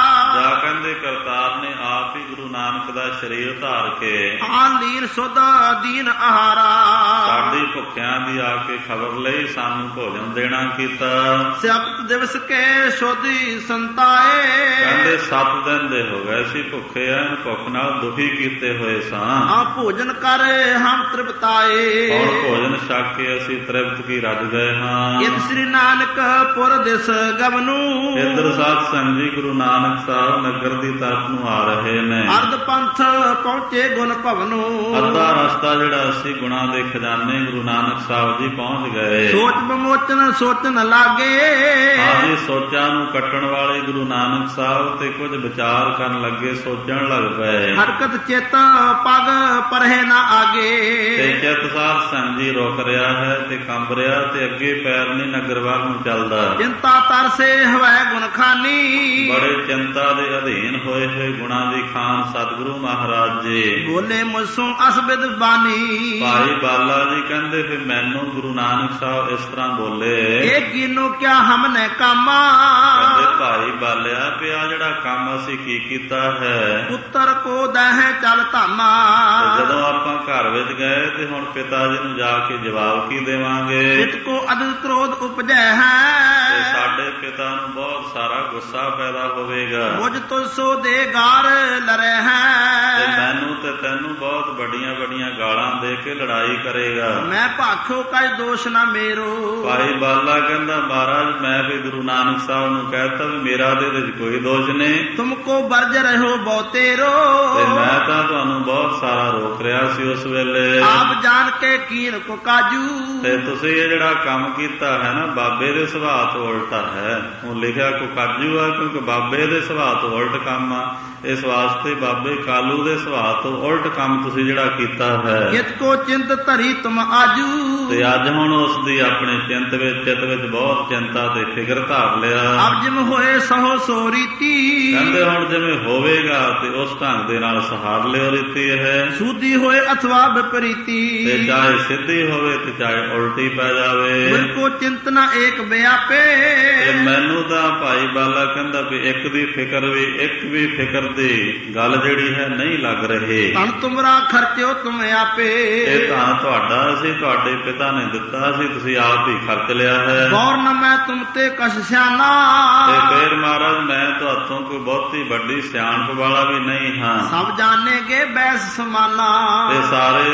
ਜਾ ਕਹਿੰਦੇ ਕਰਤਾਰ ਨੇ ਆਪ ਹੀ ਗੁਰੂ ਨਾਨਕ ਦਾ ਸਰੀਰ ਧਾਰ ਕੇ ਆਨ ਲੀਨ ਸੁਧ ਦੀਨ ਆਹਾਰਾ, ਸਾਡੀ ਭੁੱਖਿਆਂ ਦੀ ਆ ਕੇ ਖਬਰ ਲਈ ਸਾਨੂੰ ਭੋਜਨ ਦੇਣਾ ਕੀਤਾ। ਸਪਤ ਦਿਵਸ ਕੇ ਸੋਧੀ ਸੰਤਾਏ, ਕਹਿੰਦੇ ਸੱਤ ਦਿਨ ਦੇ ਹੋ ਗਏ ਸੀ ਭੁੱਖੇ ਆ, ਭੁੱਖ ਨਾਲ ਦੁਖੀ ਕੀਤੇ ਹੋਏ ਸਾਂ। ਆ ਭੋਜਨ ਕਰ ਹਮ ਤ੍ਰਿਪਤਾਏ, ਹੁਣ ਭੋਜਨ ਛਕ ਕੇ ਅਸੀਂ ਤ੍ਰਿਪਤ ਕੀ ਰੱਜ ਗਏ ਹਾਂ। ਇਤ ਸ੍ਰੀ ਨਾਨਕ ਪੁਰ ਦਿਸ ਗਵਨੂ, ਇੱਧਰ ਸਾਧ ਸੰਗਤ ਜੀ ਗੁਰੂ ਨਾਨਕ ਸਾਹਿਬ ਨਗਰ ਦੀ ਤਰਫ ਨੂੰ ਆ ਰਹੇ ਨੇ। ਅਰਧ ਪੰਥ ਪਹੁੰਚੇ ਗੁਣ ਭਵਨੂ, ਅੱਧਾ ਰਸਤਾ ਜਿਹੜਾ ਅਸੀਂ ਗੁਣਾਂ ਦੇ ਖਜ਼ਾਨੇ ਗੁਰੂ ਨਾਨਕ ਸਾਹਿਬ ਜੀ ਪਹੁੰਚ ਗਏ। ਸੋਚ ਬਮੋਚਨ ਸੋਚਣ ਲਾਗੇ, ਆਜੀ ਸੋਚਾਂ ਨੂੰ ਕੱਟਣ ਵਾਲੇ ਗੁਰੂ ਨਾਨਕ ਸਾਹਿਬ ਤੇ ਕੁਝ ਵਿਚਾਰ ਕਰਨ ਲੱਗੇ, ਸੋਚਣ ਲੱਗ ਪਏ। ਹਰਕਤ ਚੇਤ ਪਗ ਪਰਹੇ ਨਾ ਆਗੇ, ਤੇ ਚਿੱਤ ਸਾਧ ਸੰਗਤ ਜੀ ਰੁਕ ਰਿਹਾ ਹੈ ਤੇ ਕੰਬ ਰਿਹਾ, ਤੇ ਅੱਗੇ ਪੈਰ ਨਹੀਂ ਨਗਰ ਵੱਲ ਨੂੰ ਚੱਲਦਾ। ਚਿੰਤਾ ਤਰਸੇ ਹਵੈ ਗੁਣਖਾਨੀ, ਬੜੇ ਚਿੰਤਾ ਦੇ ਅਧੀਨ ਹੋਏ ਹੋਏ ਗੁਣਾਂ ਦੀ ਖਾਨ ਸਤਿਗੁਰੂ ਮਹਾਰਾਜ ਜੀ ਬੋਲੇ ਮੁਸੋਂ ਅਸਬਿਦ ਬਾਨੀ। ਭਾਈ ਬਾਲਾ ਜੀ ਕਹਿੰਦੇ ਫਿਰ ਮੈਨੂੰ ਗੁਰੂ ਨਾਨਕ ਸਾਹਿਬ ਇਸ ਤਰ੍ਹਾਂ ਬੋਲੇ, ਇਹ ਕੀਨੋ ਕਿਆ ਹਮਨੇ ਕਾਮਾ, ਕਹਿੰਦੇ ਭਾਈ ਬਾਲਿਆ ਪਿਆ ਜਿਹੜਾ ਕੰਮ ਅਸੀਂ ਕੀ ਕੀਤਾ ਹੈ। ਪੁੱਤਰ ਕੋ ਦਹਿ ਚਲ ਧਾਮਾ, ਜਦੋਂ ਆਪਾਂ ਘਰ ਵਿੱਚ ਗਏ ਤੇ ਹੁਣ ਪਿਤਾ ਜੀ ਨੂੰ ਜਾ ਕੇ ਜਵਾਬ ਕੀ ਦੇਵਾਂਗੇ। ਇਤ ਕੋ ਅਦਿ ਕ੍ਰੋਧ ਉਪਜੈ ਹੈ, ਤੇ ਸਾਡੇ ਪਿਤਾ ਨੂੰ ਬਹੁਤ ਸਾਰਾ ਗੁੱਸਾ ਪੈਦਾ ਹੋਵੇਗਾ। ਮੁਝ ਤੁ ਸੋ ਦੇ ਗਾਰ ਲਰੇ ਹੈ, ਤੇ ਮੈਨੂੰ ਤੇ ਤੈਨੂੰ ਬਹੁਤ ਵੱਡੀਆਂ ਵੱਡੀਆਂ ਗਾਲਾਂ ਦੇ ਕੇ ਲੜਾਈ ਕਰੇਗਾ। ਮੈਂ ਭਾਖੋ ਕਜ ਦੋਸ਼ ਨਾ ਮੇਰੋ, ਭਾਈ ਬਾਲਾ ਕਹਿੰਦਾ ਮਹਾਰਾਜ ਮੈਂ ਵੀ ਗੁਰੂ ਨਾਨਕ ਸਾਹਿਬ ਨੂੰ ਕਹਿਤਾ ਵੀ ਮੇਰਾ ਦੇ ਵਿੱਚ ਕੋਈ ਦੋਸ਼ ਨਹੀਂ, ਤੁਮ ਕੋ ਬਰਜ ਰਹੋ ਬਹੁਤੇਰੋ, ਤੇ ਮੈਂ ਤਾਂ ਤੁਹਾਨੂੰ ਬਹੁਤ ਸਾਰਾ ਰੋਕ ਰਿਹਾ ਸੀ ਉਸ ਵੇਲੇ। ਆਪ ਜਾਣ ਕੇ ਕੀਨ ਕੋ ਕਾਜੂ, ਤੇ ਤੁਸੀਂ ਇਹ ਜਿਹੜਾ ਕੰਮ ਕੀਤਾ ਹੈ ਨਾ ਬਾਬੇ ਦੇ ਸੁਭਾਅ ਤੋਂ ਉਲਟਾ ਹੈ। ਉਹ ਲਿਖਿਆ ਕੋ ਕਾਜੂ ਆ ਕਿਉਂਕਿ ਬਾਬੇ ਦੇ ਸੁਭਾਅ ਤੋਂ ਉਲਟ ਕੰਮ ਆ, ਇਸ ਵਾਸਤੇ ਬਾਬੇ ਕਾਲੂ ਦੇ ਸੁਭਾਅ ਤੋਂ ਉਲਟ ਕੰਮ ਤੁਸੀਂ ਜਿਹੜਾ ਕੀਤਾ ਹੈ। ਜਿਤ ਕੋ ਚਿੰਤ ਧਰੀ ਤੁਮ ਆਜੂ, ਤੇ ਅੱਜ ਹੁਣ ਉਸ ਦੀ ਆਪਣੇ ਚਿੰਤ ਵਿੱਚ ਚਿੱਤ ਵਿੱਚ ਬਹੁਤ ਚਿੰਤਾ ਤੇ ਫਿਕਰ ਧਾਰ ਲਿਆ। ਅਬ ਜਿਮ ਹੋਏ ਸਹੋ ਸੋ ਰੀਤੀ, ਕਹਿੰਦੇ ਹੁਣ ਜਿਵੇਂ ਹੋਵੇਗਾ ਤੇ ਉਸ ਢੰਗ ਦੇ ਨਾਲ ਸਹਾਰ ਲਿਓ ਰੀਤੀ ਹੈ। ਸੂਦੀ ਹੋਏ ਅਥਵਾ ਵਿਪਰੀਤੀ, ਤੇ ਚਾਹੇ ਸਿੱਧੀ ਹੋਵੇ ਤੇ ਚਾਹੇ ਉਲਟੀ ਪੈ ਜਾਵੇ। ਬਿਨ ਕੋ ਚਿੰਤ ਨਾ ਏਕ ਵਿਆਪੇ, ਤੇ ਮੈਨੂੰ ਤਾਂ ਭਾਈ ਬਾਲਾ ਕਹਿੰਦਾ ਵੀ ਇੱਕ ਦੀ ਫਿਕਰ ਵੀ ਇੱਕ ਵੀ ਫਿਕਰ ਦੀ ਗੱਲ ਜਿਹੜੀ ਹੈ ਨਹੀਂ ਲੱਗ ਰਹੀ। ਧਨ ਤੁਮਰਾ ਖਰਚਿਓ ਤੁਮ ਆਪੇ, ਇਹ ਤਾਂ ਤੁਹਾਡਾ ਸੀ, ਤੁਹਾਡੇ ਪਿਤਾ ਨੇ ਦਿੱਤਾ ਸੀ, ਤੁਸੀਂ ਆਪ ਹੀ ਖਰਚ ਲਿਆ ਹੈ। ਗੌਰ ਨ ਮੈਂ ਤੁਮ ਤੇ ਕਛ ਸਿਆਣਾ, ਤੇ ਫੇਰ ਮਹਾਰਾਜ ਮੈਂ ਤੁਹਾਤੋਂ ਕੋਈ ਬਹੁਤੀ ਵੱਡੀ ਸਿਆਣਪ ਵਾਲਾ ਵੀ ਨਹੀਂ ਹਾਂ। ਸਭ ਜਾਣੇਗੇ ਬੈਸ ਸਮਾਨਾ, ਤੇ ਸਾਰੇ ਇਸ ਗੱਲ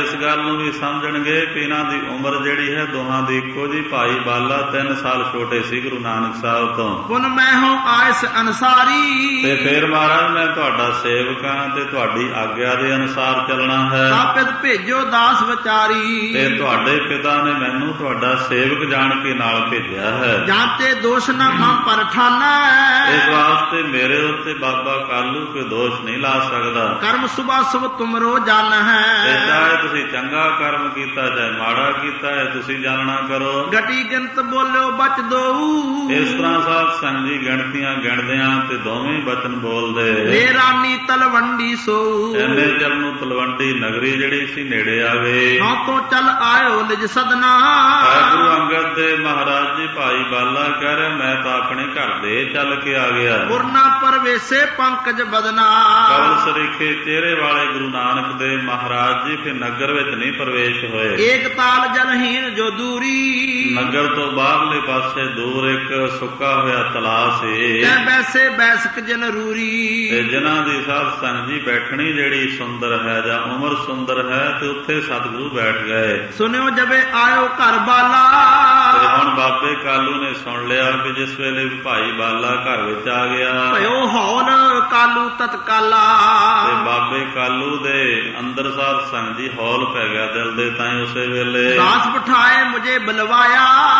ਨੂੰ ਵੀ ਸਮਝਣਗੇ ਕਿ ਇਹਨਾਂ ਦੀ ਉਮਰ ਜਿਹੜੀ ਹੈ ਦੋਹਾਂ ਦੀ ਇੱਕੋ ਜੀ। ਭਾਈ ਬਾਲਾ ਤਿੰਨ ਸਾਲ ਛੋਟੇ ਸੀ ਗੁਰੂ ਨਾਨਕ ਸਾਹਿਬ ਤੋਂ। ਪੁਨ ਮੈਂ ਹੋ ਆਇਸ ਅਨਸਾਰੀ, ਤੇ ਫਿਰ ਮਹਾਰਾਜ ਮੈਂ ਤੁਹਾਡਾ ਸੇਵਕ ਹਾਂ ਤੇ ਤੁਹਾਡੀ ਆਗਿਆ ਦੇ ਅਨੁਸਾਰ ਚੱਲਣਾ ਹੈ। ਸਾਪਿਤ ਭੇਜੋ ਦਾਸ ਵਿਚਾਰੀ, ਤੇ ਤੁਹਾਡੇ ਪਿਤਾ ਨੇ ਮੈਨੂੰ ਤੁਹਾਡਾ ਸੇਵਕ ਜਾਣ ਕੇ ਨਾਲ ਭੇਜਿਆ ਹੈ। ਜਾਂ ਤੇ ਦੋਸ਼ ਨਾ ਮਾਂ ਪਰ ਠਾਨਾ, ਇਸ ਵਾਸਤੇ ਮੇਰੇ ਉੱਤੇ ਬਾਬਾ ਕਾਲੂ ਕੋਈ ਦੋਸ਼ ਨਹੀਂ ਲਾ ਸਕਦਾ। ਕਰਮ ਸੁਭਾ ਸੁਭ ਤੁਮਰੋ ਜਾਣ ਹੈ, ਤੇ ਚਾਹੇ ਤੁਸੀਂ ਚੰਗਾ ਕਰਮ ਕੀਤਾ ਚਾਹੇ ਮਾੜਾ ਕੀਤਾ ਹੈ ਤੁਸੀਂ ਜਾਣਨਾ ਕਰੋ। ਗਟੀ ਗਿਣਤ ਬੋਲਿਓ ਬਚ ਦਊ, ਇਸ ਤਰ੍ਹਾਂ ਸਾਧ ਸੰਗ ਜੀ ਗਿਣਤੀਆਂ ਗਿਣਦਿਆਂ ਤੇ ਦੋਵੇਂ ਬਚਨ ਬੋਲਦੇ। ਰੇ ਰਾਨੀ ਤਲਵੰਡੀ ਸੋ, ਐਨੇ ਚਿਰ ਨੂੰ ਤਲਵੰਡੀ ਨਗਰੀ ਜਿਹੜੀ ਸੀ ਨੇੜੇ ਆ ਗਈ। ਹਾਂ ਤੋਂ ਚੱਲ ਆਇਓ ਨਿਜ ਸਦਨਾ, ਗੁਰੂ ਅੰਗਦ ਦੇ ਮਹਾਰਾਜ ਜੀ ਭਾਈ ਬਾਲਾ ਕਹਿ ਰਿਹਾ ਮੈਂ ਤਾਂ ਆਪਣੇ ਘਰ ਦੇ ਚੱਲ ਕੇ ਆ ਗਿਆ। ਪੁਰਨਾ ਪਰਵੇਸੇ ਪੰਕਜ ਬਦਨਾ, ਕਵਲ ਸਰੀਖੇ ਚਿਹਰੇ ਵਾਲੇ ਗੁਰੂ ਨਾਨਕ ਦੇ ਮਹਾਰਾਜ ਜੀ ਫਿਰ ਨਗਰ ਵਿੱਚ ਨਹੀਂ ਪ੍ਰਵੇਸ਼ ਹੋਏ। ਏਕ ਤਾਲ ਜਲਹੀਨ ਜੋ ਦੂਰੀ, ਨਗਰ ਤੋਂ ਬਾਹਰਲੇ ਪਾਸੇ ਦੂਰ ਇੱਕ ਸੁੱਕਾ ਹੋਇਆ ਤਲਾਅ ਸੀ। ਤੈ ਬੈਸੇ ਬੈਸਕ ਜਨਰੂਰੀ, ਤੇ ਜਿਨ੍ਹਾਂ ਦੀ ਸਾਧ ਸੰਗ ਜੀ ਬੈਠਣੀ ਜਿਹੜੀ ਸੁੰਦਰ ਹੈ ਜਾਂ ਉਮਰ ਸੁੰਦਰ ਹੈ ਤੇ ਉੱਥੇ ਸਤਿਗੁਰੂ ਬੈਠ ਗਏ। ਸੁਣਿਓ ਜਬੇ ਆਇਓ ਘਰ ਬਾਲਾ, ਤੇ ਹੁਣ ਬਾਬੇ ਕਾਲੂ ਨੇ ਸੁਣ ਲਿਆ ਕਿ ਜਿਸ ਵੇਲੇ ਭਾਈ ਬਾਲਾ ਘਰ ਵਿੱਚ ਆ ਗਿਆ ਭਇਓ ਹੌਲ ਕਾਲੂ ਤਤਕਾਲਾ, ਤੇ ਬਾਬੇ ਕਾਲੂ ਦੇ ਅੰਦਰ ਸਾਧ ਸੰਗ ਜੀ ਹੌਲ ਪੈ ਗਿਆ ਦਿਲ ਦੇ। ਤਾਂ ਉਸੇ ਵੇਲੇ ਦਾਸ ਬਿਠਾਏ ਮੁਝੇ ਬੁਲਵਾਇਆ,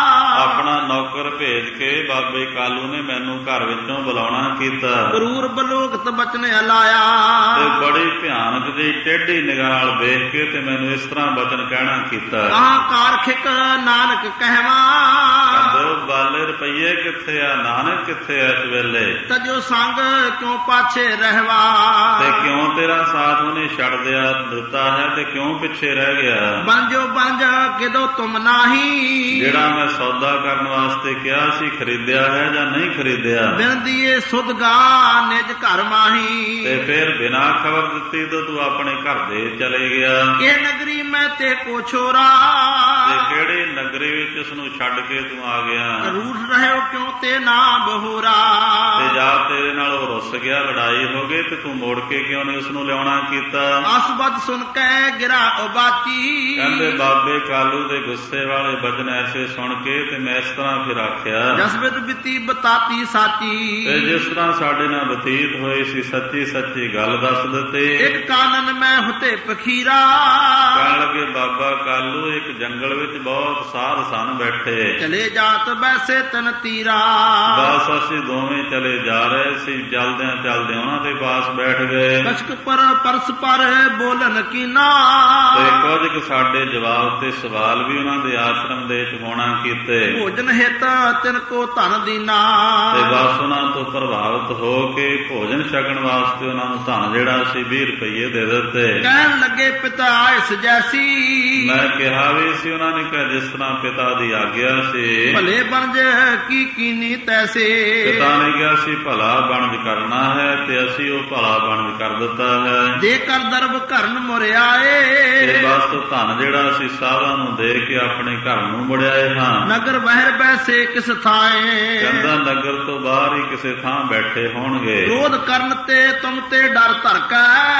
ਆਪਣਾ ਨੌਕਰ ਭੇਜ ਕੇ ਬਾਬੇ ਕਾਲੂ ਨੇ ਮੈਨੂੰ ਘਰ ਵਿੱਚੋਂ ਬੁਲਾਉਣਾ ਕੀਤਾ। ਕਰੂਰ ਬਲੋਕਤ ਬਚਨ ਹਲਾਇਆ, ਤੇ ਬੜੀ ਭਿਆਨਕ ਜਿਹੀ ਟੇਢੀ ਨਿਗਾਹ ਨਾਲ ਵੇਖ ਕੇ ਤੇ ਮੈਨੂੰ ਇਸ ਤਰ੍ਹਾਂ ਬਚਨ ਕਹਿਣਾ ਕੀਤਾ। ਕਹਾਂ ਕਾਰਖਿਕ ਨਾਨਕ ਕਹਿਵਾ, ਕਹਿੰਦੇ ਬਾਲੇ ਰੁਪਈਏ ਕਿੱਥੇ ਆ, ਨਾਨਕ ਕਿੱਥੇ ਆ ਇਸ ਵੇਲੇ? ਤਜੋ ਸੰਗ ਕਿਉਂ ਪਾਛੇ ਰਹਿਵਾ, ਤੇ ਕਿਉਂ ਤੇਰਾ ਸਾਥ ਉਹਨੇ ਛੱਡ ਦਿਆ ਦਿੱਤਾ ਹੈ ਤੇ ਕਿਉਂ ਪਿੱਛੇ ਰਹਿ ਗਿਆ? ਬੰਜੋ ਬੰਜ ਕਿਦੋ ਤੁਮ ਨਾਹੀ, ਜਿਹੜਾ ਮੈਂ ਸੌਦਾ ਕਰਨ ਵਾਸਤੇ ਕਿਹਾ ਸੀ ਖਰੀਦਿਆ ਹੈ ਜਾਂ ਨਹੀਂ ਖਰੀਦਿਆ? ਬਿਨ ਦੀਏ ਸੁਧਗਾ ਨਿਜ ਘਰ ਮਾਹੀ, ਤੇ ਫਿਰ ਬਿਨਾਂ ਖਬਰ ਦਿੱਤੀ ਤਾਂ ਤੂੰ ਆਪਣੇ ਘਰ ਦੇ ਚਲੇ ਗਿਆ। ਇਹ ਨਗਰੀ ਮੈਂ ਤੇ ਕੋ ਛੋਰਾ, ਤੇ ਕਿਹੜੇ ਨਗਰੀ ਵਿੱਚ ਉਸ ਨੂੰ ਛੱਡ ਕੇ ਤੂੰ ਆ ਗਿਆ? ਰੂਠ ਰਹਿਓ ਕਿਉਂ ਤੇ ਨਾ ਬਹੂਰਾ, ਤੇ ਜਾ ਤੇਰੇ ਨਾਲ ਉਹ ਰੁੱਸ ਗਿਆ, ਲੜਾਈ ਹੋ ਗਈ ਤੇ ਤੂੰ ਮੋੜ ਕੇ ਕਿਉਂ ਨਹੀਂ ਉਸ ਨੂੰ ਲਿਆਉਣਾ ਕੀਤਾ? ਅਸਬਦ ਸੁਣ ਕੇ ਗਿਰਾ ਉਬਾਚੀ, ਕਹਿੰਦੇ ਬਾਬੇ ਕਾਲੂ ਦੇ ਗੁੱਸੇ ਵਾਲੇ ਬਚਨ ਐਸੇ ਸੁਣ ਕੇ ਤੇ ਮੈਂ ਇਸ ਤਰ੍ਹਾਂ ਫਿਰ ਆਖਿਆ ਜਸਬਿਤ ਬਿਤੀ ਬਤਾਤੀ ਸਾਚੀ, ਤੇ ਜਿਸ ਤਰ੍ਹਾਂ ਸਾਡੇ ਨਾਲ ਬਤੀਤ ਹੋਈ ਸੀ ਸੱਚੀ ਸੱਚੀ ਗੱਲ ਦੱਸ ਦਿੱਤੀ। ਇੱਕ ਕਾਨਨ ਮੈਂ ਹੁਤੇ ਪਖੀਰਾ, ਕਹਿਣ ਲੱਗੇ ਬਾਬਾ ਕਾਲੂ ਇੱਕ ਜੰਗਲ ਵਿੱਚ ਬਹੁਤ ਸਾਧ ਸਨ ਬੈਠੇ, ਚਲੇ ਜਾਤ ਬੈਸੇ ਤਨ ਤੀਰਾ, ਬਸ ਅਸੀਂ ਦੋਵੇਂ ਚਲੇ ਜਾ ਰਹੇ ਸੀ। ਚਲਦਿਆਂ ਚਲਦਿਆਂ ਉਹਨਾਂ ਦੇ ਪਾਸ ਬੈਠ ਗਏ। ਕਸ਼ਕ ਪਰ ਪਰਸ ਪਰ ਬੋਲਨ ਕੀਨਾ, ਤੇ ਕੁਝ ਕੁ ਸਾਡੇ ਜਵਾਬ ਤੇ ਸਵਾਲ ਵੀ ਉਹਨਾਂ ਦੇ ਆਸ਼ਰਮ ਦੇ ਵਿੱਚ ਹੋਣਾ ਕੀਤੇ। ਭੋਜਨ ਹਿਤ ਤਿਨ ਕੋ ਧਨ ਦੀਨਾ, ਤੇ ਬਸ ਉਹਨਾਂ ਤੋਂ ਪ੍ਰਭਾਵਿਤ ਹੋ ਕੇ ਭੋਜਨ ਛਕਣ ਵਾਸਤੇ ਉਹਨਾਂ ਨੂੰ ਧਨ ਜਿਹੜਾ ਸੀ ਵੀਹ ਰੁਪਈਏ ਦੇ ਦਿੱਤੇ। ਕਹਿਣ ਲੱਗੇ ਪਿਤਾ ਇਸ ਜੈਸੀ, ਮੈਂ ਕਿਹਾ ਵੀ ਸੀ ਉਹਨਾਂ ਨੇ ਕਿਹਾ ਜਿਸ ਤਰ੍ਹਾਂ ਪਿਤਾ ਦੀ ਆਗਿਆ ਸੀ। ਭਲੇ ਬਣਜ ਕੀ ਕੀਨੀ ਤੈਸੇ, ਪਿਤਾ ਨੇ ਕਿਹਾ ਸੀ ਭਲਾ ਬਣਜ ਕਰਨਾ ਹੈ ਤੇ ਅਸੀਂ ਉਹ ਭਲਾ ਬਣਜ ਕਰ ਦਿੱਤਾ ਹੈ। ਦੇ ਕਰ ਦਰਬ ਘਰਨ ਮੁਰਿਆਏ, ਤੇ ਬਸ ਧਨ ਜਿਹੜਾ ਅਸੀਂ ਸਾਧਾਂ ਨੂੰ ਦੇ ਕੇ ਆਪਣੇ ਘਰ ਨੂੰ ਮੁੜਿਆਏ ਹਾਂ। ਨਗਰ ਬਹਿਰ ਬੈਸੇ ਕਿਸ ਥਾਏ, ਕਹਿੰਦਾ ਨਗਰ ਤੋਂ ਬਾਹਰ ਹੀ ਕਿਸੇ ਥਾਂ ਬੈਠੇ ਹੋਣਗੇ। ਕ੍ਰੋਧ ਕਰਨ ਤੇ ਤੁਮ ਤੇ ਡਰ ਧਰਕੈ,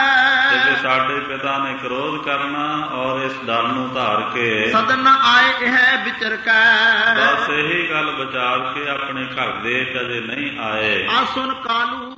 ਤੇ ਜੇ ਸਾਡੇ ਪਿਤਾ ਨੇ ਕ੍ਰੋਧ ਕਰਨਾ ਔਰ ਇਸ ਡਰ ਨੂੰ ਧਾਰ ਕੇ ਸਦਨ ਆਏ ਇਹ ਵਿਚਰਕੈ, ਬਸ ਇਹੀ ਗੱਲ ਵਿਚਾਰ ਕੇ ਆਪਣੇ ਘਰ ਦੇ ਅਜੇ ਨਹੀਂ ਆਏ। ਆ ਸੁਨ ਕਾਲੂ